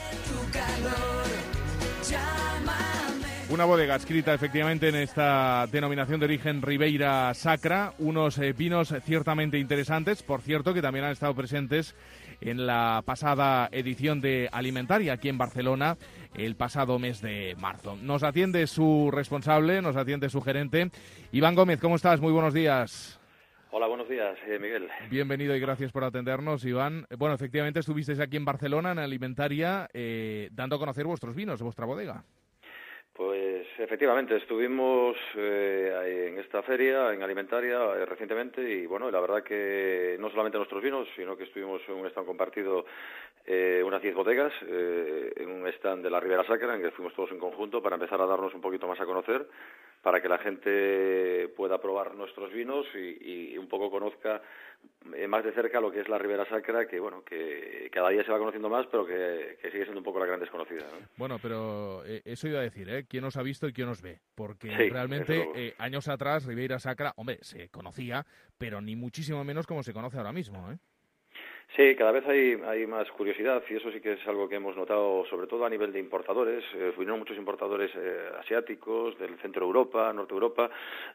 Una bodega adscrita efectivamente en esta denominación de origen Ribeira Sacra, unos eh, vinos ciertamente interesantes, por cierto, que también han estado presentes en la pasada edición de Alimentaria aquí en Barcelona el pasado mes de marzo. Nos atiende su responsable, nos atiende su gerente. Iván Gómez, ¿cómo estás? Muy buenos días. Hola, buenos días, eh, Miguel. Bienvenido y gracias por atendernos, Iván. Bueno, efectivamente estuvisteis aquí en Barcelona, en Alimentaria, eh, dando a conocer vuestros vinos, vuestra bodega. Pues efectivamente, estuvimos eh, en esta feria, en Alimentaria, eh, recientemente, y bueno, la verdad que no solamente nuestros vinos, sino que estuvimos en un stand compartido, eh, unas diez bodegas, eh, en un stand de la Ribeira Sacra, en que fuimos todos en conjunto para empezar a darnos un poquito más a conocer, para que la gente pueda probar nuestros vinos y, y un poco conozca eh, más de cerca lo que es la Ribeira Sacra, que bueno, que cada día se va conociendo más, pero que, que sigue siendo un poco la gran desconocida, ¿no? Bueno, pero eh, eso iba a decir, ¿eh? ¿Quién os ha visto y quién os ve? Porque sí, realmente eh, años atrás Ribeira Sacra, hombre, se conocía, pero ni muchísimo menos como se conoce ahora mismo, ¿eh? Sí, cada vez hay, hay más curiosidad y eso sí que es algo que hemos notado, sobre todo a nivel de importadores. Eh, vinieron muchos importadores eh, asiáticos, del centro de Europa, norte de Europa,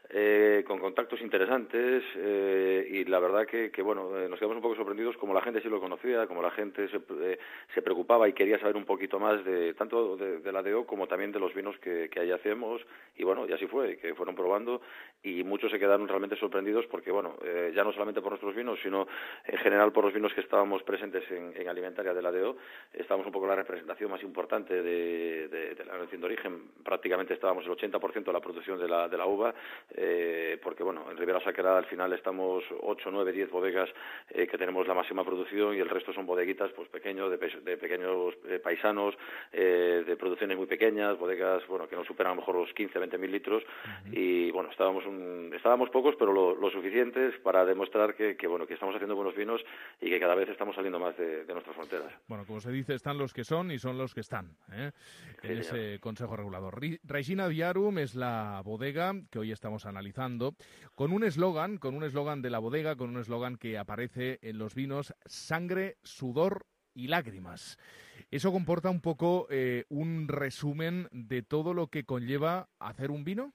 eh, con contactos interesantes eh, y la verdad que, que bueno, eh, nos quedamos un poco sorprendidos como la gente sí lo conocía, como la gente se, eh, se preocupaba y quería saber un poquito más de tanto de, de la D O como también de los vinos que, que allí hacemos y bueno, y así fue, que fueron probando y muchos se quedaron realmente sorprendidos porque bueno, eh, ya no solamente por nuestros vinos, sino en general por los vinos que estábamos presentes en, en Alimentaria de la D O, estábamos un poco en la representación más importante de, de, de la denominación de origen, prácticamente estábamos el ochenta por ciento de la producción de la, de la uva, eh, porque bueno, en Ribeira Sacra al final estamos ocho, nueve, diez bodegas eh, que tenemos la máxima producción y el resto son bodeguitas pues pequeños, de, pe de pequeños eh, paisanos, eh, de producciones muy pequeñas, bodegas bueno que no superan a lo mejor los quince, veinte mil litros uh-huh. Y bueno, estábamos un, estábamos pocos, pero lo, lo suficientes para demostrar que, que bueno que estamos haciendo buenos vinos y que cada vez estamos saliendo más de, de nuestras fronteras. Bueno, como se dice, están los que son y son los que están, ¿eh? En sí, ese señor. Consejo Regulador. Regina Viarum es la bodega que hoy estamos analizando, con un eslogan, con un eslogan de la bodega, con un eslogan que aparece en los vinos: sangre, sudor y lágrimas. ¿Eso comporta un poco eh, un resumen de todo lo que conlleva hacer un vino?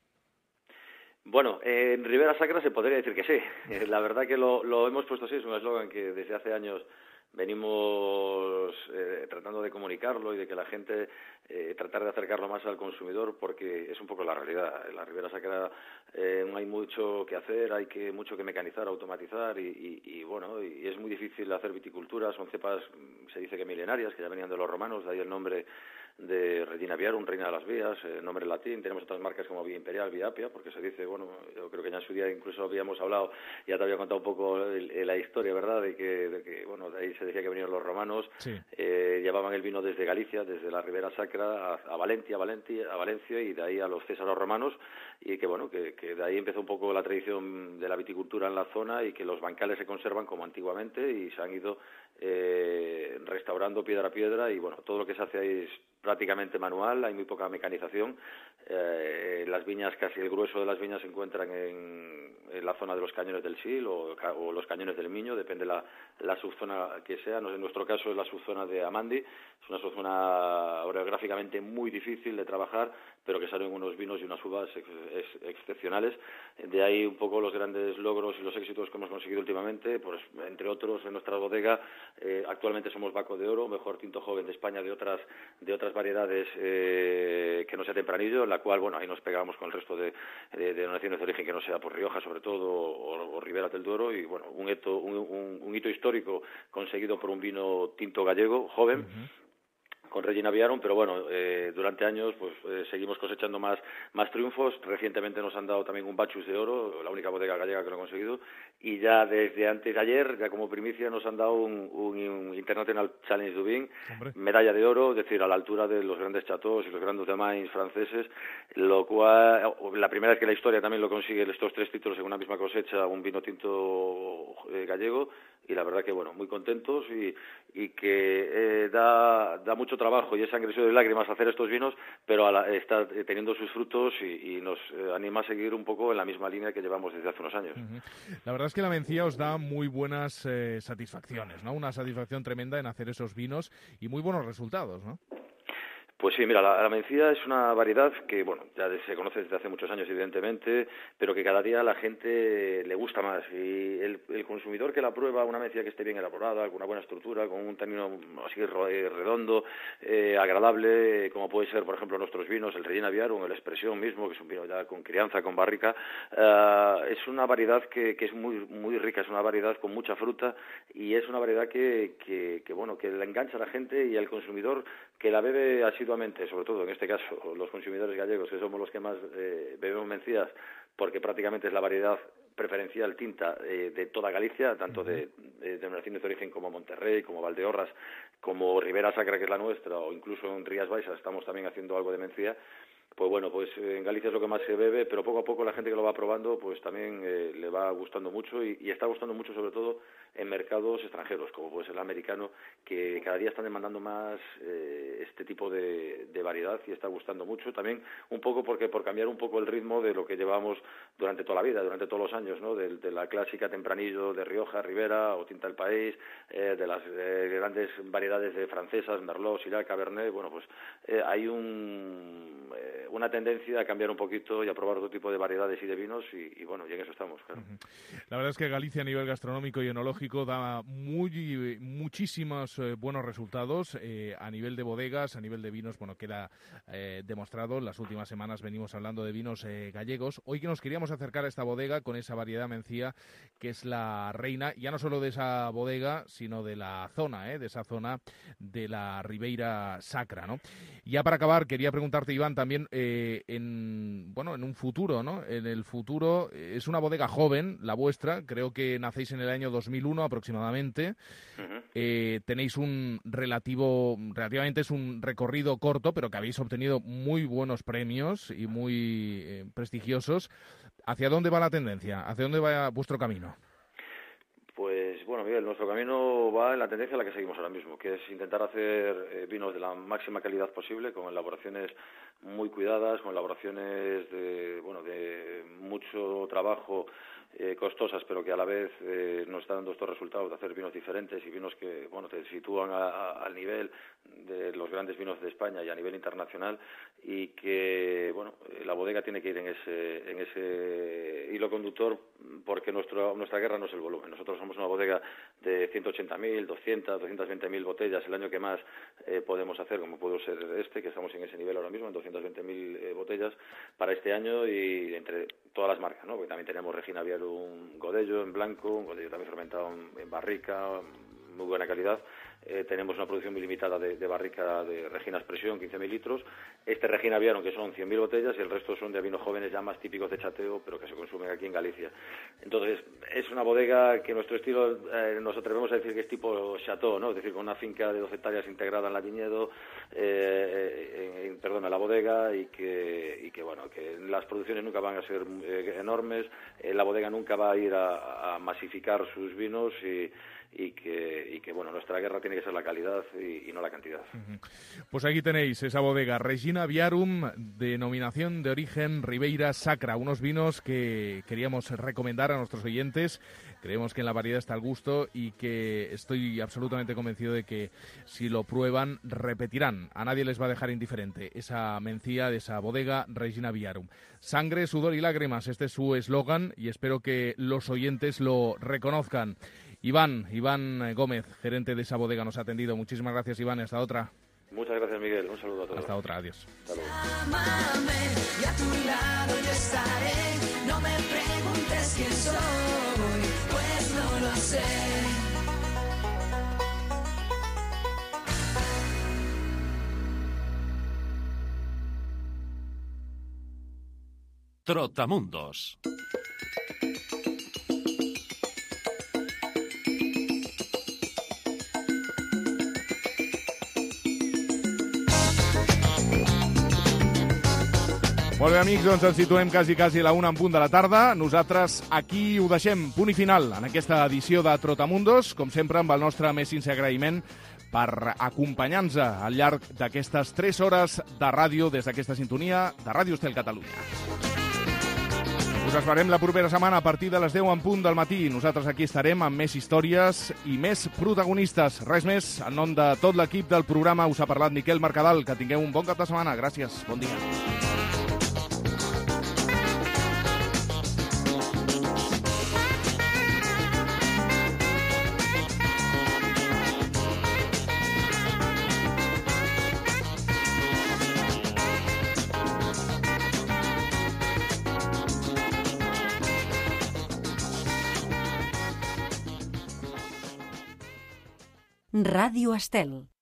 Bueno, eh, en Ribeira Sacra se podría decir que sí. Eh, la verdad que lo, lo hemos puesto así, es un eslogan que desde hace años venimos eh, tratando de comunicarlo y de que la gente eh, tratar de acercarlo más al consumidor porque es un poco la realidad. En la Ribeira Sacra eh, hay mucho que hacer, hay que mucho que mecanizar, automatizar y, y, y bueno, y es muy difícil hacer viticultura. Son cepas, se dice que milenarias, que ya venían de los romanos, de ahí el nombre de Regina Viarum, reina de las vías, eh, nombre latín. Tenemos otras marcas como Vía Imperial, Vía Apia, porque se dice, bueno, yo creo que ya en su día incluso habíamos hablado, ya te había contado un poco el, el, la historia, ¿verdad?, de que, de que, bueno, de ahí se decía que venían los romanos, sí. eh, llevaban el vino desde Galicia, desde la Ribeira Sacra a, a Valencia, a Valencia, a Valencia y de ahí a los césaros romanos, y que, bueno, que, que de ahí empezó un poco la tradición de la viticultura en la zona y que los bancales se conservan como antiguamente y se han ido eh, restaurando piedra a piedra y, bueno, todo lo que se hace ahí es prácticamente manual, hay muy poca mecanización. Eh, las viñas, casi el grueso de las viñas se encuentran en, en la zona de los cañones del Sil o, o los cañones del Miño, depende la, la subzona que sea. En nuestro caso es la subzona de Amandi, es una subzona orográficamente muy difícil de trabajar, pero que salen unos vinos y unas uvas ex, ex, excepcionales. De ahí un poco los grandes logros y los éxitos que hemos conseguido últimamente, pues entre otros en nuestra bodega eh, actualmente somos Baco de Oro, mejor tinto joven de España de otras de otras variedades eh, que no sea tempranillo, en la cual bueno ahí nos pegamos con el resto de, de denominaciones de origen que no sea por Rioja sobre todo o, o Ribera del Duero y bueno un hito un, un, un hito histórico conseguido por un vino tinto gallego joven. Uh-huh. Con Regina Viarum, pero bueno, eh, durante años pues eh, seguimos cosechando más más triunfos. Recientemente nos han dado también un Bacchus de Oro, la única bodega gallega que lo ha conseguido, y ya desde antes de ayer, ya como primicia, nos han dado un, un, un International Challenge du Vin, medalla de oro, es decir, a la altura de los grandes chateaux y los grandes domaines franceses, lo cual, la primera vez que la historia también lo consigue estos tres títulos en una misma cosecha, un vino tinto eh, gallego, y la verdad que bueno, muy contentos y, y que eh, da, da mucho trabajo y es sangre, sudor y lágrimas hacer estos vinos, pero a la, está teniendo sus frutos y, y nos eh, anima a seguir un poco en la misma línea que llevamos desde hace unos años. Uh-huh. La verdad es que la Mencía os da muy buenas eh, satisfacciones, ¿no? Una satisfacción tremenda en hacer esos vinos y muy buenos resultados, ¿no? Pues sí, mira, la, la Mencía es una variedad que, bueno, ya se conoce desde hace muchos años, evidentemente, pero que cada día a la gente le gusta más. Y el, el consumidor que la prueba, una Mencía que esté bien elaborada, con una buena estructura, con un tanino así redondo, eh, agradable, como puede ser, por ejemplo, nuestros vinos, el Regina Viarum, el Expresión mismo, que es un vino ya con crianza, con barrica, eh, es una variedad que, que es muy muy rica, es una variedad con mucha fruta y es una variedad que, que, que bueno, que le engancha a la gente y al consumidor que la bebe asiduamente, sobre todo en este caso los consumidores gallegos, que somos los que más eh, bebemos Mencías, porque prácticamente es la variedad preferencial tinta eh, de toda Galicia, tanto de, de denominaciones de origen como Monterrey, como Valdeorras, como Ribera Sacra, que es la nuestra, o incluso en Rías Baixas estamos también haciendo algo de Mencía. Pues bueno, pues en Galicia es lo que más se bebe, pero poco a poco la gente que lo va probando pues también eh, le va gustando mucho y, y está gustando mucho sobre todo en mercados extranjeros, como puede ser el americano, que cada día están demandando más eh, este tipo de, de variedad y está gustando mucho. También un poco porque por cambiar un poco el ritmo de lo que llevamos durante toda la vida, durante todos los años, ¿no? De, de la clásica Tempranillo de Rioja, Ribera o Tinta del País, eh, de las eh, grandes variedades de francesas, Merlot, Syrah, Cabernet. Bueno, pues eh, hay un... Eh, una tendencia a cambiar un poquito y a probar otro tipo de variedades y de vinos y, y bueno, y en eso estamos, claro. La verdad es que Galicia a nivel gastronómico y enológico da muy muchísimos eh, buenos resultados eh, a nivel de bodegas, a nivel de vinos, bueno, queda eh, demostrado. Las últimas semanas venimos hablando de vinos eh, gallegos. Hoy que nos queríamos acercar a esta bodega con esa variedad Mencía, que es la reina, ya no solo de esa bodega, sino de la zona, eh, de esa zona de la Ribeira Sacra, ¿no? Ya para acabar, quería preguntarte, Iván, también eh, en bueno en un futuro, ¿no? En el futuro, es una bodega joven, la vuestra, creo que nacéis en el año dos mil uno aproximadamente. Uh-huh. Eh, tenéis un relativo, relativamente es un recorrido corto, pero que habéis obtenido muy buenos premios y muy eh, prestigiosos. ¿Hacia dónde va la tendencia? ¿Hacia dónde va vuestro camino? Pues bueno, Miguel, nuestro camino va en la tendencia a la que seguimos ahora mismo, que es intentar hacer eh, vinos de la máxima calidad posible, con elaboraciones muy cuidadas, con elaboraciones de bueno de mucho trabajo, eh, costosas, pero que a la vez eh, nos están dando estos resultados de hacer vinos diferentes y vinos que bueno te sitúan a, a, al nivel de los grandes vinos de España y a nivel internacional, y que bueno la bodega tiene que ir en ese en ese hilo conductor, porque nuestro, nuestra guerra no es el volumen. Nosotros somos una bodega de ciento ochenta mil, doscientas, doscientas veinte mil botellas el año que más eh, podemos hacer, como puede ser este, que estamos en ese nivel ahora mismo, en doscientas veinte mil eh, botellas para este año, y entre todas las marcas, ¿no? Porque también tenemos Regina Viarum Godello en blanco, un Godello también fermentado en, en barrica, muy buena calidad. Eh, tenemos una producción muy limitada de, de barrica de Regina Expresión, quince mil litros. Este Regina Viarum, que son cien mil botellas, y el resto son de vinos jóvenes ya más típicos de chateo, pero que se consumen aquí en Galicia. Entonces, es una bodega que nuestro estilo, eh, nos atrevemos a decir que es tipo chateau, ¿no? Es decir, con una finca de doce hectáreas integrada en la viñedo, eh, en, en, perdón, en la bodega, y que, y que, bueno, que las producciones nunca van a ser eh, enormes, eh, la bodega nunca va a ir a, a masificar sus vinos, y y que, y que bueno, nuestra guerra tiene que ser la calidad y, y no la cantidad. Pues aquí tenéis esa bodega, Regina Viarum, denominación de origen Ribeira Sacra, unos vinos que queríamos recomendar a nuestros oyentes Creemos que en la variedad está el gusto y que estoy absolutamente convencido de que si lo prueban, repetirán. A nadie les va a dejar indiferente esa mencía de esa bodega Regina Viarum. Sangre, sudor y lágrimas, este es su eslogan y espero que los oyentes lo reconozcan. Iván, Iván Gómez, gerente de esa bodega, nos ha atendido. Muchísimas gracias, Iván, y hasta otra. Muchas gracias, Miguel. Un saludo a todos. Hasta otra, adiós. Hasta luego. Llámame y a tu lado yo estaré. No me preguntes quién soy, pues no lo sé. Trotamundos. Molt bé, amics, doncs ens situem quasi, quasi a la una en punt de la tarda. Nosaltres aquí ho deixem, punt i final, en aquesta edició de Trotamundos, com sempre amb el nostre més sincer agraïment per acompanyar-nos al llarg d'aquestes tres hores de ràdio des d'aquesta sintonia de Ràdio Estel Catalunya. Us esperem la propera setmana a partir de les deu en punt del matí. Nosaltres aquí estarem amb més històries i més protagonistes. Res més, en nom de tot l'equip del programa us ha parlat Miquel Mercadal. Que tingueu un bon cap de setmana. Gràcies, bon dia. Ràdio Estel.